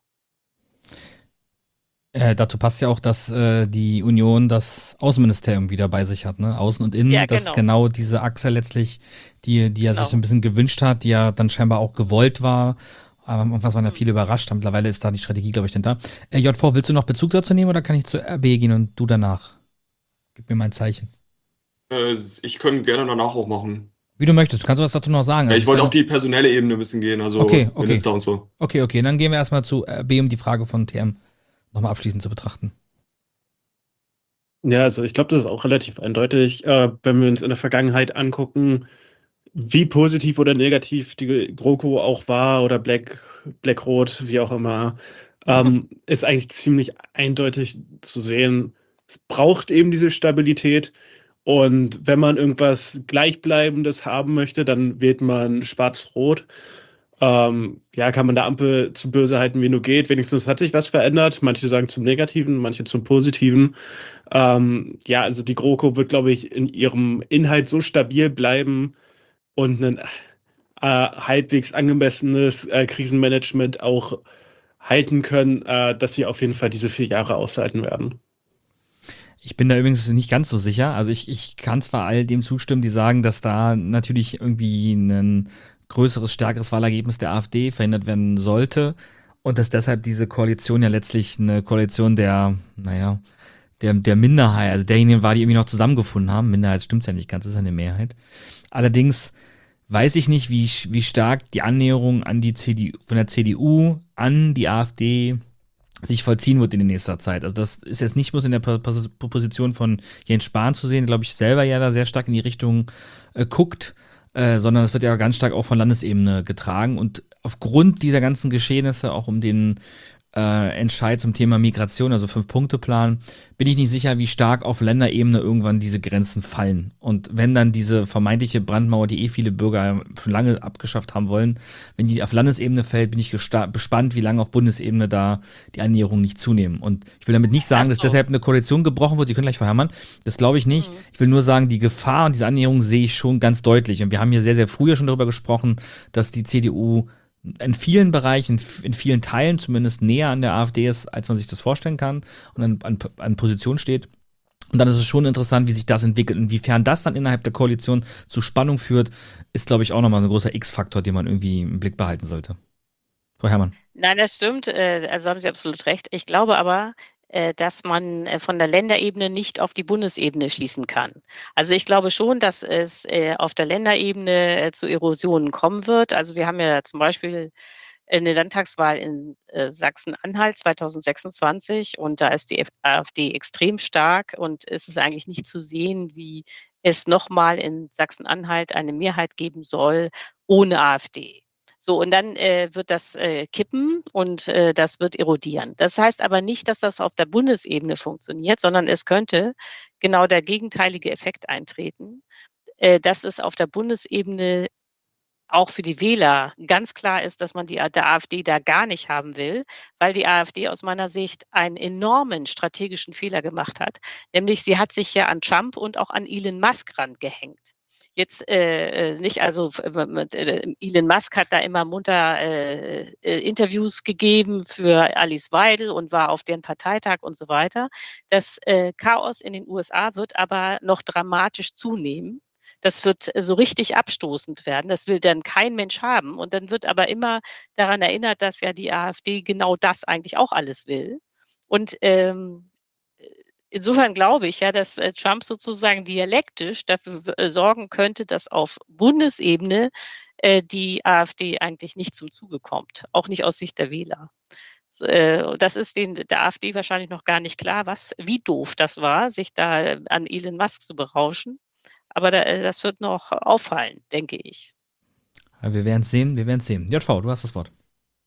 S1: Äh, dazu passt ja auch, dass äh, die Union das Außenministerium wieder bei sich hat, ne? Außen und Innen,
S11: Ja,
S1: das ist
S11: genau.
S1: genau diese Achse letztlich, die, die er
S11: Genau.
S1: sich so ein bisschen gewünscht hat, die ja dann scheinbar auch gewollt war. Aber was waren ja
S11: Mhm.
S1: viele überrascht. Mittlerweile ist da die Strategie, glaube ich, dahinter. Äh, J V, willst du noch Bezug dazu nehmen oder kann ich zu R B gehen und du danach? Gib mir mal ein Zeichen.
S12: Äh, ich könnte gerne danach auch machen.
S1: Wie du möchtest, kannst du was dazu noch sagen?
S12: Ja,
S1: Also
S12: ich
S1: ist
S12: wollte
S1: dann-
S12: auf die personelle Ebene ein bisschen gehen, also
S1: Okay, okay.
S12: Minister und so.
S1: Okay, okay, dann gehen wir erstmal zu R B, um die Frage von T M nochmal abschließend zu betrachten.
S7: Ja, also ich glaube, das ist auch relativ eindeutig, äh, wenn wir uns in der Vergangenheit angucken, wie positiv oder negativ die GroKo auch war oder Black, Black-Rot, wie auch immer, ähm, ist eigentlich ziemlich eindeutig zu sehen. Es braucht eben diese Stabilität und wenn man irgendwas Gleichbleibendes haben möchte, dann wählt man Schwarz-Rot. Ähm, ja, kann man der Ampel zu böse halten, wie nur geht. Wenigstens hat sich was verändert. Manche sagen zum Negativen, manche zum Positiven. Ähm, ja, also die GroKo wird, glaube ich, in ihrem Inhalt so stabil bleiben und ein äh, halbwegs angemessenes äh, Krisenmanagement auch halten können, äh, dass sie auf jeden Fall diese vier Jahre aushalten werden.
S1: Ich bin da übrigens nicht ganz so sicher. Also ich, ich kann zwar all dem zustimmen, die sagen, dass da natürlich irgendwie ein größeres, stärkeres Wahlergebnis der AfD verhindert werden sollte und dass deshalb diese Koalition ja letztlich eine Koalition der, naja, der, der Minderheit, also derjenigen war, die irgendwie noch zusammengefunden haben. Minderheit stimmt ja nicht ganz, das ist ja eine Mehrheit. Allerdings weiß ich nicht, wie, wie stark die Annäherung an die C D U, von der C D U an die AfD sich vollziehen wird in nächster Zeit. Also das ist jetzt nicht bloß in der Position von Jens Spahn zu sehen, glaube ich, selber ja da sehr stark in die Richtung äh, guckt, äh, sondern es wird ja ganz stark auch von Landesebene getragen. Und aufgrund dieser ganzen Geschehnisse, auch um den äh, Entscheid zum Thema Migration, also Fünf-Punkte-Plan, bin ich nicht sicher, wie stark auf Länderebene irgendwann diese Grenzen fallen. Und wenn dann diese vermeintliche Brandmauer, die eh viele Bürger schon lange abgeschafft haben wollen, wenn die auf Landesebene fällt, bin ich gespannt, wie lange auf Bundesebene da die Annäherungen nicht zunehmen. Und ich will damit nicht sagen, dass deshalb eine Koalition gebrochen wird, die können gleich verhämmern. Das glaube ich nicht. Mhm. Ich will nur sagen, die Gefahr und diese Annäherung sehe ich schon ganz deutlich. Und wir haben hier sehr, sehr früher schon darüber gesprochen, dass die C D U in vielen Bereichen, in vielen Teilen zumindest näher an der AfD ist, als man sich das vorstellen kann und an, an, an Position steht. Und dann ist es schon interessant, wie sich das entwickelt. Inwiefern das dann innerhalb der Koalition zu Spannung führt, ist, glaube ich, auch nochmal ein großer X-Faktor, den man irgendwie im Blick behalten sollte. Frau Herrmann.
S11: Nein, das stimmt. Also haben Sie absolut recht. Ich glaube aber, dass man von der Länderebene nicht auf die Bundesebene schließen kann. Also ich glaube schon, dass es auf der Länderebene zu Erosionen kommen wird. Also wir haben ja zum Beispiel eine Landtagswahl in Sachsen-Anhalt zweitausendsechsundzwanzig und da ist die AfD extrem stark und es ist eigentlich nicht zu sehen, wie es nochmal in Sachsen-Anhalt eine Mehrheit geben soll ohne AfD. So, und dann äh, wird das äh, kippen und äh, das wird erodieren. Das heißt aber nicht, dass das auf der Bundesebene funktioniert, sondern es könnte genau der gegenteilige Effekt eintreten, äh, dass es auf der Bundesebene auch für die Wähler ganz klar ist, dass man die der AfD da gar nicht haben will, weil die AfD aus meiner Sicht einen enormen strategischen Fehler gemacht hat. Nämlich sie hat sich ja an Trump und auch an Elon Musk rangehängt. Jetzt äh, nicht, also äh, Elon Musk hat da immer munter äh, Interviews gegeben für Alice Weidel und war auf deren Parteitag und so weiter. Das äh, Chaos in den U S A wird aber noch dramatisch zunehmen. Das wird so richtig abstoßend werden. Das will dann kein Mensch haben. Und dann wird aber immer daran erinnert, dass ja die AfD genau das eigentlich auch alles will. Und ähm, insofern glaube ich ja, dass Trump sozusagen dialektisch dafür sorgen könnte, dass auf Bundesebene äh, die AfD eigentlich nicht zum Zuge kommt, auch nicht aus Sicht der Wähler. Äh, das ist den, der AfD wahrscheinlich noch gar nicht klar, was, wie doof das war, sich da an Elon Musk zu berauschen. Aber da, das wird noch auffallen, denke ich.
S1: Ja, wir werden es sehen, wir werden es sehen. J V, du hast das Wort.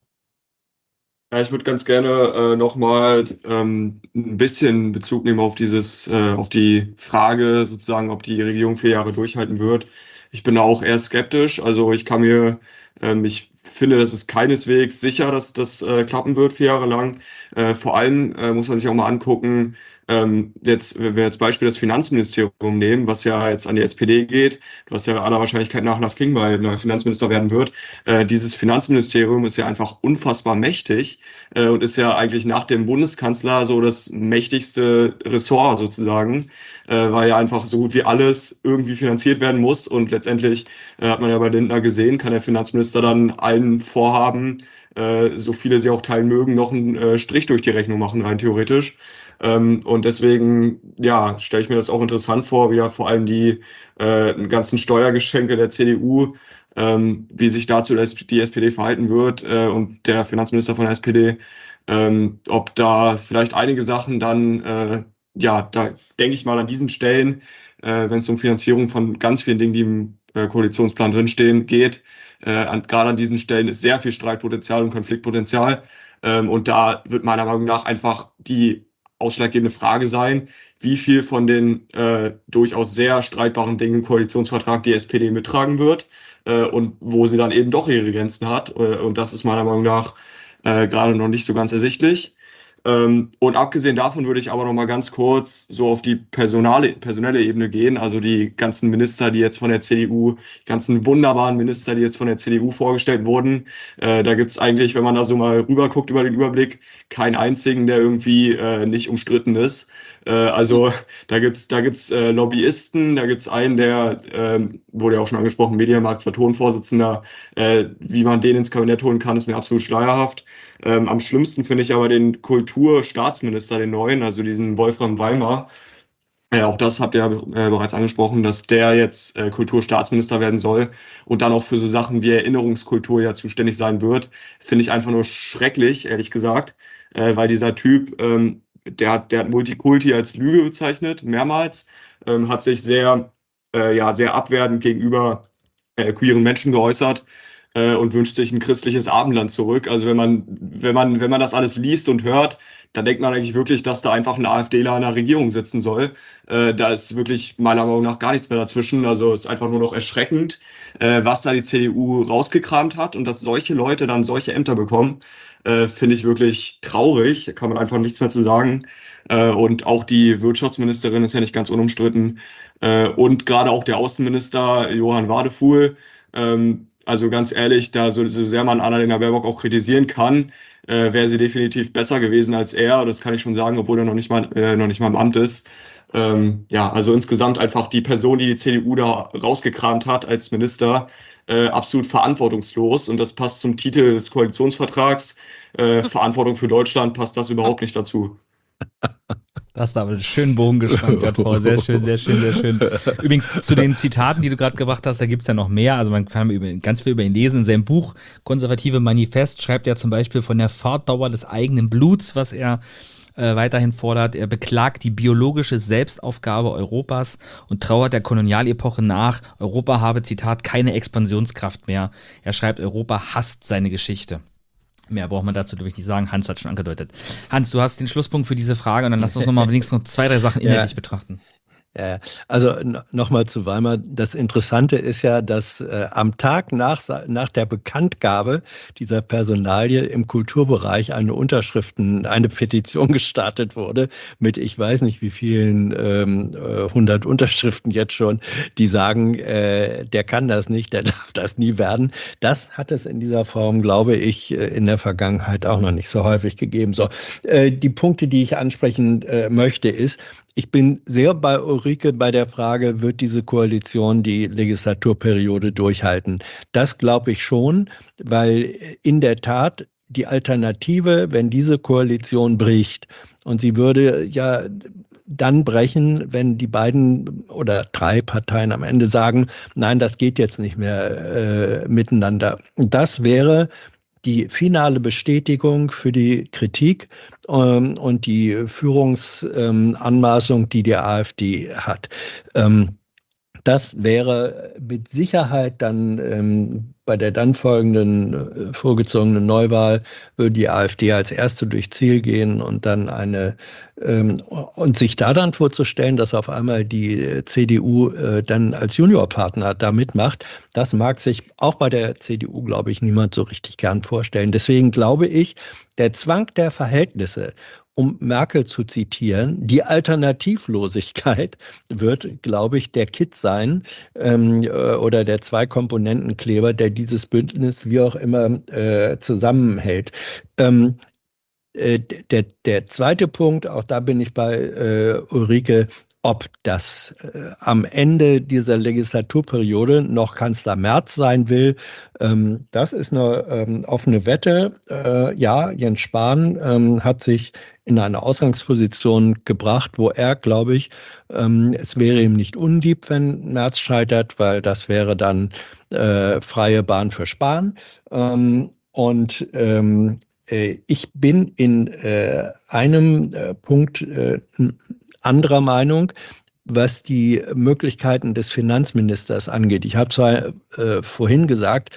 S12: Ja, ich würde ganz gerne äh, nochmal ähm, ein bisschen Bezug nehmen auf dieses, äh, auf die Frage sozusagen, ob die Regierung vier Jahre durchhalten wird. Ich bin da auch eher skeptisch. Also ich kann mir, ähm, ich finde, das ist keineswegs sicher, dass das äh, klappen wird vier Jahre lang. Äh, vor allem äh, muss man sich auch mal angucken, ähm, jetzt, wenn wir jetzt Beispiel das Finanzministerium nehmen, was ja jetzt an die S P D geht, was ja aller Wahrscheinlichkeit nach Lars Klingbeil neuer Finanzminister werden wird. Äh, dieses Finanzministerium ist ja einfach unfassbar mächtig äh, und ist ja eigentlich nach dem Bundeskanzler so das mächtigste Ressort sozusagen, äh, weil ja einfach so gut wie alles irgendwie finanziert werden muss und letztendlich äh, hat man ja bei Lindner gesehen, kann der Finanzminister dann allen Vorhaben, äh, so viele sie auch teilen mögen, noch einen äh, Strich durch die Rechnung machen, rein theoretisch. Ähm, und deswegen, ja, stelle ich mir das auch interessant vor, wieder vor allem die äh, ganzen Steuergeschenke der C D U, ähm, wie sich dazu die S P D verhalten wird äh, und der Finanzminister von der S P D, ähm, ob da vielleicht einige Sachen dann, äh, ja, da denke ich mal an diesen Stellen, äh, wenn es um Finanzierung von ganz vielen Dingen, die im äh, Koalitionsplan drinstehen, geht, äh, an, gerade an diesen Stellen ist sehr viel Streitpotenzial und Konfliktpotenzial. Ähm, und da wird meiner Meinung nach einfach die ausschlaggebende Frage sein, wie viel von den äh, durchaus sehr streitbaren Dingen im Koalitionsvertrag die S P D mittragen wird äh, und wo sie dann eben doch ihre Grenzen hat. Äh, und das ist meiner Meinung nach äh, gerade noch nicht so ganz ersichtlich. Ähm, und abgesehen davon würde ich aber noch mal ganz kurz so auf die personale, personelle Ebene gehen. Also die ganzen Minister, die jetzt von der C D U, die ganzen wunderbaren Minister, die jetzt von der C D U vorgestellt wurden. Äh, da gibt es eigentlich, wenn man da so mal rüber guckt über den Überblick, keinen einzigen, der irgendwie äh, nicht umstritten ist. Äh, also da gibt's da gibt's äh, Lobbyisten, da gibt's einen, der, äh, wurde ja auch schon angesprochen, Mediamarkt Saturn-Vorsitzender. Äh, wie man den ins Kabinett holen kann, ist mir absolut schleierhaft. Ähm, am schlimmsten finde ich aber den Kulturstaatsminister, den neuen, also diesen Wolfram Weimar. Ja, auch das habt ihr äh, bereits angesprochen, dass der jetzt äh, Kulturstaatsminister werden soll und dann auch für so Sachen wie Erinnerungskultur ja zuständig sein wird. Finde ich einfach nur schrecklich, ehrlich gesagt, äh, weil dieser Typ, ähm, der hat, der hat Multikulti als Lüge bezeichnet, mehrmals, ähm, hat sich sehr, äh, ja, sehr abwertend gegenüber äh, queeren Menschen geäußert. Und wünscht sich ein christliches Abendland zurück. Also wenn man, wenn man, wenn man das alles liest und hört, dann denkt man eigentlich wirklich, dass da einfach ein AfDler in der Regierung sitzen soll. Äh, da ist wirklich meiner Meinung nach gar nichts mehr dazwischen. Also es ist einfach nur noch erschreckend, äh, was da die C D U rausgekramt hat und dass solche Leute dann solche Ämter bekommen, äh, finde ich wirklich traurig. Da kann man einfach nichts mehr zu sagen. Äh, und auch die Wirtschaftsministerin ist ja nicht ganz unumstritten. Äh, und gerade auch der Außenminister Johann Wadefuhl, ähm, also ganz ehrlich, da so, so sehr man Annalena Baerbock auch kritisieren kann, äh, wäre sie definitiv besser gewesen als er. Das kann ich schon sagen, obwohl er noch nicht mal, äh, noch nicht mal im Amt ist. Ähm, ja, also insgesamt einfach die Person, die die C D U da rausgekramt hat als Minister, äh, absolut verantwortungslos. Und das passt zum Titel des Koalitionsvertrags. Äh, Verantwortung für Deutschland passt das überhaupt nicht dazu.
S1: Das da aber einen schönen Bogen gespannt, J V. Sehr schön, sehr schön, sehr schön. Übrigens, zu den Zitaten, die du gerade gebracht hast, da gibt es ja noch mehr. Also man kann über, ganz viel über ihn lesen. In seinem Buch Konservative Manifest schreibt er zum Beispiel von der Fortdauer des eigenen Bluts, was er äh, weiterhin fordert. Er beklagt die biologische Selbstaufgabe Europas und trauert der Kolonialepoche nach. Europa habe, Zitat, keine Expansionskraft mehr. Er schreibt, Europa hasst seine Geschichte. Mehr braucht man dazu, glaube ich, nicht sagen. Hans hat schon angedeutet. Hans, du hast den Schlusspunkt für diese Frage und dann lass uns nochmal wenigstens noch zwei, drei Sachen inhaltlich ja. betrachten.
S9: Ja, also nochmal zu Weimar. Das Interessante ist ja, dass äh, am Tag nach, nach der Bekanntgabe dieser Personalie im Kulturbereich eine Unterschriften, eine Petition gestartet wurde mit, ich weiß nicht wie vielen ähm, hundert Unterschriften jetzt schon, die sagen, äh, der kann das nicht, der darf das nie werden. Das hat es in dieser Form, glaube ich, in der Vergangenheit auch noch nicht so häufig gegeben. So, äh, die Punkte, die ich ansprechen äh, möchte, ist, ich bin sehr bei Ulrike bei der Frage, wird diese Koalition die Legislaturperiode durchhalten? Das glaube ich schon, weil in der Tat die Alternative, wenn diese Koalition bricht, und sie würde ja dann brechen, wenn die beiden oder drei Parteien am Ende sagen, nein, das geht jetzt nicht mehr äh, miteinander. Das wäre die finale Bestätigung für die Kritik ähm, und die Führungsanmaßung, ähm, die die AfD hat. Ähm, das wäre mit Sicherheit dann ähm, bei der dann folgenden äh, vorgezogenen Neuwahl würde die AfD als erste durchs Ziel gehen und dann eine ähm, und sich da dann vorzustellen, dass auf einmal die C D U äh, dann als Juniorpartner da mitmacht, das mag sich auch bei der C D U, glaube ich, niemand so richtig gern vorstellen. Deswegen glaube ich, der Zwang der Verhältnisse, um Merkel zu zitieren, die Alternativlosigkeit wird, glaube ich, der Kit sein ähm, oder der Zwei-Komponenten-Kleber, der dieses Bündnis wie auch immer äh, zusammenhält. Ähm, äh, der, der zweite Punkt, auch da bin ich bei äh, Ulrike, ob das äh, am Ende dieser Legislaturperiode noch Kanzler Merz sein will, ähm, das ist eine ähm, offene Wette. Äh, ja, Jens Spahn ähm, hat sich in eine Ausgangsposition gebracht, wo er, glaube ich, ähm, es wäre ihm nicht unlieb, wenn Merz scheitert, weil das wäre dann äh, freie Bahn für Spahn. Ähm, und ähm, äh, ich bin in äh, einem äh, Punkt äh, anderer Meinung, was die Möglichkeiten des Finanzministers angeht. Ich habe zwar äh, vorhin gesagt,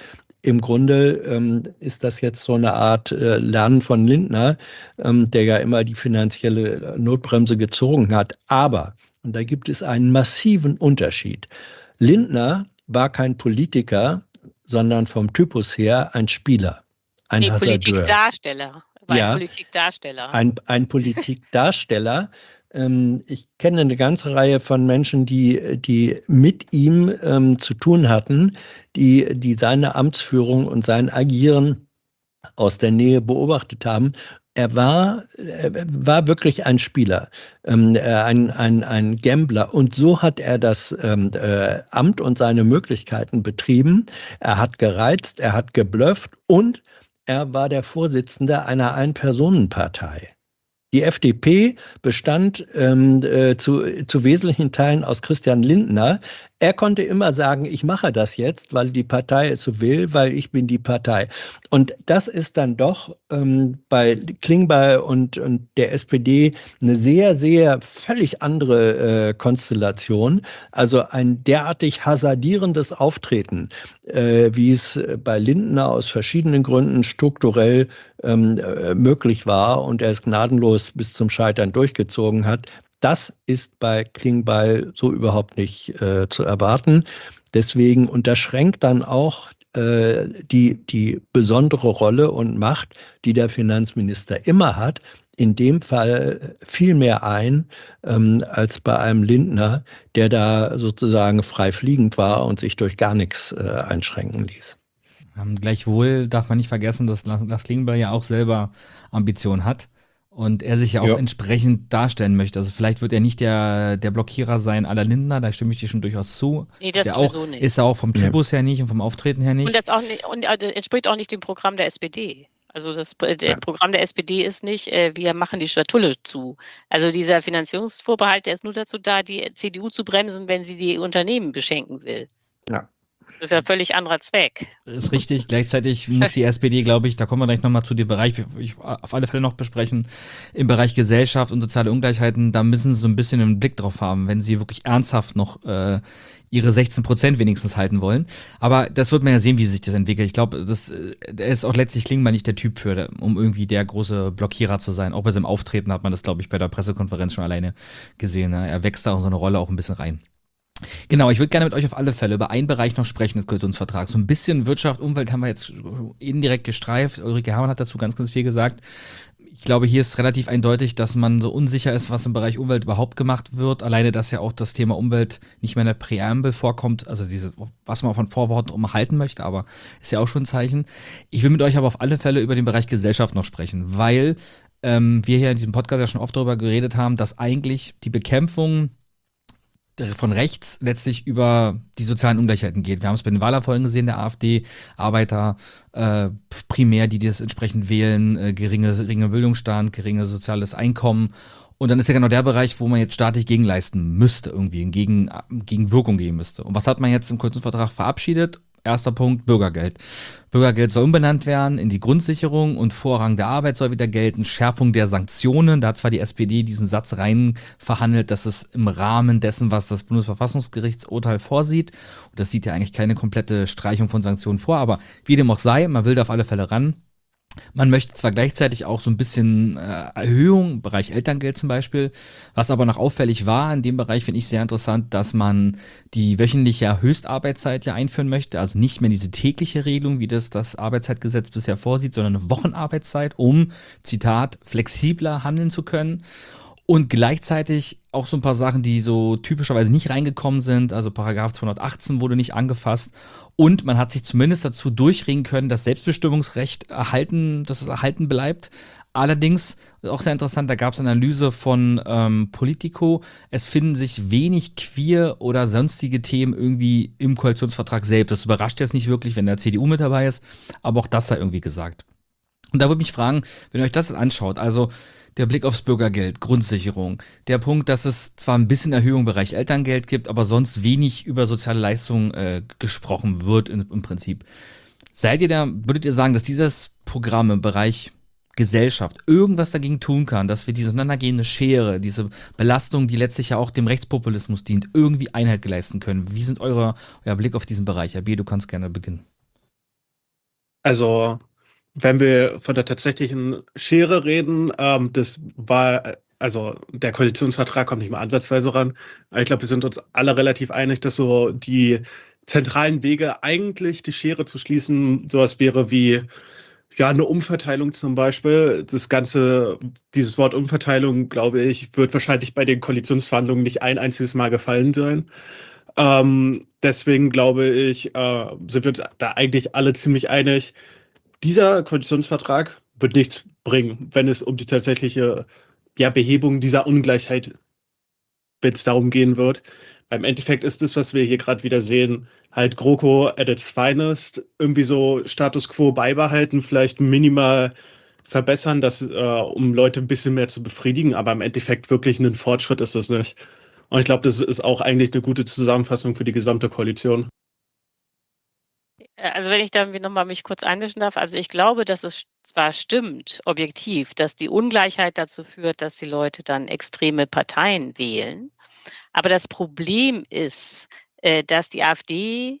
S9: im Grunde ähm, ist das jetzt so eine Art äh, Lernen von Lindner, ähm, der ja immer die finanzielle Notbremse gezogen hat. Aber, und da gibt es einen massiven Unterschied. Lindner war kein Politiker, sondern vom Typus her ein Spieler, ein
S11: Nee,
S9: Hasardeur.
S11: Politikdarsteller. War
S9: Ja,
S11: ein Politikdarsteller.
S9: ein, ein Politikdarsteller. Ähm, ich kenne eine ganze Reihe von Menschen, die, die mit ihm ähm, zu tun hatten, die, die seine Amtsführung und sein Agieren aus der Nähe beobachtet haben. Er war, er war wirklich ein Spieler, ähm, ein, ein, ein Gambler. Und so hat er das ähm, äh, Amt und seine Möglichkeiten betrieben. Er hat gereizt, er hat geblufft und er war der Vorsitzende einer Ein-Personen-Partei. Die F D P bestand ähm, äh, zu, zu wesentlichen Teilen aus Christian Lindner. Er konnte immer sagen, ich mache das jetzt, weil die Partei es so will, weil ich bin die Partei. Und das ist dann doch ähm, bei Klingbeil und, und der S P D eine sehr, sehr völlig andere äh, Konstellation. Also ein derartig hasardierendes Auftreten, äh, wie es bei Lindner aus verschiedenen Gründen strukturell ähm, äh, möglich war und er es gnadenlos bis zum Scheitern durchgezogen hat. Das ist bei Klingbeil so überhaupt nicht äh, zu erwarten. Deswegen, und das schränkt dann auch äh, die, die besondere Rolle und Macht, die der Finanzminister immer hat, in dem Fall viel mehr ein ähm, als bei einem Lindner, der da sozusagen frei fliegend war und sich durch gar nichts äh, einschränken ließ.
S1: Ähm, gleichwohl darf man nicht vergessen, dass Lars Klingbeil ja auch selber Ambitionen hat. Und er sich ja auch
S9: Ja.
S1: entsprechend darstellen möchte. Also vielleicht wird er nicht der, der Blockierer sein à la Lindner, da stimme ich dir schon durchaus zu.
S11: Nee, das
S1: ist er
S11: sowieso
S1: auch,
S11: nicht.
S1: Ist er auch vom Typus her nicht und vom Auftreten her nicht.
S11: Und das auch nicht, und also entspricht auch nicht dem Programm der S P D. Also das der
S1: Ja.
S11: Programm der S P D ist nicht, äh, wir machen die Schatulle zu. Also dieser Finanzierungsvorbehalt, der ist nur dazu da, die C D U zu bremsen, wenn sie die Unternehmen beschenken will.
S9: Ja.
S11: Das ist ja ein völlig anderer Zweck.
S1: Ist richtig. Gleichzeitig muss die S P D, glaube ich, da kommen wir gleich nochmal zu dem Bereich, ich auf alle Fälle noch besprechen, im Bereich Gesellschaft und soziale Ungleichheiten, da müssen sie so ein bisschen einen Blick drauf haben, wenn sie wirklich ernsthaft noch äh, ihre sechzehn Prozent wenigstens halten wollen. Aber das wird man ja sehen, wie sich das entwickelt. Ich glaube, das äh, der ist auch letztlich Klingbeil nicht der Typ für, um irgendwie der große Blockierer zu sein. Auch bei seinem Auftreten hat man das, glaube ich, bei der Pressekonferenz schon alleine gesehen. Ne? Er wächst da auch so eine Rolle auch ein bisschen rein. Genau, ich würde gerne mit euch auf alle Fälle über einen Bereich noch sprechen des Koalitionsvertrags. So ein bisschen Wirtschaft, Umwelt haben wir jetzt indirekt gestreift. Ulrike Herrmann hat dazu ganz, ganz viel gesagt. Ich glaube, hier ist relativ eindeutig, dass man so unsicher ist, was im Bereich Umwelt überhaupt gemacht wird. Alleine, dass ja auch das Thema Umwelt nicht mehr in der Präambel vorkommt, also diese, was man von Vorworten umhalten möchte, aber ist ja auch schon ein Zeichen. Ich will mit euch aber auf alle Fälle über den Bereich Gesellschaft noch sprechen, weil ähm, wir hier in diesem Podcast ja schon oft darüber geredet haben, dass eigentlich die Bekämpfung von rechts letztlich über die sozialen Ungleichheiten geht. Wir haben es bei den Wahlerfolgen gesehen, der AfD, Arbeiter äh, primär, die das entsprechend wählen, äh, geringe, geringer Bildungsstand, geringes soziales Einkommen. Und dann ist ja genau der Bereich, wo man jetzt staatlich gegenleisten müsste, irgendwie, gegen, gegen Wirkung geben müsste. Und was hat man jetzt im Koalitionsvertrag verabschiedet? Erster Punkt, Bürgergeld. Bürgergeld soll umbenannt werden in die Grundsicherung und Vorrang der Arbeit soll wieder gelten. Schärfung der Sanktionen. Da hat zwar die S P D diesen Satz rein verhandelt, dass es im Rahmen dessen, was das Bundesverfassungsgerichtsurteil vorsieht, und das sieht ja eigentlich keine komplette Streichung von Sanktionen vor, aber wie dem auch sei, man will da auf alle Fälle ran. Man möchte zwar gleichzeitig auch so ein bisschen äh, Erhöhung im Bereich Elterngeld zum Beispiel, was aber noch auffällig war, in dem Bereich finde ich sehr interessant, dass man die wöchentliche Höchstarbeitszeit ja einführen möchte, also nicht mehr diese tägliche Regelung, wie das das Arbeitszeitgesetz bisher vorsieht, sondern eine Wochenarbeitszeit, um, Zitat, flexibler handeln zu können. Und gleichzeitig auch so ein paar Sachen, die so typischerweise nicht reingekommen sind. Also Paragraph zweihundertachtzehn wurde nicht angefasst. Und man hat sich zumindest dazu durchringen können, dass Selbstbestimmungsrecht erhalten, dass es erhalten bleibt. Allerdings, auch sehr interessant, da gab es eine Analyse von ähm, Politico. Es finden sich wenig queer oder sonstige Themen irgendwie im Koalitionsvertrag selbst. Das überrascht jetzt nicht wirklich, wenn der C D U mit dabei ist. Aber auch das sei irgendwie gesagt. Und da würde ich mich fragen, wenn ihr euch das anschaut, also der Blick aufs Bürgergeld, Grundsicherung, der Punkt, dass es zwar ein bisschen Erhöhung im Bereich Elterngeld gibt, aber sonst wenig über soziale Leistungen äh, gesprochen wird in, im Prinzip. Seid ihr da, würdet ihr sagen, dass dieses Programm im Bereich Gesellschaft irgendwas dagegen tun kann, dass wir diese auseinandergehende Schere, diese Belastung, die letztlich ja auch dem Rechtspopulismus dient, irgendwie Einhalt leisten können? Wie sind eure, euer Blick auf diesen Bereich? Herr B., du kannst gerne beginnen.
S7: Also, wenn wir von der tatsächlichen Schere reden, ähm, das war, äh, also der Koalitionsvertrag kommt nicht mal ansatzweise ran. Aber ich glaube, wir sind uns alle relativ einig, dass so die zentralen Wege, eigentlich die Schere zu schließen, sowas wäre wie ja eine Umverteilung zum Beispiel. Das Ganze, dieses Wort Umverteilung, glaube ich, wird wahrscheinlich bei den Koalitionsverhandlungen nicht ein einziges Mal gefallen sein. Ähm, deswegen glaube ich, äh, sind wir uns da eigentlich alle ziemlich einig. Dieser Koalitionsvertrag wird nichts bringen, wenn es um die tatsächliche ja, Behebung dieser Ungleichheit, wenn es darum gehen wird. Im Endeffekt ist das, was wir hier gerade wieder sehen, halt GroKo at its finest, irgendwie so Status quo beibehalten, vielleicht minimal verbessern, das, äh, um Leute ein bisschen mehr zu befriedigen, aber im Endeffekt wirklich ein Fortschritt ist das nicht. Und ich glaube, das ist auch eigentlich eine gute Zusammenfassung für die gesamte Koalition.
S11: Äh, Also wenn ich da nochmal mich kurz einmischen darf, also ich glaube, dass es zwar stimmt, objektiv, dass die Ungleichheit dazu führt, dass die Leute dann extreme Parteien wählen. Aber das Problem ist, äh, dass die AfD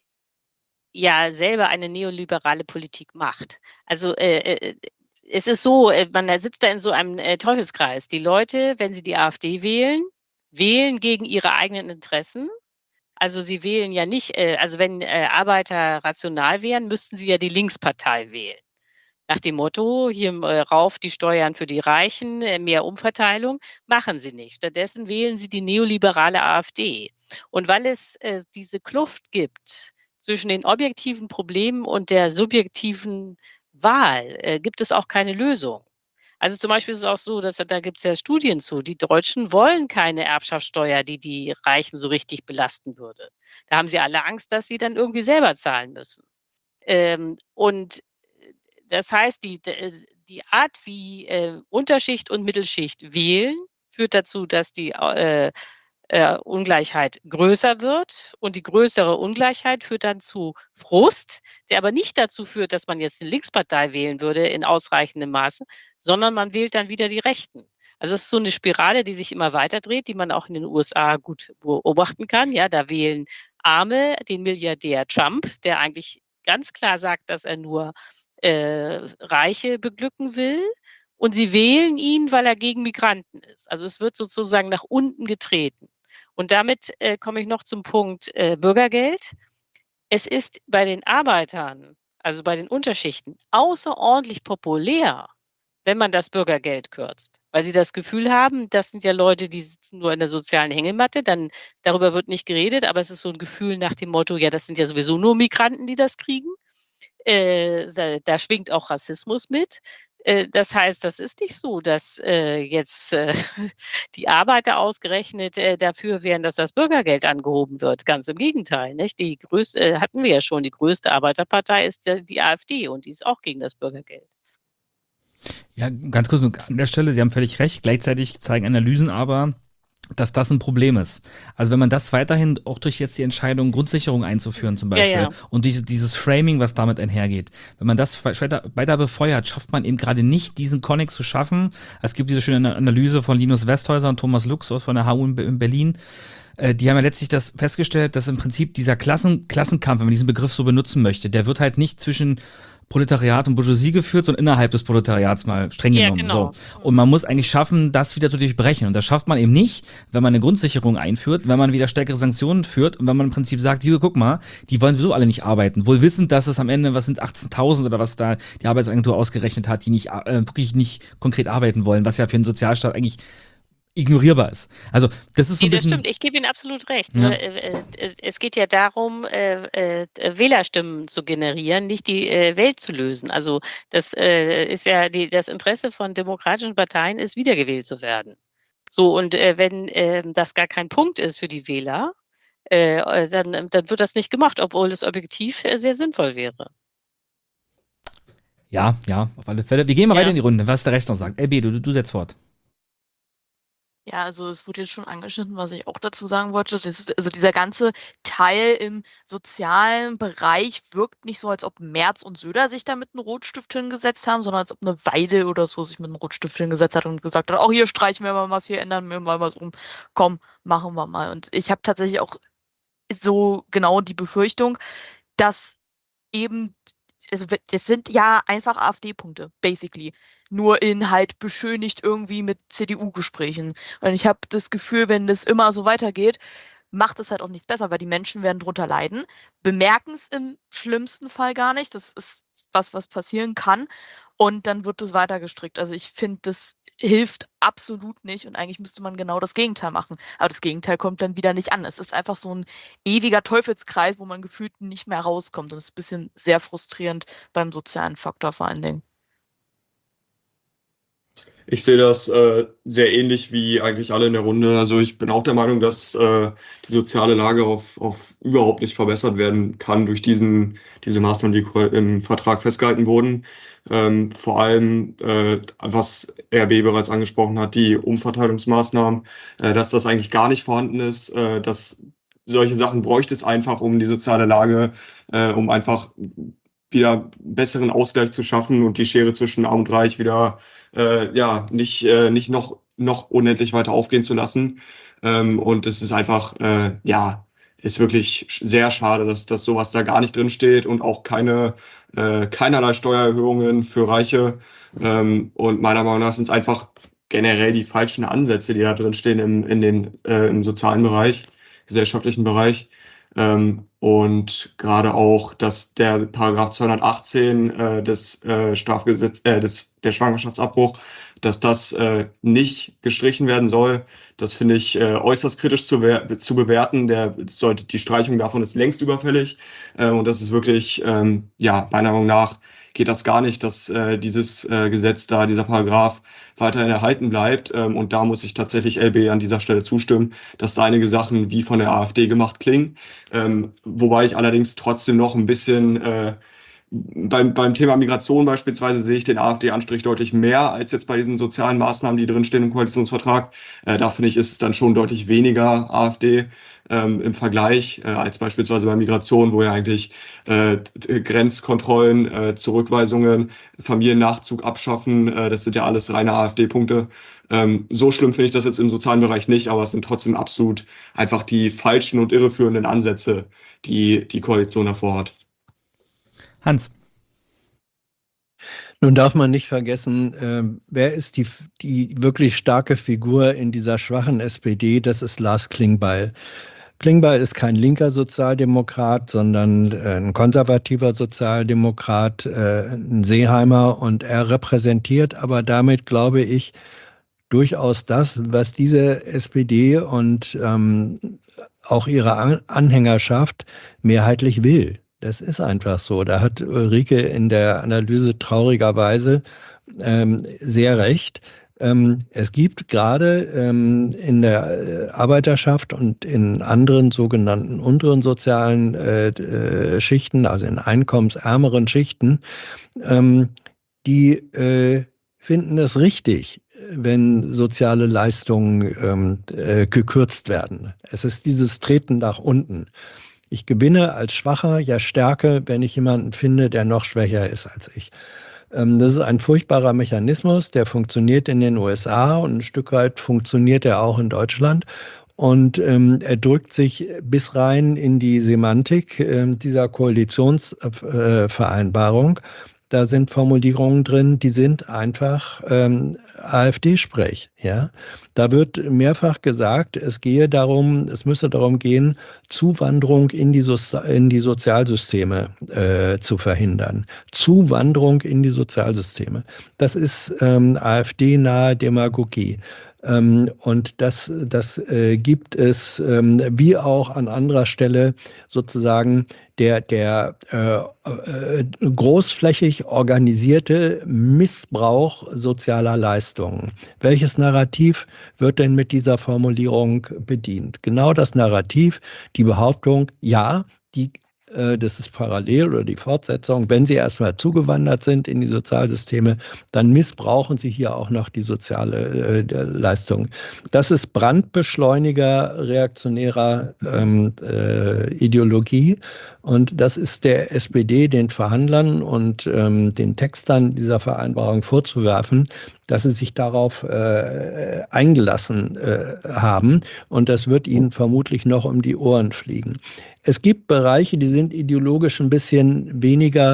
S11: ja selber eine neoliberale Politik macht. Also äh, äh, es ist so, äh, man sitzt da in so einem äh, Teufelskreis. Die Leute, wenn sie die AfD wählen, wählen gegen ihre eigenen Interessen. Also sie wählen ja nicht, äh, also wenn äh, Arbeiter rational wären, müssten sie ja die Linkspartei wählen. Nach dem Motto, hier äh, rauf die Steuern für die Reichen, äh, mehr Umverteilung, machen sie nicht. Stattdessen wählen sie die neoliberale AfD. Und weil es äh, diese Kluft gibt zwischen den objektiven Problemen und der subjektiven Wahl, äh, gibt es auch keine Lösung. Also zum Beispiel ist es auch so, dass da gibt es ja Studien zu, die Deutschen wollen keine Erbschaftssteuer, die die Reichen so richtig belasten würde. Da haben sie alle Angst, dass sie dann irgendwie selber zahlen müssen. Ähm, und das heißt, die, die Art, wie äh, Unterschicht und Mittelschicht wählen, führt dazu, dass die äh, äh, Ungleichheit größer wird. Und die größere Ungleichheit führt dann zu Frust, der aber nicht dazu führt, dass man jetzt eine Linkspartei wählen würde in ausreichendem Maße, sondern man wählt dann wieder die Rechten. Also es ist so eine Spirale, die sich immer weiter dreht, die man auch in den U S A gut beobachten kann. Ja, da wählen Arme den Milliardär Trump, der eigentlich ganz klar sagt, dass er nur äh, Reiche beglücken will. Und sie wählen ihn, weil er gegen Migranten ist. Also es wird sozusagen nach unten getreten. Und damit äh, komme ich noch zum Punkt äh, Bürgergeld. Es ist bei den Arbeitern, also bei den Unterschichten, außerordentlich populär, wenn man das Bürgergeld kürzt. Weil sie das Gefühl haben, das sind ja Leute, die sitzen nur in der sozialen Hängematte, dann darüber wird nicht geredet, aber es ist so ein Gefühl nach dem Motto, ja, das sind ja sowieso nur Migranten, die das kriegen. Äh, da, da schwingt auch Rassismus mit. Das heißt, das ist nicht so, dass äh, jetzt äh, die Arbeiter ausgerechnet äh, dafür wären, dass das Bürgergeld angehoben wird. Ganz im Gegenteil. Nicht? Die größte, äh, hatten wir ja schon, die größte Arbeiterpartei ist ja die AfD und die ist auch gegen das Bürgergeld.
S1: Ja, ganz kurz an der Stelle, Sie haben völlig recht. Gleichzeitig zeigen Analysen aber, dass das ein Problem ist. Also wenn man das weiterhin auch durch jetzt die Entscheidung, Grundsicherung einzuführen zum Beispiel, ja, ja. und diese, dieses Framing, was damit einhergeht, wenn man das weiter, weiter befeuert, schafft man eben gerade nicht, diesen Konnex zu schaffen. Es gibt diese schöne Analyse von Linus Westhäuser und Thomas Lux von der H U in Berlin. Die haben ja letztlich das festgestellt, dass im Prinzip dieser Klassen, Klassenkampf, wenn man diesen Begriff so benutzen möchte, der wird halt nicht zwischen Proletariat und Bourgeoisie geführt, sondern innerhalb des Proletariats mal streng genommen. Ja, genau. So. Und man muss eigentlich schaffen, das wieder zu durchbrechen. Und das schafft man eben nicht, wenn man eine Grundsicherung einführt, wenn man wieder stärkere Sanktionen führt und wenn man im Prinzip sagt, hier, guck mal, die wollen sowieso alle nicht arbeiten. Wohl wissend, dass es am Ende, was sind achtzehntausend oder was da die Arbeitsagentur ausgerechnet hat, die nicht äh, wirklich nicht konkret arbeiten wollen, was ja für einen Sozialstaat eigentlich ignorierbar ist. Also das ist so ein
S11: das
S1: bisschen...
S11: stimmt, ich gebe Ihnen absolut recht.
S1: Ja.
S11: Es geht ja darum, äh, äh, Wählerstimmen zu generieren, nicht die äh, Welt zu lösen. Also das äh, ist ja die, das Interesse von demokratischen Parteien ist, wiedergewählt zu werden. So, und äh, wenn äh, das gar kein Punkt ist für die Wähler, äh, dann, dann wird das nicht gemacht, obwohl es objektiv äh, sehr sinnvoll wäre.
S1: Ja, ja, auf alle Fälle. Wir gehen mal
S8: Ja.
S1: weiter in die Runde, was der Rest noch sagt. L B, du, du setzt fort.
S8: Ja, also es wurde jetzt schon angeschnitten, was ich auch dazu sagen wollte. Das ist, also dieser ganze Teil im sozialen Bereich wirkt nicht so, als ob Merz und Söder sich da mit einem Rotstift hingesetzt haben, sondern als ob eine Weide oder so sich mit einem Rotstift hingesetzt hat und gesagt hat, auch hier streichen wir mal was, hier ändern wir mal was um. Komm, machen wir mal. Und ich habe tatsächlich auch so genau die Befürchtung, dass eben also das sind ja einfach AfD-Punkte, basically. Nur in halt beschönigt irgendwie mit C D U-Gesprächen. Und ich habe das Gefühl, wenn das immer so weitergeht, macht es halt auch nichts besser, weil die Menschen werden drunter leiden, bemerken es im schlimmsten Fall gar nicht. Das ist was, was passieren kann. Und dann wird es weiter gestrickt. Also ich finde, das hilft absolut nicht und eigentlich müsste man genau das Gegenteil machen. Aber das Gegenteil kommt dann wieder nicht an. Es ist einfach so ein ewiger Teufelskreis, wo man gefühlt nicht mehr rauskommt. Und es ist ein bisschen sehr frustrierend beim sozialen Faktor vor allen Dingen.
S12: Ich sehe das äh, sehr ähnlich wie eigentlich alle in der Runde. Also ich bin auch der Meinung, dass äh, die soziale Lage auf, auf überhaupt nicht verbessert werden kann durch diesen, diese Maßnahmen, die im Vertrag festgehalten wurden. Ähm, vor allem, äh, was R B bereits angesprochen hat, die Umverteilungsmaßnahmen, äh, dass das eigentlich gar nicht vorhanden ist, äh, dass solche Sachen bräuchte es einfach, um die soziale Lage, äh, um einfach wieder besseren Ausgleich zu schaffen und die Schere zwischen Arm und Reich wieder äh, ja nicht äh, nicht noch noch unendlich weiter aufgehen zu lassen. Ähm, und es ist einfach äh, ja ist wirklich sehr schade, dass dass sowas da gar nicht drin steht und auch keine äh, keinerlei Steuererhöhungen für Reiche. Ähm, und meiner Meinung nach sind es einfach generell die falschen Ansätze, die da drin stehen im in den äh, im sozialen Bereich, gesellschaftlichen Bereich. Ähm, und gerade auch, dass der Paragraph zweihundertachtzehn äh, des äh, Strafgesetz, äh, des der Schwangerschaftsabbruch, dass das äh, nicht gestrichen werden soll, das finde ich äh, äußerst kritisch zu, zu bewerten. Der sollte die Streichung davon ist längst überfällig äh, und das ist wirklich ähm, ja meiner Meinung nach geht das gar nicht, dass äh, dieses äh, Gesetz da, dieser Paragraph weiterhin erhalten bleibt. Ähm, und da muss ich tatsächlich L B an dieser Stelle zustimmen, dass da einige Sachen wie von der AfD gemacht klingen. Ähm, wobei ich allerdings trotzdem noch ein bisschen äh, beim, beim Thema Migration beispielsweise sehe ich den AfD-Anstrich deutlich mehr als jetzt bei diesen sozialen Maßnahmen, die drinstehen im Koalitionsvertrag. Äh, da finde ich, ist es dann schon deutlich weniger AfD ähm, im Vergleich äh, als beispielsweise bei Migration, wo ja eigentlich äh, Grenzkontrollen, äh, Zurückweisungen, Familiennachzug abschaffen, äh, das sind ja alles reine AfD-Punkte. Ähm, so schlimm finde ich das jetzt im sozialen Bereich nicht, aber es sind trotzdem absolut einfach die falschen und irreführenden Ansätze, die die Koalition davor hat.
S1: Hans.
S9: Nun darf man nicht vergessen, äh, wer ist die, die wirklich starke Figur in dieser schwachen S P D? Das ist Lars Klingbeil. Klingbeil ist kein linker Sozialdemokrat, sondern äh, ein konservativer Sozialdemokrat, äh, ein Seeheimer, und er repräsentiert aber damit, glaube ich, durchaus das, was diese S P D und ähm, auch ihre An- Anhängerschaft mehrheitlich will. Das ist einfach so. Da hat Ulrike in der Analyse traurigerweise ähm, sehr recht. Ähm, es gibt gerade ähm, in der Arbeiterschaft und in anderen sogenannten unteren sozialen äh, äh, Schichten, also in einkommensärmeren Schichten, ähm, die äh, finden es richtig, wenn soziale Leistungen ähm, äh, gekürzt werden. Es ist dieses Treten nach unten. Ich gewinne als Schwacher ja Stärke, wenn ich jemanden finde, der noch schwächer ist als ich. Ähm, das ist ein furchtbarer Mechanismus, der funktioniert in den U S A und ein Stück weit funktioniert er auch in Deutschland. Und ähm, er drückt sich bis rein in die Semantik äh, dieser Koalitionsvereinbarung. Äh, Da sind Formulierungen drin, die sind einfach ähm, AfD-Sprech. Ja? Da wird mehrfach gesagt, es gehe darum, es müsse darum gehen, Zuwanderung in die, so in die Sozialsysteme äh, zu verhindern. Zuwanderung in die Sozialsysteme. Das ist ähm, AfD-nahe Demagogie. Ähm, und das, das äh, gibt es, ähm, wie auch an anderer Stelle sozusagen der, der äh, äh, großflächig organisierte Missbrauch sozialer Leistungen. Welches Narrativ wird denn mit dieser Formulierung bedient? Genau das Narrativ, die Behauptung, ja, die das ist parallel oder die Fortsetzung. Wenn Sie erstmal zugewandert sind in die Sozialsysteme, dann missbrauchen Sie hier auch noch die soziale äh, Leistung. Das ist Brandbeschleuniger reaktionärer ähm, äh, Ideologie. Und das ist der S P D, den Verhandlern und ähm, den Textern dieser Vereinbarung vorzuwerfen, dass sie sich darauf äh, eingelassen äh, haben. Und das wird ihnen vermutlich noch um die Ohren fliegen. Es gibt Bereiche, die sind ideologisch ein bisschen weniger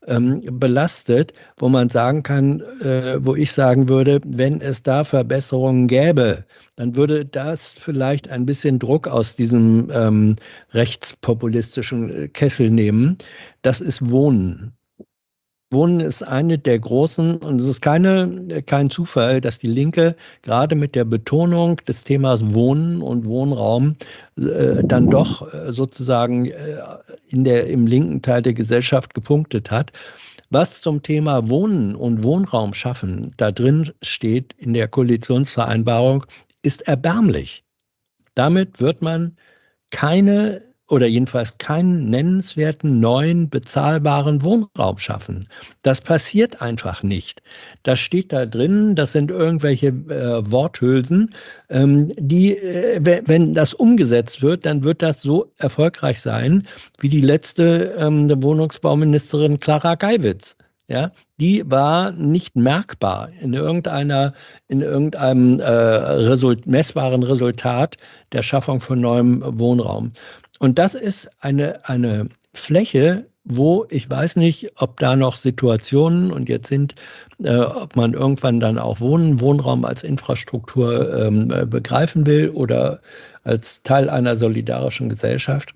S9: ähm, belastet, wo man sagen kann, äh, wo ich sagen würde, wenn es da Verbesserungen gäbe, dann würde das vielleicht ein bisschen Druck aus diesem ähm, rechtspopulistischen Kessel nehmen. Das ist Wohnen. Wohnen ist eine der großen, und es ist keine, kein Zufall, dass die Linke gerade mit der Betonung des Themas Wohnen und Wohnraum äh, dann doch äh, sozusagen äh, in der, im linken Teil der Gesellschaft gepunktet hat. Was zum Thema Wohnen und Wohnraum schaffen da drin steht in der Koalitionsvereinbarung, ist erbärmlich. Damit wird man keine oder jedenfalls keinen nennenswerten neuen bezahlbaren Wohnraum schaffen. Das passiert einfach nicht. Das steht da drin, das sind irgendwelche äh, Worthülsen, ähm, die, äh, wenn das umgesetzt wird, dann wird das so erfolgreich sein, wie die letzte ähm, Wohnungsbauministerin Clara Geiwitz. Ja, die war nicht merkbar in irgendeiner, in irgendeinem äh, Result, messbaren Resultat der Schaffung von neuem Wohnraum. Und das ist eine, eine Fläche, wo ich weiß nicht, ob da noch Situationen und jetzt sind, äh, ob man irgendwann dann auch Wohnen, Wohnraum als Infrastruktur ähm, begreifen will oder als Teil einer solidarischen Gesellschaft.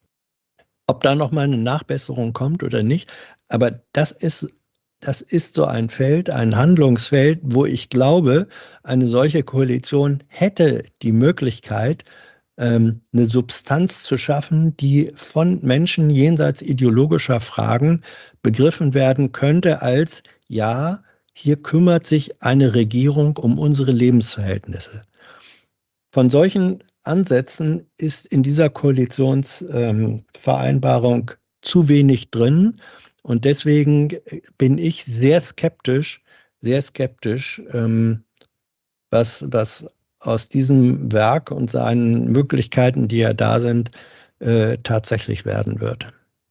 S9: Ob da noch mal eine Nachbesserung kommt oder nicht, aber das ist Das ist so ein Feld, ein Handlungsfeld, wo ich glaube, eine solche Koalition hätte die Möglichkeit, ähm, eine Substanz zu schaffen, die von Menschen jenseits ideologischer Fragen begriffen werden könnte als, ja, hier kümmert sich eine Regierung um unsere Lebensverhältnisse. Von solchen Ansätzen ist in dieser Koalitionsvereinbarung ähm, zu wenig drin. Und deswegen bin ich sehr skeptisch, sehr skeptisch, ähm, was, was aus diesem Werk und seinen Möglichkeiten, die ja da sind, äh, tatsächlich werden wird.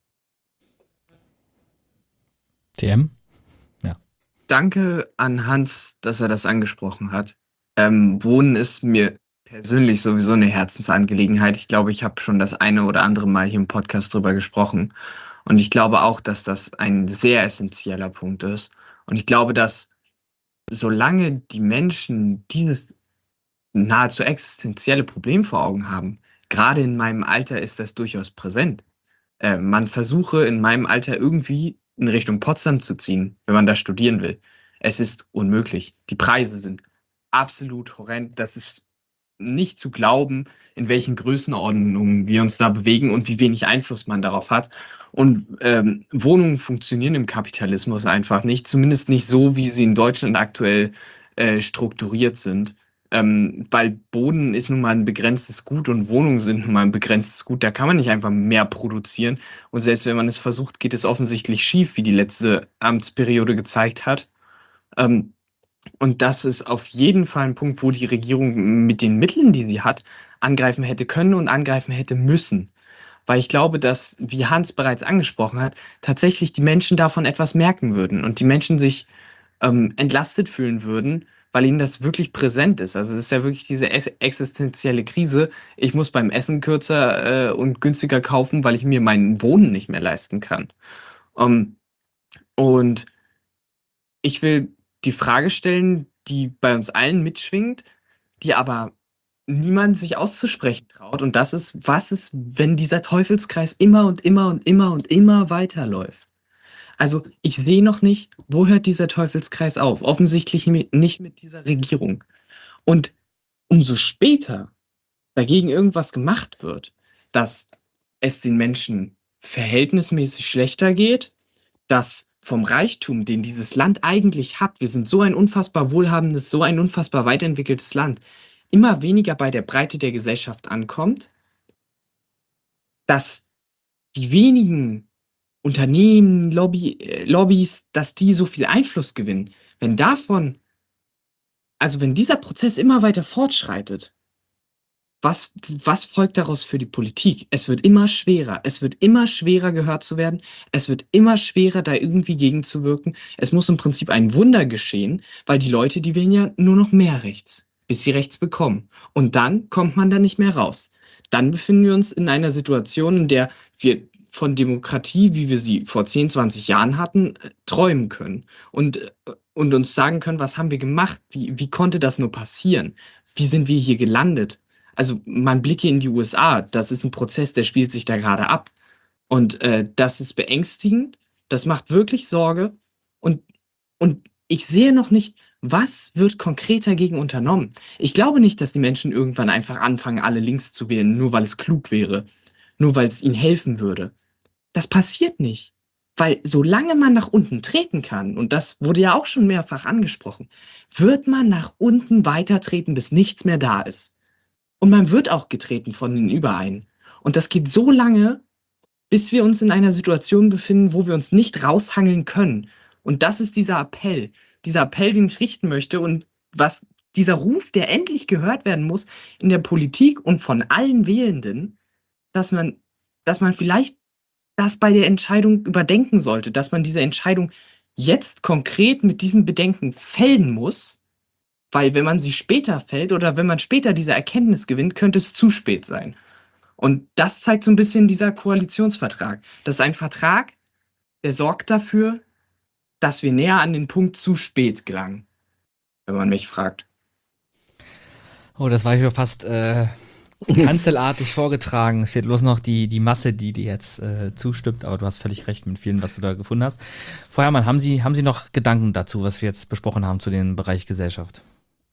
S1: T M? Ja.
S6: Danke an Hans, dass er das angesprochen hat. Ähm, Wohnen ist mir persönlich sowieso eine Herzensangelegenheit. Ich glaube, ich habe schon das eine oder andere Mal hier im Podcast drüber gesprochen. Und ich glaube auch, dass das ein sehr essentieller Punkt ist. Und ich glaube, dass solange die Menschen dieses nahezu existenzielle Problem vor Augen haben, gerade in meinem Alter ist das durchaus präsent. Äh, man versuche in meinem Alter irgendwie in Richtung Potsdam zu ziehen, wenn man da studieren will. Es ist unmöglich. Die Preise sind absolut horrend. Das ist nicht zu glauben, in welchen Größenordnungen wir uns da bewegen und wie wenig Einfluss man darauf hat. Und ähm, Wohnungen funktionieren im Kapitalismus einfach nicht, zumindest nicht so, wie sie in Deutschland aktuell äh, strukturiert sind. Ähm, weil Boden ist nun mal ein begrenztes Gut und Wohnungen sind nun mal ein begrenztes Gut. Da kann man nicht einfach mehr produzieren. Und selbst wenn man es versucht, geht es offensichtlich schief, wie die letzte Amtsperiode gezeigt hat. Ähm, Und das ist auf jeden Fall ein Punkt, wo die Regierung mit den Mitteln, die sie hat, angreifen hätte können und angreifen hätte müssen. Weil ich glaube, dass, wie Hans bereits angesprochen hat, tatsächlich die Menschen davon etwas merken würden und die Menschen sich ähm, entlastet fühlen würden, weil ihnen das wirklich präsent ist. Also es ist ja wirklich diese existenzielle Krise. Ich muss beim Essen kürzer äh, und günstiger kaufen, weil ich mir mein Wohnen nicht mehr leisten kann. Um, und ich will die Frage stellen, die bei uns allen mitschwingt, die aber niemand sich auszusprechen traut. Und das ist, was ist, wenn dieser Teufelskreis immer und immer und immer und immer weiterläuft? Also ich sehe noch nicht, wo hört dieser Teufelskreis auf? Offensichtlich nicht mit dieser Regierung. Und umso später dagegen irgendwas gemacht wird, dass es den Menschen verhältnismäßig schlechter geht, dass vom Reichtum, den dieses Land eigentlich hat, wir sind so ein unfassbar wohlhabendes, so ein unfassbar weiterentwickeltes Land, immer weniger bei der Breite der Gesellschaft ankommt, dass die wenigen Unternehmen, Lobby, äh, Lobbys, dass die so viel Einfluss gewinnen, wenn davon, also wenn dieser Prozess immer weiter fortschreitet, Was, was folgt daraus für die Politik? Es wird immer schwerer. Es wird immer schwerer, gehört zu werden. Es wird immer schwerer, da irgendwie gegenzuwirken. Es muss im Prinzip ein Wunder geschehen, weil die Leute, die wählen ja nur noch mehr rechts, bis sie rechts bekommen. Und dann kommt man da nicht mehr raus. Dann befinden wir uns in einer Situation, in der wir von Demokratie, wie wir sie vor zehn, zwanzig Jahren hatten, äh, träumen können und, äh, und uns sagen können, was haben wir gemacht, wie, wie konnte das nur passieren, wie sind wir hier gelandet. Also man blicke in die U S A, das ist ein Prozess, der spielt sich da gerade ab und äh, das ist beängstigend, das macht wirklich Sorge und, und ich sehe noch nicht, was wird konkret dagegen unternommen. Ich glaube nicht, dass die Menschen irgendwann einfach anfangen, alle links zu wählen, nur weil es klug wäre, nur weil es ihnen helfen würde. Das passiert nicht, weil solange man nach unten treten kann, und das wurde ja auch schon mehrfach angesprochen, wird man nach unten weiter treten, bis nichts mehr da ist. Und man wird auch getreten von den Überein. Und das geht so lange, bis wir uns in einer Situation befinden, wo wir uns nicht raushangeln können. Und das ist dieser Appell, dieser Appell, den ich richten möchte und was dieser Ruf, der endlich gehört werden muss in der Politik und von allen Wählenden, dass man, dass man vielleicht das bei der Entscheidung überdenken sollte, dass man diese Entscheidung jetzt konkret mit diesen Bedenken fällen muss, weil wenn man sie später fällt oder wenn man später diese Erkenntnis gewinnt, könnte es zu spät sein. Und das zeigt so ein bisschen dieser Koalitionsvertrag. Das ist ein Vertrag, der sorgt dafür, dass wir näher an den Punkt zu spät gelangen, wenn man mich fragt.
S1: Oh, das war schon fast äh, kanzelartig vorgetragen. Es fehlt bloß noch die, die Masse, die dir jetzt äh, zustimmt, aber du hast völlig recht mit vielen, was du da gefunden hast. Frau Herrmann, haben Sie, haben Sie noch Gedanken dazu, was wir jetzt besprochen haben zu dem Bereich Gesellschaft?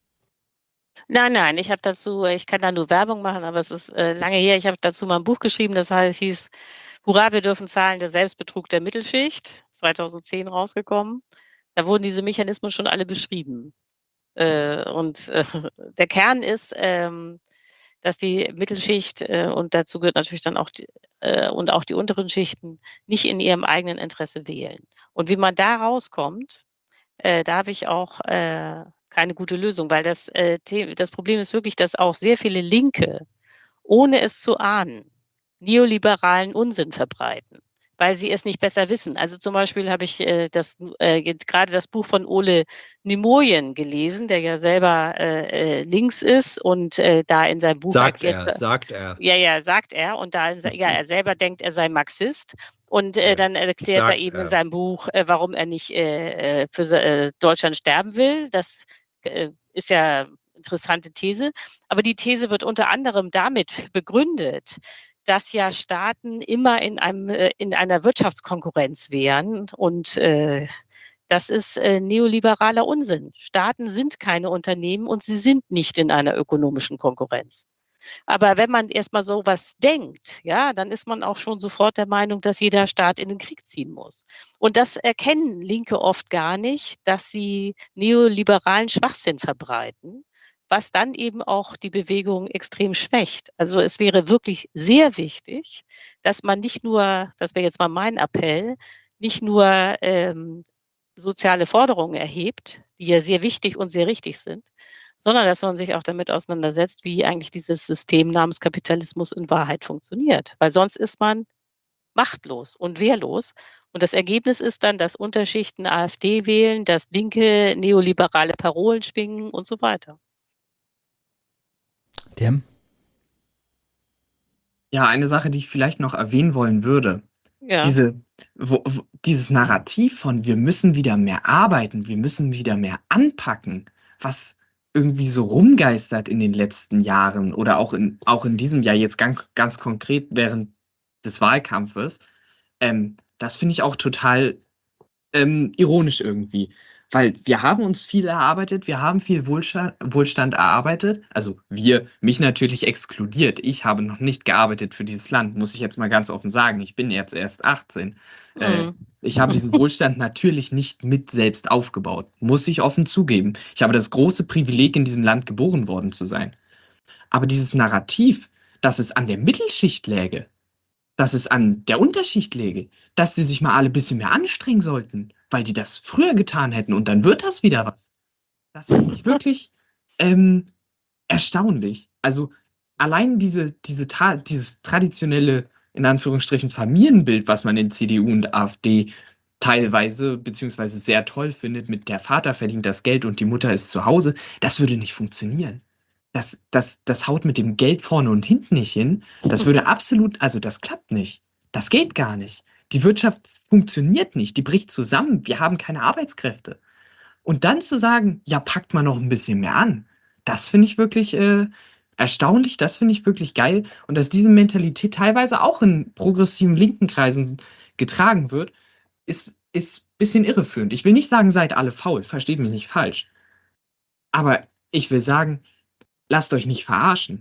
S11: Nein, nein, ich habe dazu, ich kann da nur Werbung machen, aber es ist äh, lange her, ich habe dazu mal ein Buch geschrieben, das heißt, hieß Hurra, wir dürfen zahlen, der Selbstbetrug der Mittelschicht, zweitausendzehn rausgekommen. Da wurden diese Mechanismen schon alle beschrieben. Äh, und äh, der Kern ist, ähm, dass die Mittelschicht, äh, und dazu gehört natürlich dann auch die, äh, und auch die unteren Schichten, nicht in ihrem eigenen Interesse wählen. Und wie man da rauskommt, äh, da habe ich auch äh, keine gute Lösung, weil das, äh, das Problem ist wirklich, dass auch sehr viele Linke, ohne es zu ahnen, neoliberalen Unsinn verbreiten, weil sie es nicht besser wissen. Also zum Beispiel habe ich äh, das, äh, gerade das Buch von Ole Nemoyen gelesen, der ja selber äh, links ist und äh, da in seinem Buch
S9: Sagt
S11: erklärt,
S9: er, sagt er.
S11: Ja, ja, sagt er. Und da, ja, er selber denkt, er sei Marxist. Und äh, dann erklärt
S9: Sagt
S11: er eben
S9: er.
S11: in seinem Buch, äh, warum er nicht äh, für äh, Deutschland sterben will. Das äh, ist ja eine interessante These. Aber die These wird unter anderem damit begründet, dass ja Staaten immer in einem äh, in einer Wirtschaftskonkurrenz wären. Und äh, das ist äh, neoliberaler Unsinn. Staaten sind keine Unternehmen und sie sind nicht in einer ökonomischen Konkurrenz. Aber wenn man erstmal sowas denkt, ja, dann ist man auch schon sofort der Meinung, dass jeder Staat in den Krieg ziehen muss. Und das erkennen Linke oft gar nicht, dass sie neoliberalen Schwachsinn verbreiten, was dann eben auch die Bewegung extrem schwächt. Also es wäre wirklich sehr wichtig, dass man nicht nur, das wäre jetzt mal mein Appell, nicht nur ähm, soziale Forderungen erhebt, die ja sehr wichtig und sehr richtig sind, sondern dass man sich auch damit auseinandersetzt, wie eigentlich dieses System namens Kapitalismus in Wahrheit funktioniert. Weil sonst ist man machtlos und wehrlos. Und das Ergebnis ist dann, dass Unterschichten AfD wählen, dass Linke neoliberale Parolen schwingen und so weiter.
S1: Dem?
S6: Ja, eine Sache, die ich vielleicht noch erwähnen wollen würde.
S11: Ja.
S6: Diese, wo, wo, dieses Narrativ von wir müssen wieder mehr arbeiten, wir müssen wieder mehr anpacken, was irgendwie so rumgeistert in den letzten Jahren oder auch in, auch in diesem Jahr jetzt ganz, ganz konkret während des Wahlkampfes, ähm, das finde ich auch total ähm, ironisch irgendwie. Weil wir haben uns viel erarbeitet, wir haben viel Wohlstand, Wohlstand erarbeitet. Also wir, mich natürlich exkludiert. Ich habe noch nicht gearbeitet für dieses Land, muss ich jetzt mal ganz offen sagen. Ich bin jetzt erst achtzehn. Mhm. Äh, ich habe diesen Wohlstand natürlich nicht mit selbst aufgebaut, muss ich offen zugeben. Ich habe das große Privileg, in diesem Land geboren worden zu sein. Aber dieses Narrativ, dass es an der Mittelschicht läge, dass es an der Unterschicht läge, dass sie sich mal alle ein bisschen mehr anstrengen sollten, weil die das früher getan hätten und dann wird das wieder was. Das finde ich wirklich ähm, erstaunlich. Also allein diese, diese ta- dieses traditionelle, in Anführungsstrichen, Familienbild, was man in C D U und AfD teilweise beziehungsweise sehr toll findet, mit der Vater verdient das Geld und die Mutter ist zu Hause, das würde nicht funktionieren. Das, das, das haut mit dem Geld vorne und hinten nicht hin. Das würde absolut, also das klappt nicht. Das geht gar nicht. Die Wirtschaft funktioniert nicht, die bricht zusammen, wir haben keine Arbeitskräfte. Und dann zu sagen, ja, packt mal noch ein bisschen mehr an, das finde ich wirklich äh, erstaunlich, das finde ich wirklich geil. Und dass diese Mentalität teilweise auch in progressiven linken Kreisen getragen wird, ist, ist ein bisschen irreführend. Ich will nicht sagen, seid alle faul, versteht mich nicht falsch. Aber ich will sagen, lasst euch nicht verarschen.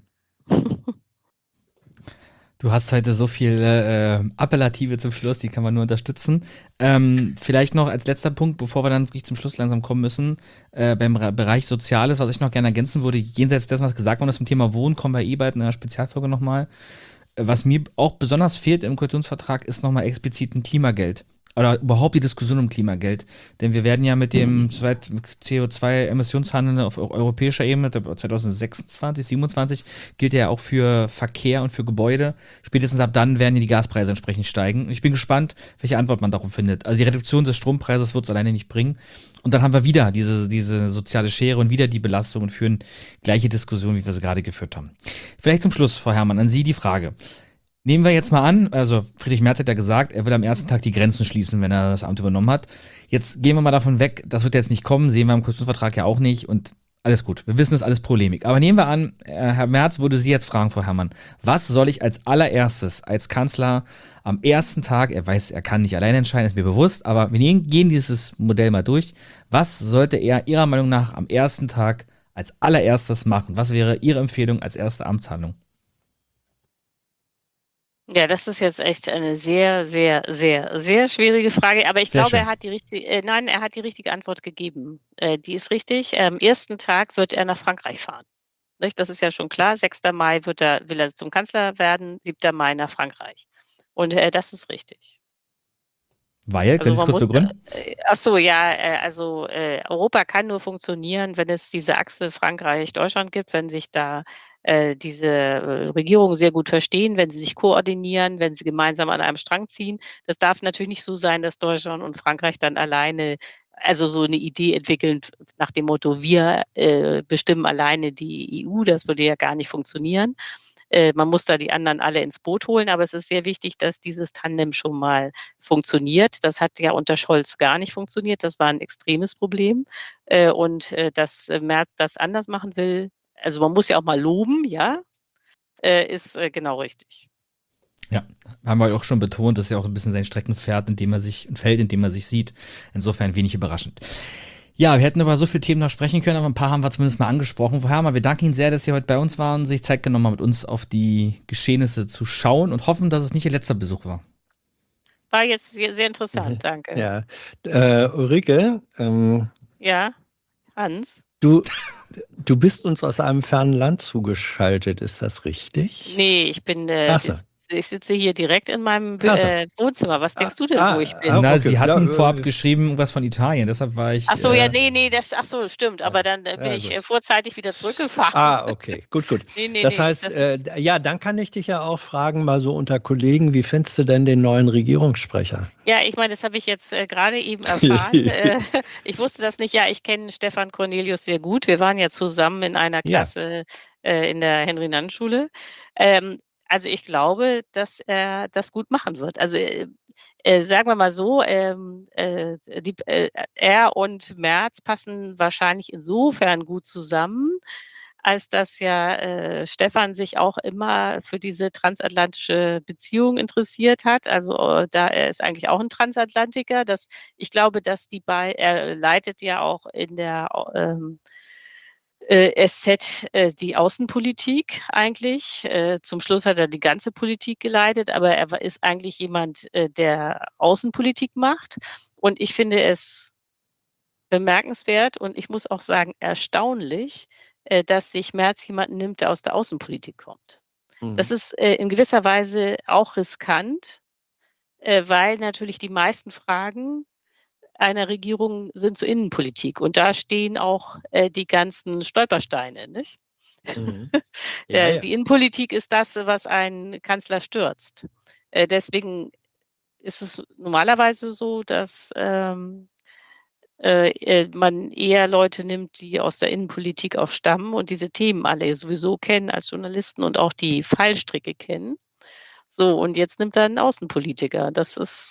S1: Du hast heute so viele äh, Appellative zum Schluss, die kann man nur unterstützen. Ähm, vielleicht noch als letzter Punkt, bevor wir dann wirklich zum Schluss langsam kommen müssen, äh, beim Ra- Bereich Soziales, was ich noch gerne ergänzen würde, jenseits dessen, was gesagt worden ist zum Thema Wohnen, kommen wir eh bald in einer Spezialfolge nochmal. Äh, Was mir auch besonders fehlt im Koalitionsvertrag, ist nochmal explizit ein Klimageld. Oder überhaupt die Diskussion um Klimageld. Denn wir werden ja mit dem C O zwei Emissionshandel auf eu- europäischer Ebene, zwanzig sechsundzwanzig, siebenundzwanzig, gilt ja auch für Verkehr und für Gebäude. Spätestens ab dann werden ja die Gaspreise entsprechend steigen. Und ich bin gespannt, welche Antwort man darauf findet. Also die Reduktion des Strompreises wird es alleine nicht bringen. Und dann haben wir wieder diese, diese soziale Schere und wieder die Belastung und führen gleiche Diskussionen, wie wir sie gerade geführt haben. Vielleicht zum Schluss, Frau Herrmann, an Sie die Frage. Nehmen wir jetzt mal an, also Friedrich Merz hat ja gesagt, er will am ersten Tag die Grenzen schließen, wenn er das Amt übernommen hat. Jetzt gehen wir mal davon weg, das wird jetzt nicht kommen, sehen wir im Koalitionsvertrag ja auch nicht und alles gut. Wir wissen, das ist alles Polemik. Aber nehmen wir an, äh, Herr Merz würde Sie jetzt fragen, Frau Herrmann, was soll ich als allererstes als Kanzler am ersten Tag, er weiß, er kann nicht alleine entscheiden, ist mir bewusst, aber wir gehen gehen dieses Modell mal durch. Was sollte er Ihrer Meinung nach am ersten Tag als allererstes machen? Was wäre Ihre Empfehlung als erste Amtshandlung?
S11: Ja, das ist jetzt echt eine sehr, sehr, sehr, sehr schwierige Frage. Aber ich
S1: Sehr
S11: glaube, er
S1: schön.
S11: hat die richtige, äh, nein, er hat die richtige Antwort gegeben. Äh, die ist richtig. Am ersten Tag wird er nach Frankreich fahren. Nicht? Das ist ja schon klar. sechster Mai wird er, will er zum Kanzler werden, siebter Mai nach Frankreich. Und äh, das ist richtig.
S1: Weil, können
S11: Also
S1: Sie es
S11: man
S1: kurz
S11: muss,
S1: begründen?
S11: äh, ach so, ja, äh, also äh, Europa kann nur funktionieren, wenn es diese Achse Frankreich-Deutschland gibt, wenn sich da äh, diese äh, Regierungen sehr gut verstehen, wenn sie sich koordinieren, wenn sie gemeinsam an einem Strang ziehen. Das darf natürlich nicht so sein, dass Deutschland und Frankreich dann alleine, also so eine Idee entwickeln nach dem Motto, wir äh, bestimmen alleine die E U, das würde ja gar nicht funktionieren. Äh, man muss da die anderen alle ins Boot holen, aber es ist sehr wichtig, dass dieses Tandem schon mal funktioniert. Das hat ja unter Scholz gar nicht funktioniert. Das war ein extremes Problem. Äh, und äh, dass äh, Merz das anders machen will, also man muss ja auch mal loben, ja, äh, ist äh, genau richtig.
S1: Ja, haben wir auch schon betont, das ist ja auch ein bisschen sein Streckenpferd, in dem er sich, ein Feld, in dem er sich sieht. Insofern wenig überraschend. Ja, wir hätten über so viele Themen noch sprechen können, aber ein paar haben wir zumindest mal angesprochen. Frau Herrmann, wir danken Ihnen sehr, dass Sie heute bei uns waren und sich Zeit genommen haben, mit uns auf die Geschehnisse zu schauen und hoffen, dass es nicht Ihr letzter Besuch war.
S11: War jetzt sehr, sehr interessant, danke.
S9: Ja, äh, Ulrike, ähm,
S11: Ja, Hans?
S9: du, du bist uns aus einem fernen Land zugeschaltet, ist das richtig?
S11: Nee, ich bin, äh,
S9: Ach so.
S11: jetzt, ich sitze hier direkt in meinem
S9: Ach so.
S11: äh, Wohnzimmer. Was denkst du denn,
S9: ah,
S11: wo ich bin?
S9: ah,
S1: Na,
S9: okay.
S1: Sie hatten
S9: Ja,
S1: vorab
S9: äh,
S1: geschrieben, irgendwas von Italien, deshalb war ich.
S11: Ach so, ja,
S1: äh,
S11: nee, nee, das, ach so, stimmt, aber dann äh, bin
S9: Ja,
S11: ich
S9: gut.
S11: äh, vorzeitig wieder zurückgefahren.
S9: Ah, okay, gut, gut.
S11: Nee, nee,
S9: Das
S11: nee,
S9: heißt,
S11: das
S9: äh,
S11: ist,
S9: ja, dann kann ich dich ja auch fragen, mal so unter Kollegen, wie findest du denn den neuen Regierungssprecher?
S11: ja, ich meine, das habe ich jetzt äh, gerade eben erfahren. äh, ich wusste das nicht. Ja, ich kenne Stefan Cornelius sehr gut. Wir waren ja zusammen in einer
S9: Ja.
S11: Klasse äh, in der Henry-Nannen-Schule. Ähm, also ich glaube, dass er das gut machen wird. Also äh, äh, sagen wir mal so, ähm, äh, die, äh, er und Merz passen wahrscheinlich insofern gut zusammen, als dass ja äh, Stefan sich auch immer für diese transatlantische Beziehung interessiert hat. Also äh, da er ist eigentlich auch ein Transatlantiker. Das, ich glaube, dass die bei, er leitet ja auch in der ähm, äh, S Z äh, die Außenpolitik eigentlich. Äh, zum Schluss hat er die ganze Politik geleitet, aber er war- ist eigentlich jemand, äh, der Außenpolitik macht. Und ich finde es bemerkenswert und ich muss auch sagen erstaunlich, äh, dass sich Merz jemanden nimmt, der aus der Außenpolitik kommt. Das
S9: Mhm.
S11: ist äh, in gewisser Weise auch riskant, äh, weil natürlich die meisten Fragen einer Regierung sind zur Innenpolitik und da stehen auch äh, die ganzen Stolpersteine, nicht?
S9: Mhm. Ja,
S11: Äh,
S9: ja.
S11: die Innenpolitik ist das, was einen Kanzler stürzt. Äh, deswegen ist es normalerweise so, dass ähm, äh, äh, man eher Leute nimmt, die aus der Innenpolitik auch stammen und diese Themen alle sowieso kennen als Journalisten und auch die Fallstricke kennen. So, und jetzt nimmt er einen Außenpolitiker. Das ist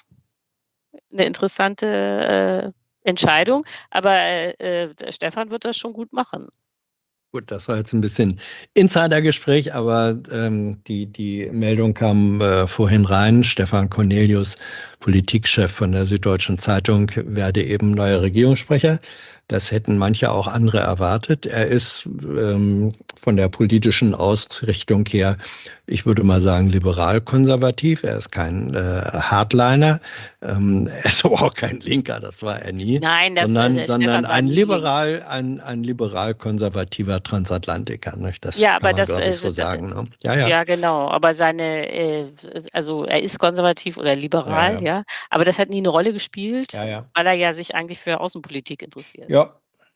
S11: eine interessante äh, Entscheidung, aber äh, der Stefan wird das schon gut machen.
S9: Gut, das war jetzt ein bisschen Insidergespräch, aber ähm, die, die Meldung kam äh, vorhin rein. Stefan Cornelius, Politikchef von der Süddeutschen Zeitung, werde eben neuer Regierungssprecher. Das hätten manche auch andere erwartet. Er ist ähm, von der politischen Ausrichtung her, ich würde mal sagen, liberal-konservativ. Er ist kein äh, Hardliner. Ähm, er ist aber auch kein Linker, das war er nie.
S11: Nein, das
S9: sondern,
S11: äh,
S9: sondern
S11: Stefan
S9: ein
S11: war nie
S9: liberal, ein, ein liberal-konservativer Transatlantiker. Nicht? Das
S11: Ja,
S9: kann
S11: aber
S9: man,
S11: das,
S9: glaube
S11: äh,
S9: ich, so
S11: d-
S9: sagen. Ne? Ja, ja.
S11: Ja, genau. Aber seine, äh, also er ist konservativ oder liberal,
S9: Ja,
S11: ja,
S9: ja.
S11: Aber das hat nie eine Rolle gespielt,
S9: Ja, ja.
S11: weil er ja sich eigentlich für Außenpolitik interessiert.
S9: Ja.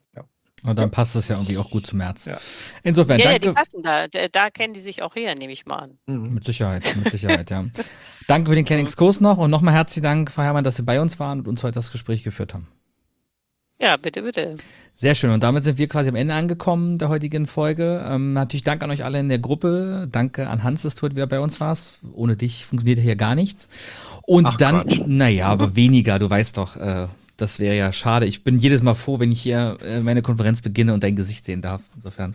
S1: Und dann passt es ja irgendwie auch gut zu Merz.
S9: Ja.
S1: Insofern,
S11: Ja, ja, die
S1: danke.
S11: passen da. Da, da kennen die sich auch her, nehme ich mal an.
S9: Mhm.
S1: Mit Sicherheit, mit Sicherheit, ja. Danke für den kleinen Exkurs noch und nochmal herzlichen Dank, Frau Herrmann, dass Sie bei uns waren und uns heute das Gespräch geführt haben.
S11: Ja, bitte, bitte.
S1: Sehr schön. Und damit sind wir quasi am Ende angekommen der heutigen Folge. Ähm, natürlich Dank an euch alle in der Gruppe. Danke an Hans, dass du heute wieder bei uns warst. Ohne dich funktioniert hier gar nichts. Und
S9: Ach,
S1: dann,
S9: Quatsch.
S1: naja, aber weniger, du weißt doch, äh, das wäre ja schade. Ich bin jedes Mal froh, wenn ich hier äh, meine Konferenz beginne und dein Gesicht sehen darf. Insofern.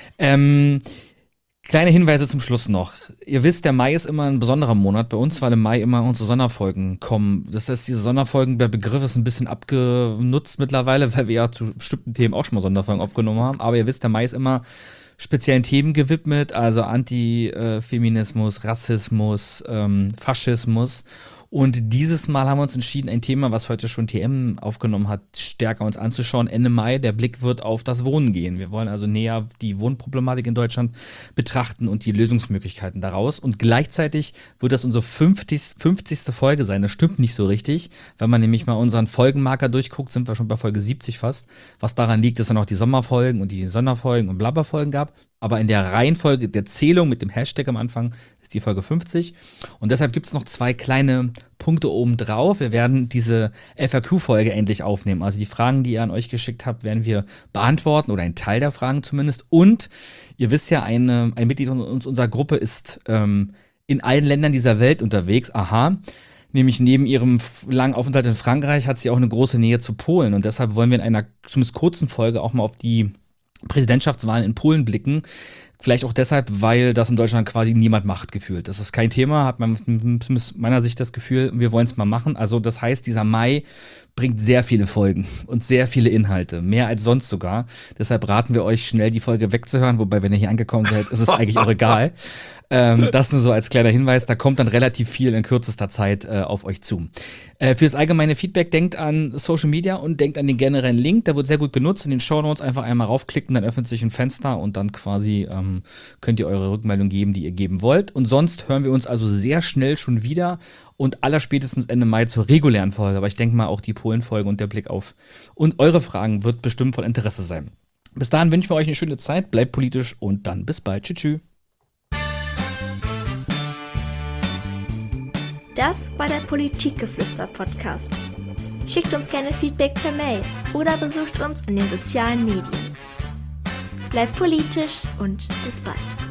S1: Ähm, Kleine Hinweise zum Schluss noch. Ihr wisst, der Mai ist immer ein besonderer Monat bei uns, weil im Mai immer unsere Sonderfolgen kommen. Das heißt, diese Sonderfolgen, der Begriff ist ein bisschen abgenutzt mittlerweile, weil wir ja zu bestimmten Themen auch schon mal Sonderfolgen aufgenommen haben. Aber ihr wisst, der Mai ist immer speziellen Themen gewidmet, also Antifeminismus, Rassismus, ähm, Faschismus. Und dieses Mal haben wir uns entschieden, ein Thema, was heute schon T M aufgenommen hat, stärker uns anzuschauen. Ende Mai, der Blick wird auf das Wohnen gehen. Wir wollen also näher die Wohnproblematik in Deutschland betrachten und die Lösungsmöglichkeiten daraus. Und gleichzeitig wird das unsere fünfzigste Folge sein. Das stimmt nicht so richtig. Wenn man nämlich mal unseren Folgenmarker durchguckt, sind wir schon bei Folge siebzig fast. Was daran liegt, dass dann auch die Sommerfolgen und die Sonderfolgen und Blabberfolgen gab. Aber in der Reihenfolge der Zählung mit dem Hashtag am Anfang ist die Folge fünfzig. Und deshalb gibt es noch zwei kleine Punkte oben drauf. Wir werden diese F A Q-Folge endlich aufnehmen. Also die Fragen, die ihr an euch geschickt habt, werden wir beantworten oder einen Teil der Fragen zumindest. Und ihr wisst ja, eine, ein Mitglied uns, unserer Gruppe ist ähm, in allen Ländern dieser Welt unterwegs. Aha. Nämlich neben ihrem langen Aufenthalt in Frankreich hat sie auch eine große Nähe zu Polen. Und deshalb wollen wir in einer zumindest kurzen Folge auch mal auf die Präsidentschaftswahlen in Polen blicken. Vielleicht auch deshalb, weil das in Deutschland quasi niemand macht, gefühlt. Das ist kein Thema, hat man zumindest meiner Sicht das Gefühl, wir wollen es mal machen. Also das heißt, dieser Mai bringt sehr viele Folgen und sehr viele Inhalte, mehr als sonst sogar. Deshalb raten wir euch, schnell die Folge wegzuhören, wobei, wenn ihr hier angekommen seid, ist es eigentlich auch egal. Ähm, das nur so als kleiner Hinweis, da kommt dann relativ viel in kürzester Zeit äh, auf euch zu. Äh, für das allgemeine Feedback denkt an Social Media und denkt an den generellen Link, der wird sehr gut genutzt. In den Shownotes einfach einmal raufklicken, dann öffnet sich ein Fenster und dann quasi ähm, könnt ihr eure Rückmeldung geben, die ihr geben wollt. Und sonst hören wir uns also sehr schnell schon wieder und allerspätestens Ende Mai zur regulären Folge. Aber ich denke mal, auch die Polen-Folge und der Blick auf und eure Fragen wird bestimmt von Interesse sein. Bis dahin wünschen wir euch eine schöne Zeit, bleibt politisch und dann bis bald. Tschüss. Tschüss.
S2: Das war der Politikgeflüster-Podcast. Schickt uns gerne Feedback per Mail oder besucht uns in den sozialen Medien. Bleibt politisch und bis bald.